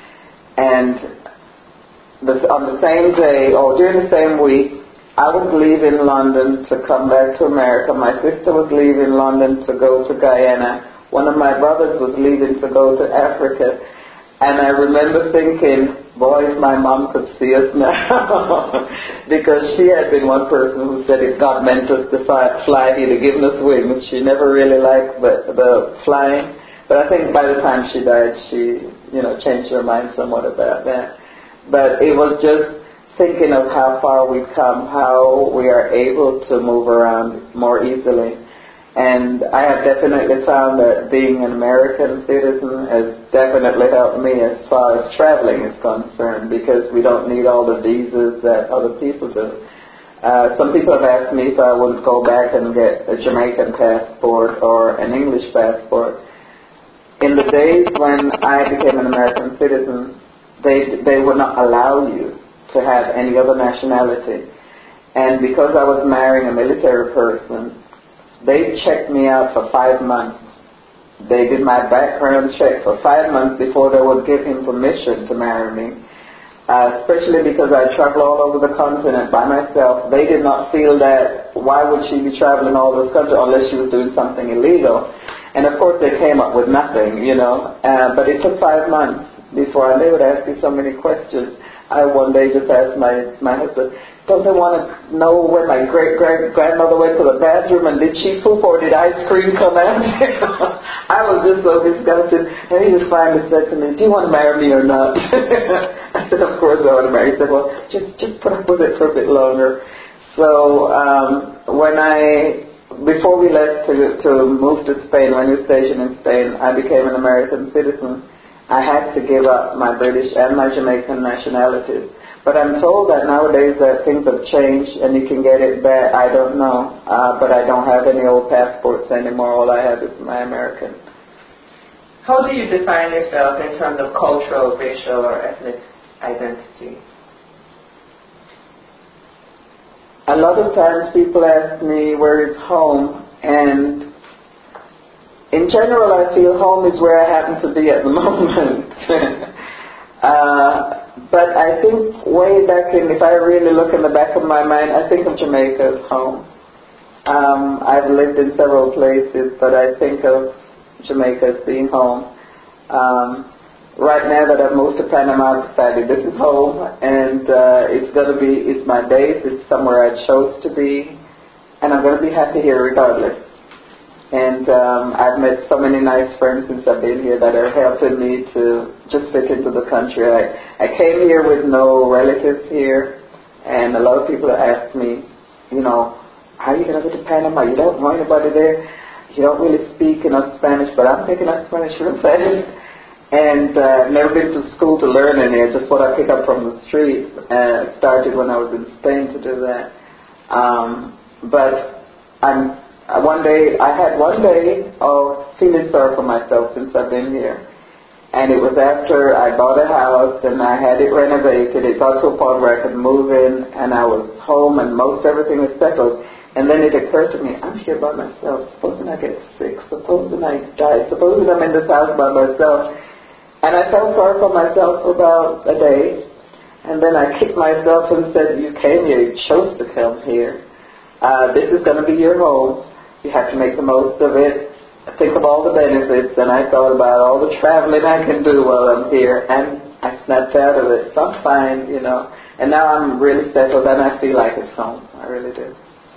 [SPEAKER 1] And the, on the same day, or during the same week, I was leaving London to come back to America. My sister was leaving London to go to Guyana. One of my brothers was leaving to go to Africa. And I remember thinking, boy, if my mom could see us now. Because she had been one person who said if God meant us to fly, He'd have given us wings. She never really liked the, the flying. But I think by the time she died, she, you know, changed her mind somewhat about that. But it was just thinking of how far we've come, how we are able to move around more easily. And I have definitely found that being an American citizen has definitely helped me as far as traveling is concerned, because we don't need all the visas that other people do. Uh, some people have asked me if I would go back and get a Jamaican passport or an English passport. In the days when I became an American citizen, they they would not allow you to have any other nationality. And because I was marrying a military person, they checked me out for five months. They did my background check for five months before they would give him permission to marry me. Uh, especially because I travel all over the continent by myself. They did not feel that, why would she be traveling all this country unless she was doing something illegal? And of course they came up with nothing, you know. Uh, but it took five months before, and they would ask you so many questions. I one day just asked my, my husband, don't they want to know when my great-great-grandmother went to the bathroom and did she poop or did ice cream come out? I was just so disgusted. And he just finally said to me, do you want to marry me or not? I said, of course I want to marry you. He said, well, just, just put up with it for a bit longer. So um, when I before we left to, to move to Spain, when we were stationed in Spain, I became an American citizen. I had to give up my British and my Jamaican nationalities. But I'm told that nowadays that things have changed and you can get it back. I don't know. Uh, but I don't have any old passports anymore. All I have is my American.
[SPEAKER 2] How do you define yourself in terms of cultural, racial, or ethnic identity?
[SPEAKER 1] A lot of times people ask me where is home, and in general I feel home is where I happen to be at the moment. uh, but I think way back in, if I really look in the back of my mind, I think of Jamaica as home. Um, I've lived in several places, but I think of Jamaica as being home. Um, right now that I've moved to Panama, I've decided this is home, and uh, it's going to be, it's my base, it's somewhere I chose to be, and I'm going to be happy here regardless. And um, I've met so many nice friends since I've been here that are helping me to just fit into the country. I, I came here with no relatives here, and a lot of people ask me, you know, how are you going to go to Panama? You don't know anybody there. You don't really speak enough Spanish, but I'm picking up Spanish real fast. And uh, never been to school to learn any, just what I pick up from the street. Uh, started when I was in Spain to do that. Um, but I'm, uh, one day, I had one day of feeling sorry for myself since I've been here. And it was after I bought a house and I had it renovated. It got to a point where I could move in and I was home and most everything was settled. And then it occurred to me, I'm here by myself. Supposing I get sick, supposing I die, supposing I'm in this house by myself. And I felt sorry for myself for about a day. And then I kicked myself and said, you came here, you chose to come here. Uh, this is going to be your home. You have to make the most of it. Think of all the benefits. And I thought about all the traveling I can do while I'm here. And I snapped out of it. So I'm fine, you know. And now I'm really settled and I feel like it's home. I really do.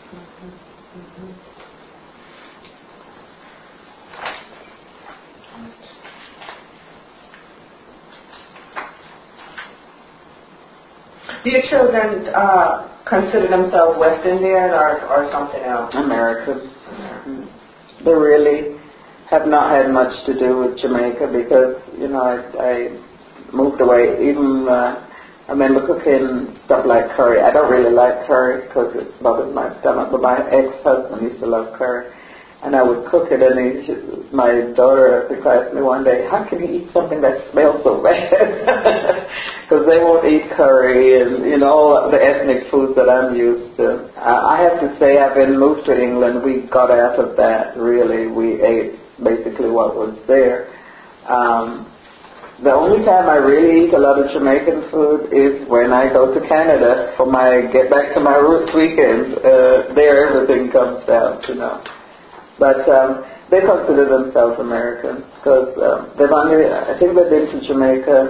[SPEAKER 2] Do your children uh, consider themselves West Indian or, or something else?
[SPEAKER 1] Americans. Americans. They really have not had much to do with Jamaica because, you know, I, I moved away. Even uh, I remember cooking stuff like curry. I don't really like curry because it bothers my stomach, but my ex-husband used to love curry. And I would cook it, and he, my daughter asked me one day, how can you eat something that smells so bad? Because they won't eat curry and, you know, all the ethnic foods that I'm used to. I have to say, having moved to England, we got out of that, really. We ate basically what was there. Um, the only time I really eat a lot of Jamaican food is when I go to Canada for my get back to my roots weekend. Uh, there everything comes down, you know. But um, they consider themselves Americans because um, they've only, I think they've been to Jamaica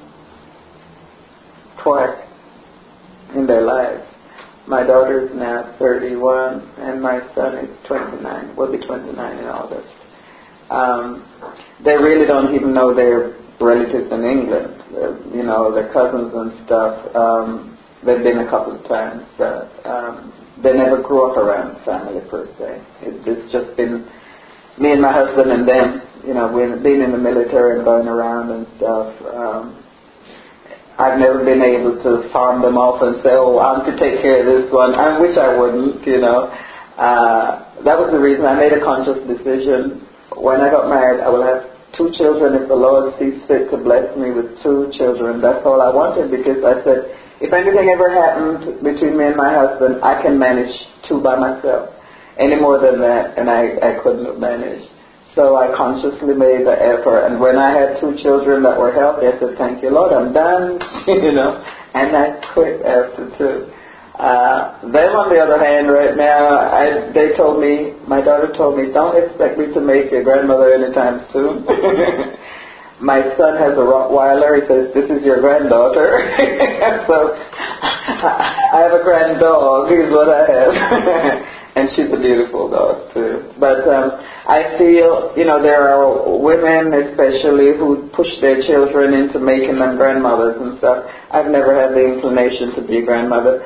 [SPEAKER 1] twice in their lives. My daughter is now thirty-one and my son is twenty-nine, will be twenty-nine in August. Um, they really don't even know their relatives in England, uh, you know, their cousins and stuff. Um, they've been a couple of times, but um, they never grew up around family per se. It, it's just been me and my husband and them, you know, we've been in the military and going around and stuff. Um, I've never been able to farm them off and say, oh, I'm to take care of this one. I wish I wouldn't, you know. Uh, that was the reason I made a conscious decision. When I got married, I will have two children if the Lord sees fit to bless me with two children. That's all I wanted because I said, if anything ever happened between me and my husband, I can manage two by myself. Any more than that, and I, I couldn't have managed. So I consciously made the effort. And when I had two children that were healthy, I said, thank you, Lord, I'm done, you know. And I quit after two. Uh, them, on the other hand, right now, I, they told me, my daughter told me, don't expect me to make your grandmother anytime soon. My son has a Rottweiler. He says, this is your granddaughter. So I have a grand dog is what I have. And she's a beautiful dog too. But um, I feel, you know, there are women especially who push their children into making them grandmothers and stuff. I've never had the inclination to be a grandmother.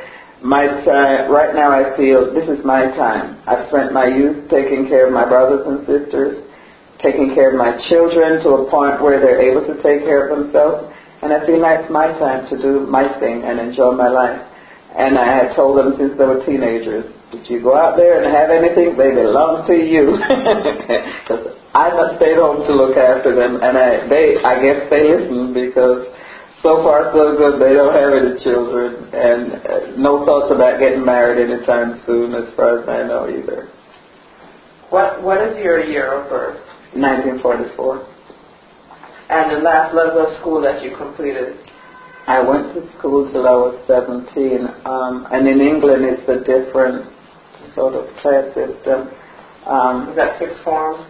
[SPEAKER 1] my time, right now I feel this is my time. I've spent my youth taking care of my brothers and sisters, taking care of my children to a point where they're able to take care of themselves, and I feel like it's my time to do my thing and enjoy my life. And I had told them since they were teenagers, if you go out there and have anything, they belong to you. Because I must stay home to look after them, and I, they, I guess they listen because so far so good. They don't have any children, and uh, no thoughts about getting married anytime soon, as far as I know either.
[SPEAKER 2] What What is your year of birth?
[SPEAKER 1] nineteen forty-four.
[SPEAKER 2] And the last level of school that you completed?
[SPEAKER 1] I went to school till I was seventeen, um, and in England it's a different sort of class system. Um,
[SPEAKER 2] Is that sixth form?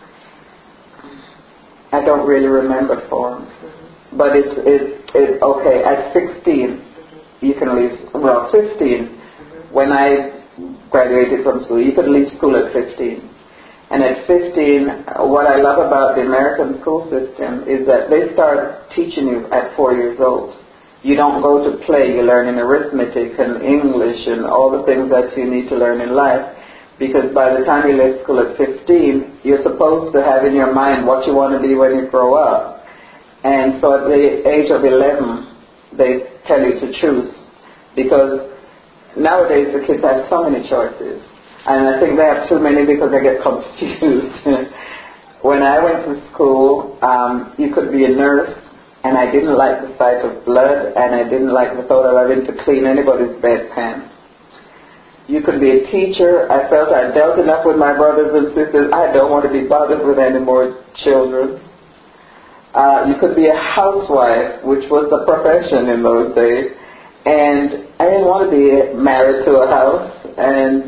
[SPEAKER 1] I don't really remember forms, mm-hmm. but it's it, it okay. At sixteen, mm-hmm. you can leave. Well, fifteen. Mm-hmm. When I graduated from school, you could leave school at fifteen. And at fifteen, what I love about the American school system is that they start teaching you at four years old. You don't go to play. You're learning arithmetic and English and all the things that you need to learn in life. Because by the time you leave school at fifteen, you're supposed to have in your mind what you want to be when you grow up. And so at the age of eleven, they tell you to choose. Because nowadays the kids have so many choices. And I think they have too many because they get confused. When I went to school, um, you could be a nurse, and I didn't like the sight of blood, and I didn't like the thought of having to clean anybody's bedpan. You could be a teacher. I felt I dealt enough with my brothers and sisters. I don't want to be bothered with any more children. Uh, you could be a housewife, which was the profession in those days. And I didn't want to be married to a house. And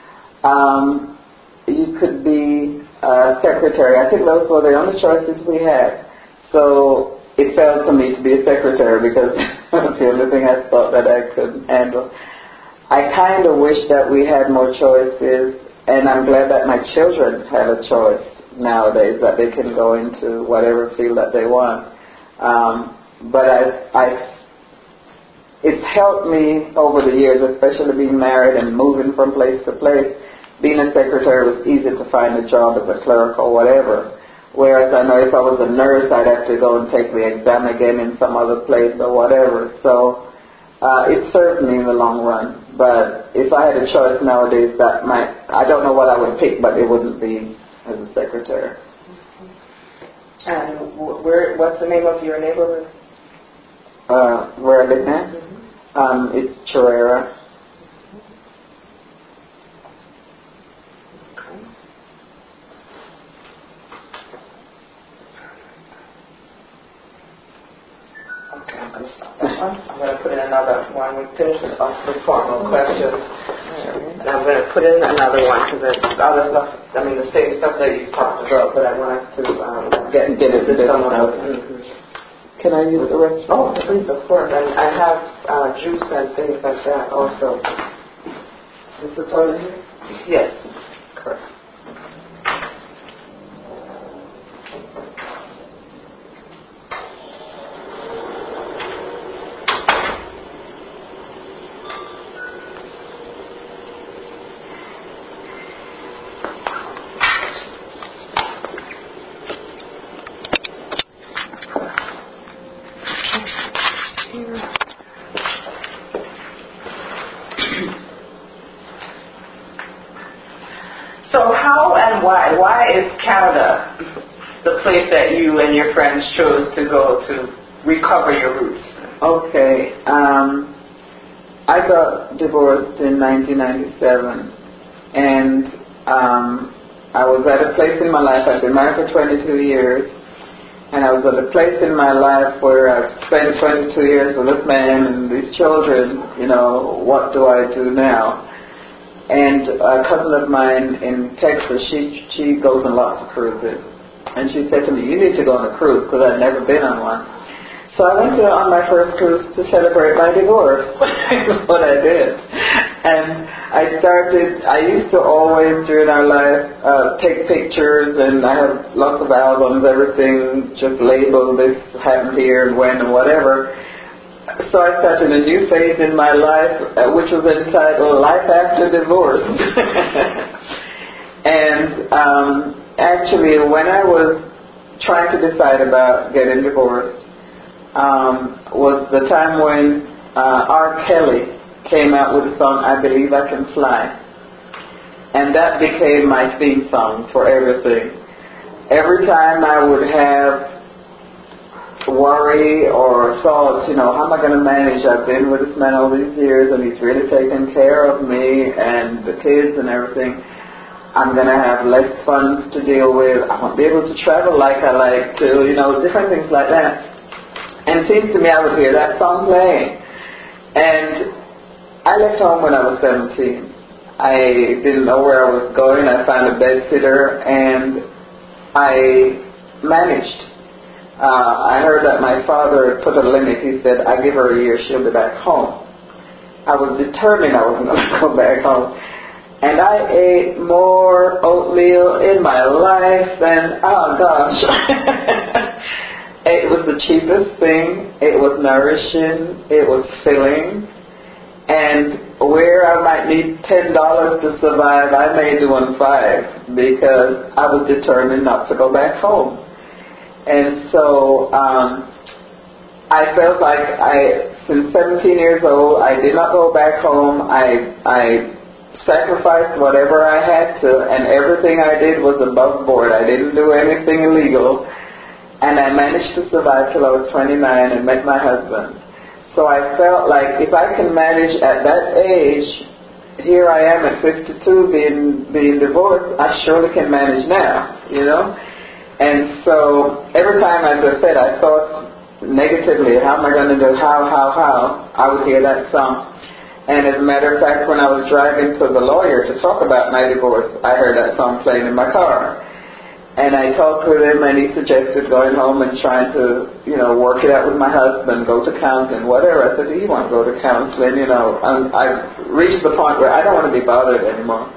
[SPEAKER 1] um, you could be a secretary. I think those were the only choices we had. So it fell to me to be a secretary because that's the only thing I thought that I could handle. I kind of wish that we had more choices, and I'm glad that my children have a choice nowadays, that they can go into whatever field that they want. Um, but I, I, it's helped me over the years, especially being married and moving from place to place. Being a secretary was easy to find a job as a clerk or whatever. Whereas I know if I was a nurse, I'd have to go and take the exam again in some other place or whatever. So uh, it served me in the long run. But if I had a choice nowadays, that might, I don't know what I would pick, but it wouldn't be as a secretary.
[SPEAKER 2] And where? What's the name of your neighborhood?
[SPEAKER 1] Uh, where I live now? Mm-hmm. Um, it's Chorera.
[SPEAKER 2] Okay, I'm going to stop that one. I'm going to put in another one. We finished off the formal questions. And I'm going to put in another one because there's other stuff, I mean the same stuff that you talked about, but I want us to um, get, get it to some of it. Mm-hmm.
[SPEAKER 1] Can I use the rest?
[SPEAKER 2] Oh, please, of course. And I have uh, juice and things like that also.
[SPEAKER 1] Is the toilet here?
[SPEAKER 2] Yes, correct. So how and why? Why is Canada the place that you and your friends chose to go to recover your roots?
[SPEAKER 1] Okay. Um, I got divorced in nineteen ninety-seven, and um, I was at a place in my life. I've been married for twenty-two years, and I was at a place in my life where I've spent twenty-two years with this man and these children. You know, what do I do now? And a cousin of mine in Texas, she she goes on lots of cruises. And she said to me, you need to go on a cruise, because I'd never been on one. So I went to, on my first cruise to celebrate my divorce. That's what I did. And I started, I used to always, during our life, uh, take pictures, and I have lots of albums, everything just labeled, this happened here and when and whatever. so I started a new phase in my life, uh, which was entitled Life After Divorce. And um, actually, when I was trying to decide about getting divorced, um, was the time when uh, R. Kelly came out with the song I Believe I Can Fly. And that became my theme song for everything. Every time I would have worry or thoughts, you know, how am I going to manage? I've been with this man all these years and he's really taken care of me and the kids and everything. I'm going to have less funds to deal with. I won't be able to travel like I like to, you know, different things like that. And it seems to me I would hear that song playing. And I left home when I was seventeen. I didn't know where I was going. I found a bed sitter and I managed. Uh, I heard that my father put a limit. He said, I give her a year, she'll be back home. I was determined I wasn't going to go back home. And I ate more oatmeal in my life than, oh gosh. It was the cheapest thing. It was nourishing. It was filling. And where I might need ten dollars to survive, I made one five because I was determined not to go back home. And so um, I felt like I, since seventeen years old, I did not go back home. I, I sacrificed whatever I had to, and everything I did was above board. I didn't do anything illegal. And I managed to survive till I was twenty-nine and met my husband. So I felt like if I can manage at that age, here I am at fifty-two being, being divorced, I surely can manage now, you know? And so every time, as I said, I thought negatively, how am I going to do, how, how, how, I would hear that song. And as a matter of fact, when I was driving to the lawyer to talk about my divorce, I heard that song playing in my car. And I talked with him, and he suggested going home and trying to, you know, work it out with my husband, go to counseling, whatever. I said, he won't go to counseling, you know. And I reached the point where I don't want to be bothered anymore.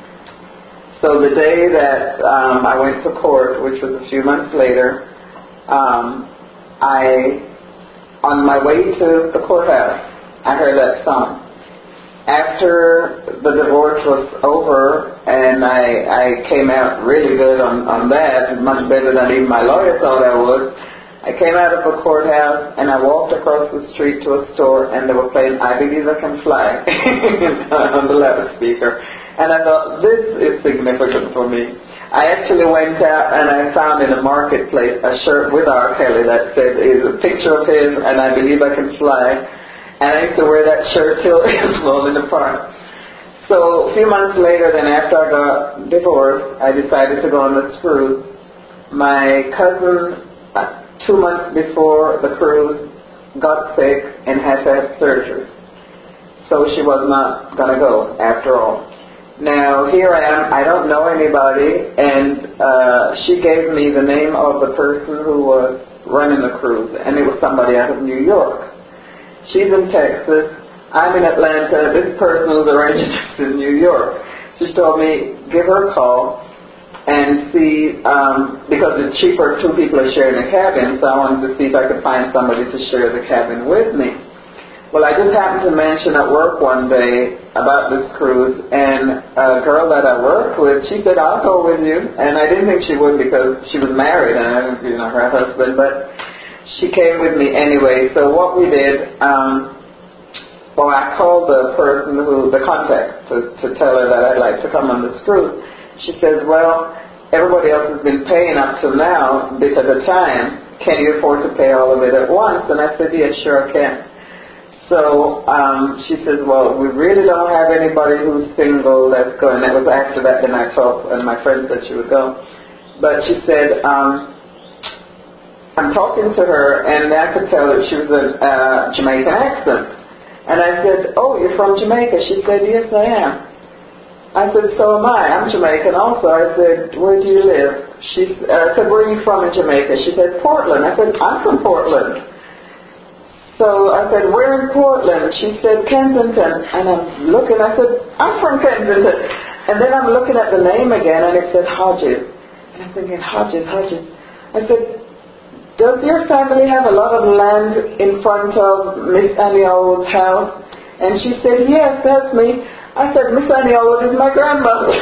[SPEAKER 1] So the day that um, I went to court, which was a few months later, um, I, on my way to the courthouse, I heard that song. After the divorce was over and I, I came out really good on, on that, much better than even my lawyer thought I would, I came out of the courthouse and I walked across the street to a store and they were playing I Believe I Can Fly on the loudspeaker. And I thought, this is significant for me. I actually went out and I found in a marketplace a shirt with R. Kelly that said, is a picture of him and I Believe I Can Fly. And I used to wear that shirt till it was falling apart. So a few months later, then after I got divorced, I decided to go on the cruise. My cousin, uh, two months before the cruise, got sick and had to have surgery. So she was not going to go after all. Now, here I am. I don't know anybody, and uh, she gave me the name of the person who was running the cruise, and it was somebody out of New York. She's in Texas. I'm in Atlanta. This person was arranging this in New York. She told me, give her a call and see, um, because it's cheaper, two people are sharing a cabin, so I wanted to see if I could find somebody to share the cabin with me. Well, I just happened to mention at work one day about this cruise, and a girl that I worked with, she said, I'll go with you. And I didn't think she would because she was married and, you know, her husband, but she came with me anyway. So what we did, um, well, I called the person who, the contact, to, to tell her that I'd like to come on this cruise. She says, well, everybody else has been paying up till now because of time. Can you afford to pay all of it at once? And I said, yes, sure I can. So um, she says, well, we really don't have anybody who's single that's going. That was after that, then I talked, and my friend said she would go. But she said, um, I'm talking to her, and I could tell that she was a uh, Jamaican accent. And I said, oh, you're from Jamaica? She said, yes, I am. I said, so am I. I'm Jamaican also. I said, where do you live? She uh, said, where are you from in Jamaica? She said, Portland. I said, I'm from Portland. So I said, where in Portland? She said, Kensington. And I'm looking, I said, I'm from Kensington. And then I'm looking at the name again, and it said Hodges. And I'm thinking, Hodges, Hodges. I said, does your family have a lot of land in front of Miss Annie Allwood's house? And she said, yes, that's me. I said, Miss Annie Allwood is my grandmother.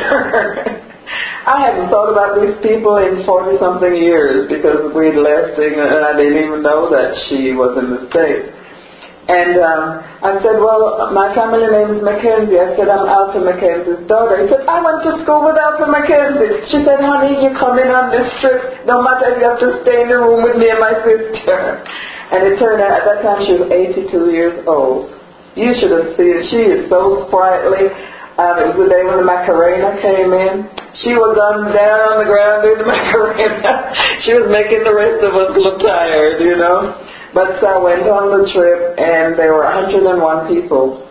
[SPEAKER 1] I hadn't thought about these people in forty-something years because we'd left England and I didn't even know that she was in the States. And um, I said, well, my family name is Mackenzie. I said, I'm Alpha Mackenzie's daughter. He said, I went to school with Alpha Mackenzie. She said, honey, you come in on this trip, no matter if you have to stay in the room with me and my sister. And it turned out, at that time, she was eighty-two years old. You should have seen her. She is so sprightly. Um, it was the day when the Macarena came in. She was on down on the ground doing the Macarena. She was making the rest of us look tired, you know. But so I went on the trip, and there were one hundred and one people.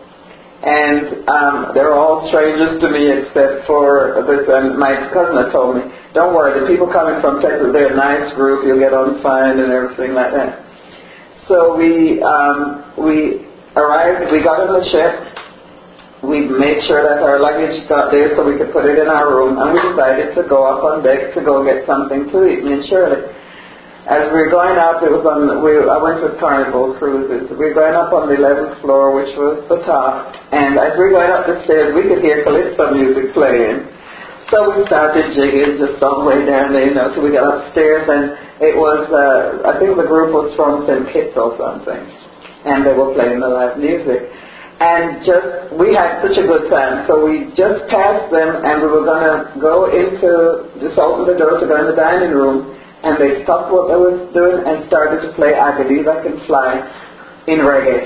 [SPEAKER 1] And um, they were all strangers to me except for this. And my cousin had told me, don't worry, the people coming from Texas, they're a nice group. You'll get on fine and everything like that. So we um, we arrived, we got on the ship. We made sure that our luggage got there so we could put it in our room, and we decided to go up on deck to go get something to eat, me and Shirley. As we were going up, it was on, we, I went with Carnival Cruises. We were going up on the eleventh floor, which was the top, and as we were going up the stairs, we could hear calypso music playing. So we started jigging just all the way down there, you know, so we got upstairs, and it was, uh, I think the group was from Saint Kitts or something, and they were playing the live music. And just, we had such a good time, so we just passed them, and we were going to go into, just open the door to go in the dining room, and they stopped what they were doing and started to play I Believe I Can Fly in reggae.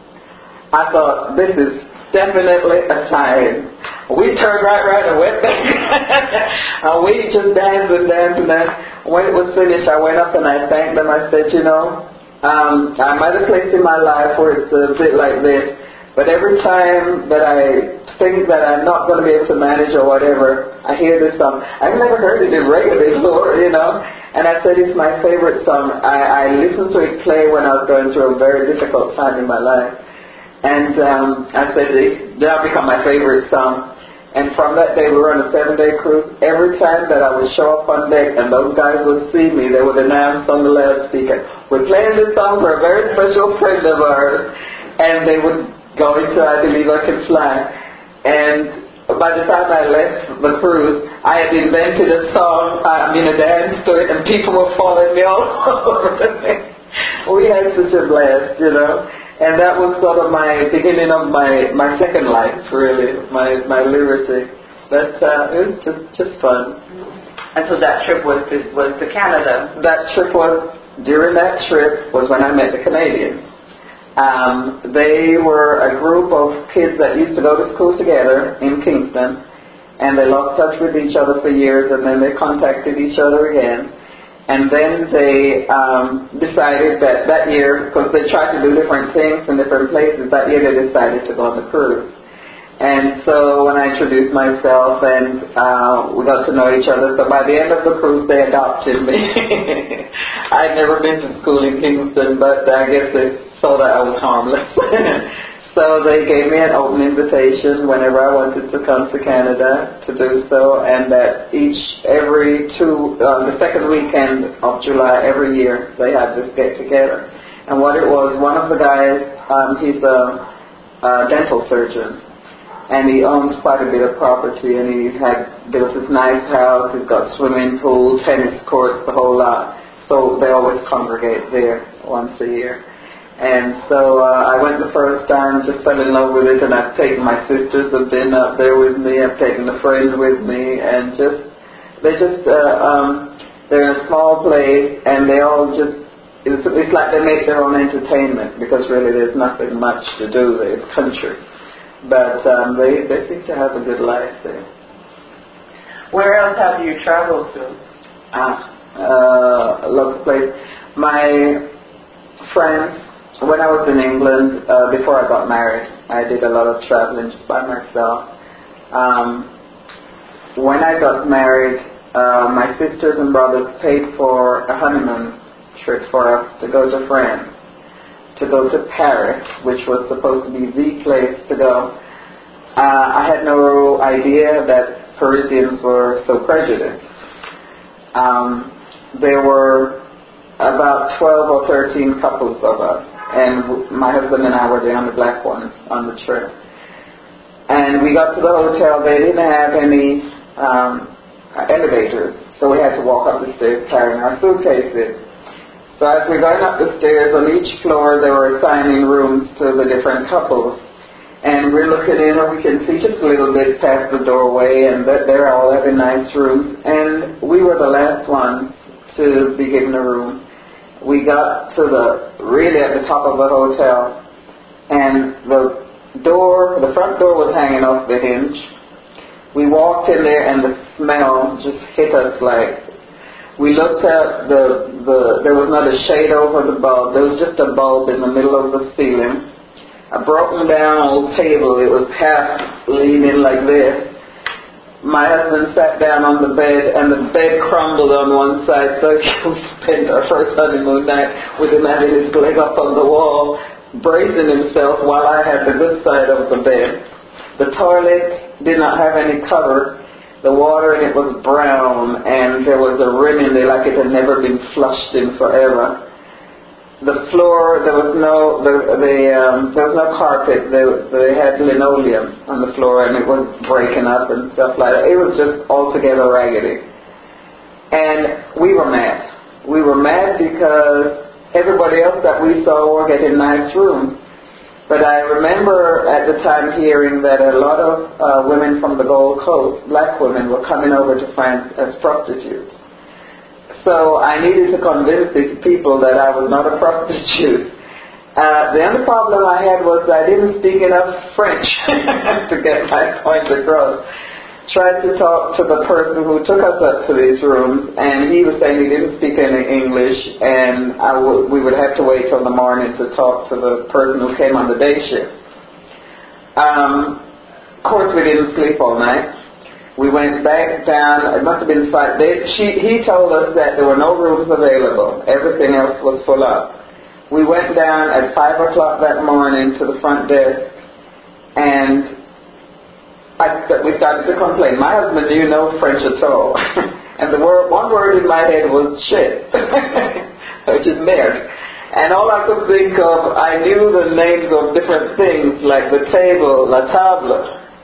[SPEAKER 1] I thought, this is definitely a sign. We turned right around and went back. And we just danced and danced and danced. When it was finished, I went up and I thanked them. I said, you know, um, I'm at a place in my life where it's a bit like this. But every time that I think that I'm not going to be able to manage or whatever, I hear this song. I've never heard it in reggae before, you know. And I said it's my favorite song. I, I listened to it play when I was going through a very difficult time in my life. And um, I said it's now become my favorite song. And from that day, we were on a seven-day cruise. Every time that I would show up on deck and those guys would see me, they would announce on the loudspeaker, we're playing this song for a very special friend of ours. And they would go into I Believe I Can Fly. And by the time I left the cruise, I had invented a song, I mean a dance to it, and people were following me all over the place. We had such a blast, you know. And that was sort of my beginning of my, my second life, really, my my liberty. But uh, it was just, just fun.
[SPEAKER 2] And so that trip was to, was to Canada.
[SPEAKER 1] That trip was, during that trip was when I met the Canadians. Um, they were a group of kids that used to go to school together in Kingston, and they lost touch with each other for years, and then they contacted each other again. And then they um, decided that that year, because they tried to do different things in different places, that year they decided to go on the cruise. And so when I introduced myself and uh, we got to know each other, so by the end of the cruise they adopted me. I'd never been to school in Kingston, but I guess they saw that I was harmless. So they gave me an open invitation whenever I wanted to come to Canada to do so, and that each, every two, uh, the second weekend of July every year they had this get together. And what it was, one of the guys, um, he's a, a dental surgeon, and he owns quite a bit of property, and he had built this nice house. He's got swimming pool, tennis courts, the whole lot. So they always congregate there once a year. And so uh, I went the first time, just fell in love with it, and I've taken my sisters have been up there with me. I've taken a friend with me, and just they just uh, um, they're in a small place, and they all just it's, it's like they make their own entertainment because really there's nothing much to do there. It's country. But um, they, they seem to have a good life there.
[SPEAKER 2] Where else have you traveled to?
[SPEAKER 1] Ah, uh, lots of places. My friends, when I was in England, uh, before I got married, I did a lot of traveling just by myself. Um, when I got married, uh, my sisters and brothers paid for a honeymoon trip for us to go to France, to go to Paris, which was supposed to be the place to go. Uh, I had no idea that Parisians were so prejudiced. Um, there were about twelve or thirteen couples of us, and my husband and I were the only black ones on the trip. And we got to the hotel. They didn't have any um, elevators, so we had to walk up the stairs carrying our suitcases. So as we're going up the stairs, on each floor they were assigning rooms to the different couples. And we're looking in and we can see just a little bit past the doorway, and that they're all having nice rooms. And we were the last ones to be given a room. We got to the, really at the top of the hotel, and the door, the front door was hanging off the hinge. We walked in there and the smell just hit us like, we looked at the, the, there was not a shade over the bulb, there was just a bulb in the middle of the ceiling. A broken down old table, it was half leaning like this. My husband sat down on the bed and the bed crumbled on one side, so we spent our first honeymoon night with him having his leg up on the wall, bracing himself while I had the good side of the bed. The toilet did not have any cover. The water in it was brown, and there was a rim in there like it had never been flushed in forever. The floor, there was no, the, the, um, there was no carpet. They, they had linoleum on the floor, and it was breaking up and stuff like that. It was just altogether raggedy. And we were mad. We were mad because everybody else that we saw were getting nice rooms. But I remember at the time hearing that a lot of uh, women from the Gold Coast, black women, were coming over to France as prostitutes. So I needed to convince these people that I was not a prostitute. Uh, the only problem I had was I didn't speak enough French to get my point across. Tried to talk to the person who took us up to these rooms, and he was saying he didn't speak any English, and I w- we would have to wait till the morning to talk to the person who came on the day shift. Um, of course, we didn't sleep all night. We went back down, it must have been five, they, she, he told us that there were no rooms available. Everything else was full up. We went down at five o'clock that morning to the front desk, and I, we started to complain. My husband knew no French at all. And the word, one word in my head was shit, which is merde. And all I could think of, I knew the names of different things, like the table, la table,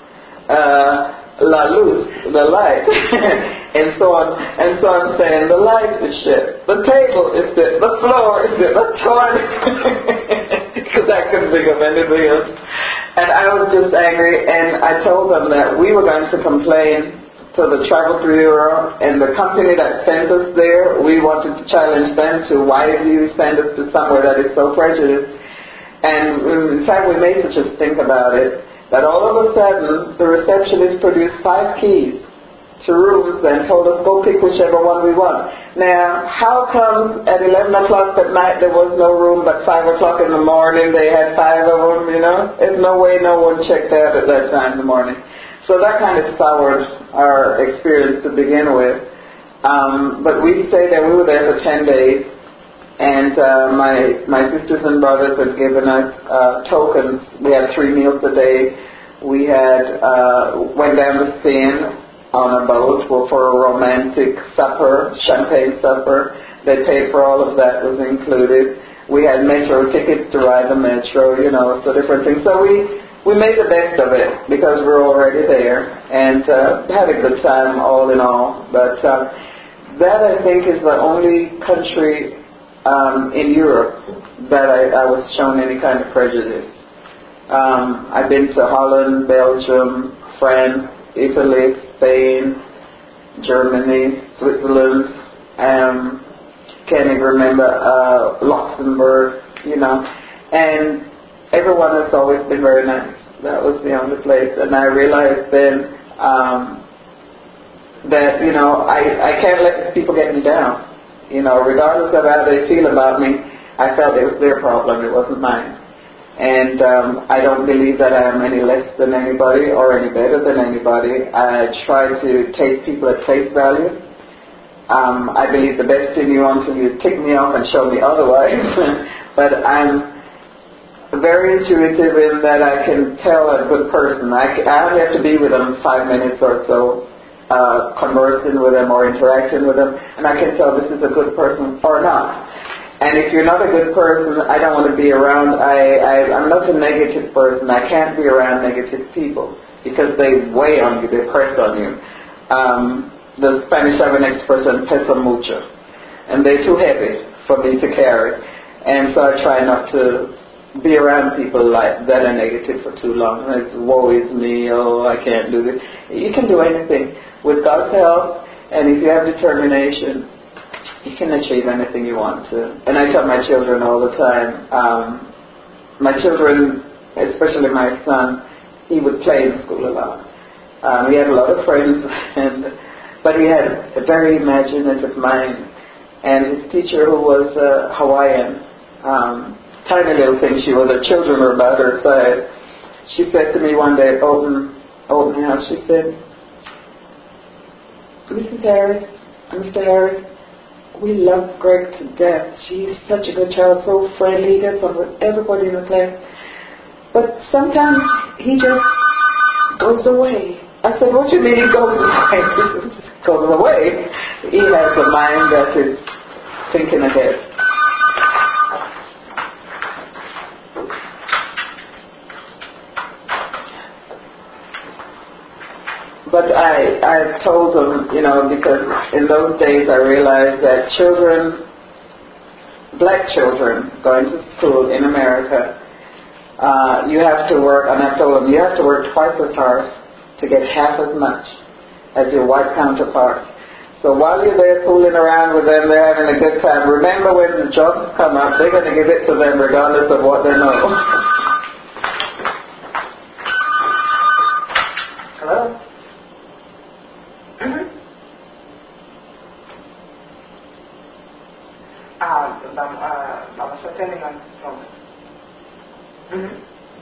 [SPEAKER 1] uh, la luz, the light, and so on. And so I'm saying, the light is shit, the table is shit, the floor is shit, the toilet, because I couldn't think of anything else. And I was just angry, and I told them that we were going to complain to the travel bureau, and the company that sent us there, we wanted to challenge them to, why do you send us to somewhere that is so prejudiced? And in fact, we made such a stink about it, that all of a sudden, the receptionist produced five keys to rooms and told us, go pick whichever one we want. Now, how come at eleven o'clock at night there was no room, but five o'clock in the morning they had five of them, you know? There's no way no one checked out at that time in the morning. So that kind of soured our experience to begin with. Um, but we stayed there, we were there for ten days. And uh, my my sisters and brothers had given us uh, tokens. We had three meals a day. We had uh, went down the Seine on a boat for a romantic supper, champagne supper. They paid for all of that, was included. We had metro tickets to ride the metro, you know, so different things. So we we made the best of it because we were already there, and uh, had a good time all in all. But uh, that, I think, is the only country Um, in Europe that I, I was shown any kind of prejudice. Um, I've been to Holland, Belgium, France, Italy, Spain, Germany, Switzerland, um, can't even remember, uh, Luxembourg, you know, and everyone has always been very nice. That was the only place, and I realized then um, that, you know, I, I can't let these people get me down. You know, regardless of how they feel about me, I felt it was their problem, it wasn't mine. And um, I don't believe that I am any less than anybody or any better than anybody. I try to take people at face value. Um, I believe the best in you until you tick me off and show me otherwise. But I'm very intuitive in that I can tell a good person. I, can, I only have to be with them five minutes or so, Uh, conversing with them or interacting with them, and I can tell this is a good person or not. And if you're not a good person, I don't want to be around. I, I, I'm not a negative person. I can't be around negative people because they weigh on you, they press on you. Um, the Spanish have an expression, pesa mucho, and they're too heavy for me to carry. And so I try not to be around people like that are negative for too long. It's woe is me, oh, I can't do this. You can do anything. With God's help, and if you have determination, you can achieve anything you want to. And I tell my children all the time, um, my children, especially my son, he would play in school a lot. Um, he had a lot of friends, and but he had a very imaginative mind. And his teacher, who was uh, Hawaiian, um, tiny little thing she was, her children were about her size. She said to me one day at Open, Open House, she said, Missus Harris, Mister Harris, we love Greg to death. She's such a good child, so friendly, he gets on with everybody in the class. But sometimes he just goes away. I said, what do you mean he goes away? goes away. He has a mind that is thinking ahead. But I, I told them, you know, because in those days I realized that children, black children going to school in America, uh, you have to work, and I told them, you have to work twice as hard to get half as much as your white counterparts. So while you're there fooling around with them, they're having a good time. Remember when the jobs come up, they're going to give it to them regardless of what they know. Hello?
[SPEAKER 2] Ah, vamos, uh, vamos a terminar pronto. Mm-hmm.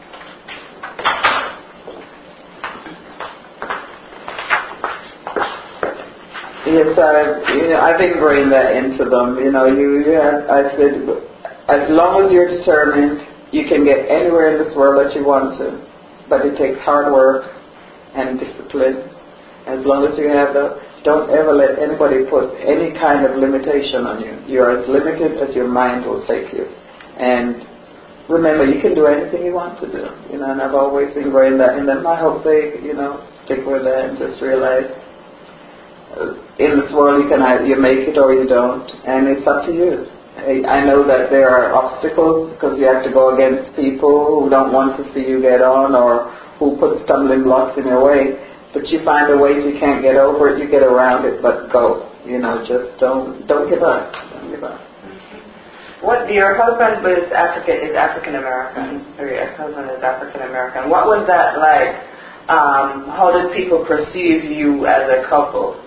[SPEAKER 1] Yes, I, you know, I've ingrained that into them. You know, you, you have, I said, as long as you're determined, you can get anywhere in this world that you want to. But it takes hard work and discipline. As long as you have that, don't ever let anybody put any kind of limitation on you. You're as limited as your mind will take you. And remember, you can do anything you want to do. You know, and I've always ingrained that in them. I hope they, you know, stick with that and just realize uh, in this world you can either you make it or you don't, and it's up to you. I, I know that there are obstacles because you have to go against people who don't want to see you get on or who put stumbling blocks in your way. But you find a way. If you can't get over it, you get around it. But go, you know, just don't don't give up. Don't give up.
[SPEAKER 2] Mm-hmm. What your husband was African is African American. Mm-hmm. Or your ex-husband is African American. What was that like? Um, how did people perceive you as a couple?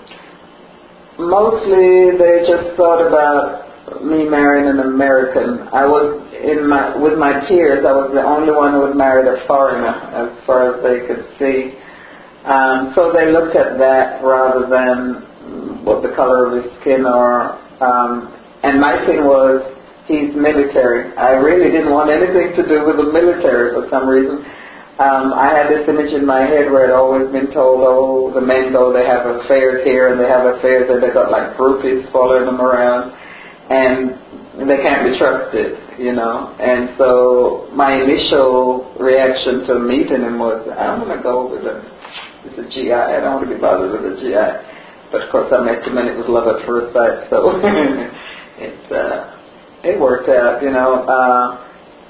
[SPEAKER 1] Mostly, they just thought about me marrying an American. I was in my with my peers. I was the only one who had married a foreigner, as far as they could see. Um, so they looked at that rather than what the color of his skin or, um, and my thing was, he's military. I really didn't want anything to do with the military for some reason. Um, I had this image in my head where I'd always been told, oh, the men go, they have affairs here and they have affairs there. They got like groupies following them around and they can't be trusted, you know. And so my initial reaction to meeting him was, I don't want to go with him. He's a G I. I don't want to be bothered with a G I. But of course I met him and it was love at first sight. So it uh, it worked out, you know. Uh,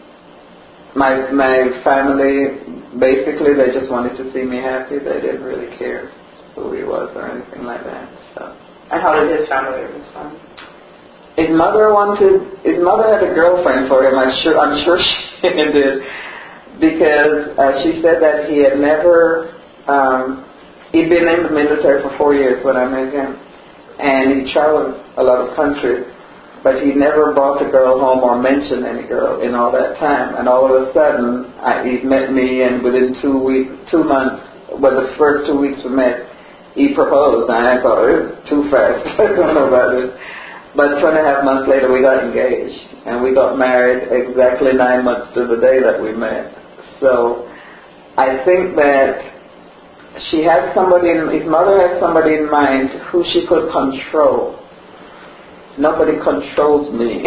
[SPEAKER 1] my my family, basically, they just wanted to see me happy. They didn't really care who he was or anything like that. So.
[SPEAKER 2] And how did his family respond?
[SPEAKER 1] His mother wanted. His mother had a girlfriend for him. I'm sure. I'm sure she did, because uh, she said that he had never. Um, he'd been in the military for four years when I met him, and he traveled a lot of countries, but he never brought a girl home or mentioned any girl in all that time. And all of a sudden, I, he met me, and within two weeks, two months, well, the first two weeks we met, he proposed, and I thought, it was too fast. I don't know about this. But two and a half months later, we got engaged, and we got married exactly nine months to the day that we met. So I think that she had somebody, in, his mother had somebody in mind who she could control. nobody controls me.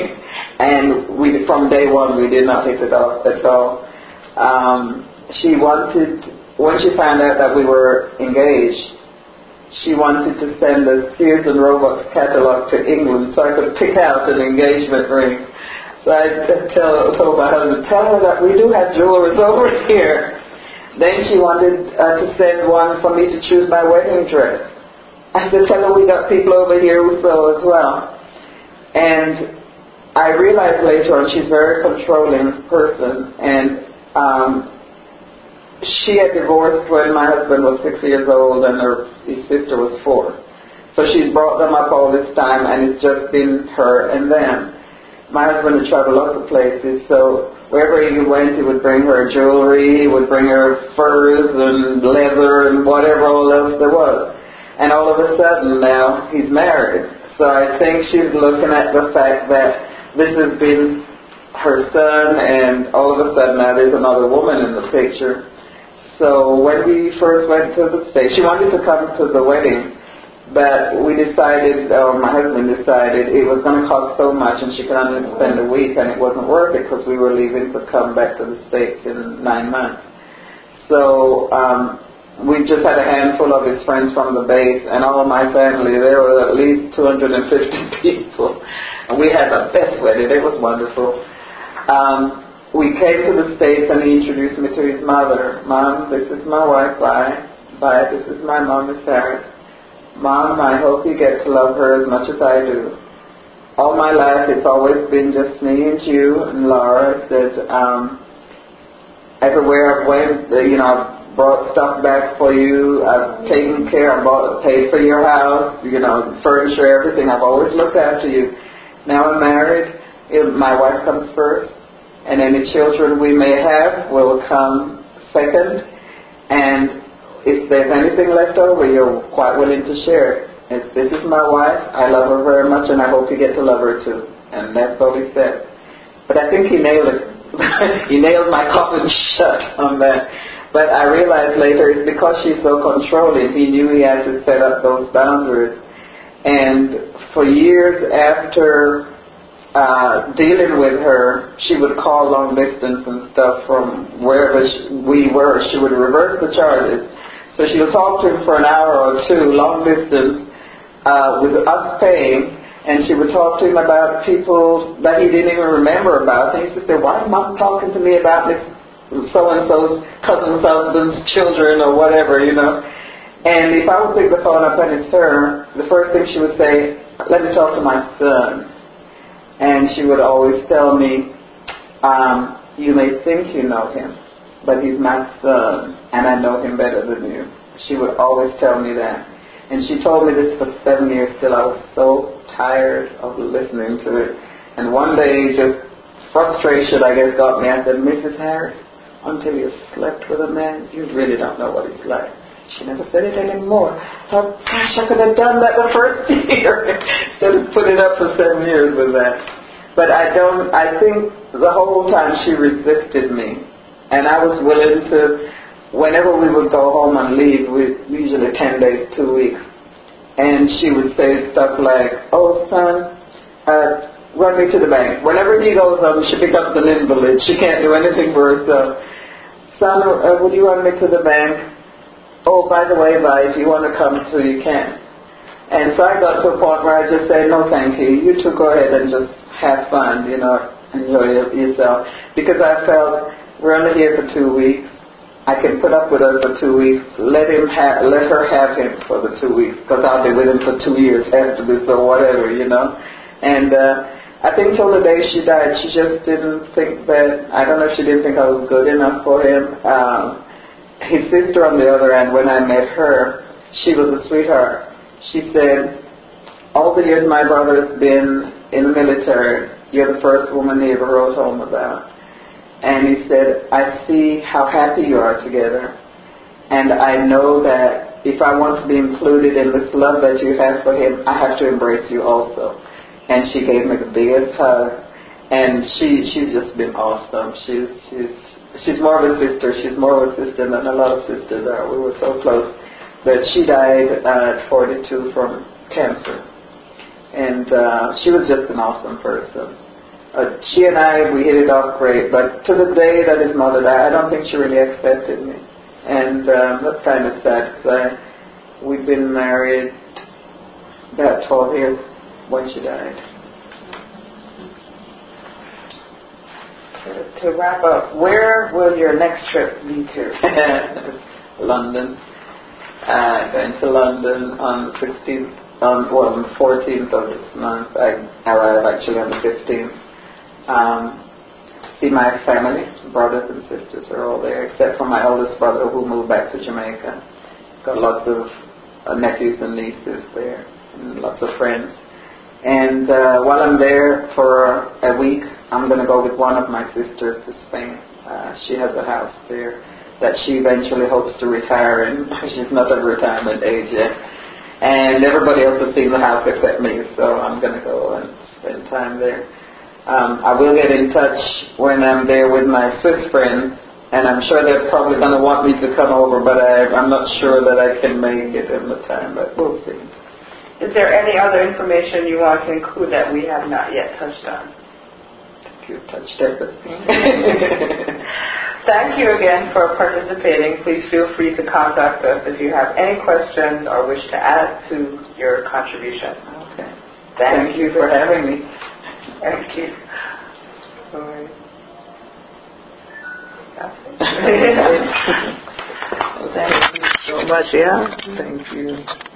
[SPEAKER 1] And we, from day one, we did not hit it off at all. Um, she wanted, when she found out that we were engaged, she wanted to send a Sears and Roebuck catalog to England so I could pick out an engagement ring. So I tell, told my husband, tell her that we do have jewelers over here. Then she wanted uh, to send one for me to choose my wedding dress. I said, tell her we got people over here who sew as well. And I realized later on she's a very controlling person, and um, she had divorced when my husband was six years old and her his sister was four. So she's brought them up all this time, and it's just been her and them. My husband had traveled lots of places, so wherever he went, he would bring her jewelry, he would bring her furs and leather and whatever all else there was. And all of a sudden now he's married. So I think she's looking at the fact that this has been her son, and all of a sudden now there's another woman in the picture. So when we first went to the States, she wanted to come to the wedding, but we decided, or my husband decided, it was going to cost so much and she could only spend a week, and it wasn't worth it because we were leaving to come back to the States in nine months. So um, we just had a handful of his friends from the base, and all of my family. There were at least two hundred fifty people. And we had the best wedding. It was wonderful. Um, we came to the States, and he introduced me to his mother. Mom, this is my wife. Bye. Bye. This is my mom, Miss Harris. Mom, I hope you get to love her as much as I do. All my life, it's always been just me and you and Laura. I said, um, everywhere I've went, you know, I've brought stuff back for you. I've taken care. I bought, paid for your house, you know, furniture, everything. I've always looked after you. Now I'm married. It, my wife comes first, and any children we may have will come second. And if there's anything left over, you're quite willing to share it. If this is my wife, I love her very much, and I hope you get to love her too. And that's all he said. But I think he nailed it. He nailed my coffin shut on that. But I realized later it's because she's so controlling. He knew he had to set up those boundaries. And for years after uh, dealing with her, she would call long distance and stuff from wherever we were. She would reverse the charges. So she would talk to him for an hour or two, long distance, uh, with us paying, and she would talk to him about people that he didn't even remember about. And he used to say, why is Mom talking to me about this so-and-so's cousin's husband's children or whatever, you know? And if I would pick the phone up and it's her, the first thing she would say, let me talk to my son. And she would always tell me, um, you may think you know him, but he's my son, and I know him better than you. She would always tell me that. And she told me this for seven years till I was so tired of listening to it. And one day, just frustration, I guess, got me. I said, Missus Harris, until you slept with a man, you really don't know what he's like. She never said it anymore. I thought, gosh, I could have done that the first year instead of putting up for seven years with that. But I don't, I think the whole time she resisted me. And I was willing to, whenever we would go home and leave, we usually ten days, two weeks, and she would say stuff like, oh, son, uh, run me to the bank. Whenever he goes home, she becomes an invalid. She can't do anything for herself. Son, uh, would you run me to the bank? Oh, by the way, Vi, if you want to come too, you can. And so I got to a point where I just said, no, thank you. You two go ahead and just have fun, you know, enjoy yourself. Because I felt, we're only here for two weeks. I can put up with her for two weeks. Let him ha- let her have him for the two weeks, because I'll be with him for two years after this or whatever, you know. And uh, I think till the day she died, she just didn't think that. I don't know if she didn't think I was good enough for him. Um, his sister, on the other hand, when I met her, she was a sweetheart. She said, all the years my brother's been in the military, you're the first woman he ever wrote home about. And he said, I see how happy you are together, and I know that if I want to be included in this love that you have for him, I have to embrace you also. And she gave me the biggest hug, and she she's just been awesome. She's she's she's more of a sister. She's more of a sister than a lot of sisters are. We were so close. But she died uh, at forty-two from cancer. And uh, she was just an awesome person. Uh, she and I, we hit it off great, but to the day that his mother died, I don't think she really accepted me. And um, that's kind of sad, because we'd been married about twelve years when she died.
[SPEAKER 2] To, to wrap up, where will your next trip be to?
[SPEAKER 1] London. Uh, going to London on the sixteenth, on, well, on the fourteenth of this month. I arrive actually on the fifteenth. Um, see my family, brothers and sisters are all there, except for my oldest brother who moved back to Jamaica. Got lots of uh, nephews and nieces there, and lots of friends. And uh, while I'm there for a week, I'm going to go with one of my sisters to Spain. Uh, she has a house there that she eventually hopes to retire in. She's not of retirement age yet. And everybody else has seen the house except me, so I'm going to go and spend time there. Um, I will get in touch when I'm there with my Swiss friends, and I'm sure they're probably going to want me to come over, but I, I'm not sure that I can make it in the time, but we'll see.
[SPEAKER 2] Is there any other information you want to include that we have not yet touched on?
[SPEAKER 1] You've touched everything.
[SPEAKER 2] Thank you again for participating. Please feel free to contact us if you have any questions or wish to add to your contribution.
[SPEAKER 1] Okay.
[SPEAKER 2] Thank,
[SPEAKER 1] Thank you for having me.
[SPEAKER 2] Thank you. All right. Thank you so much, yeah?
[SPEAKER 1] Thank you.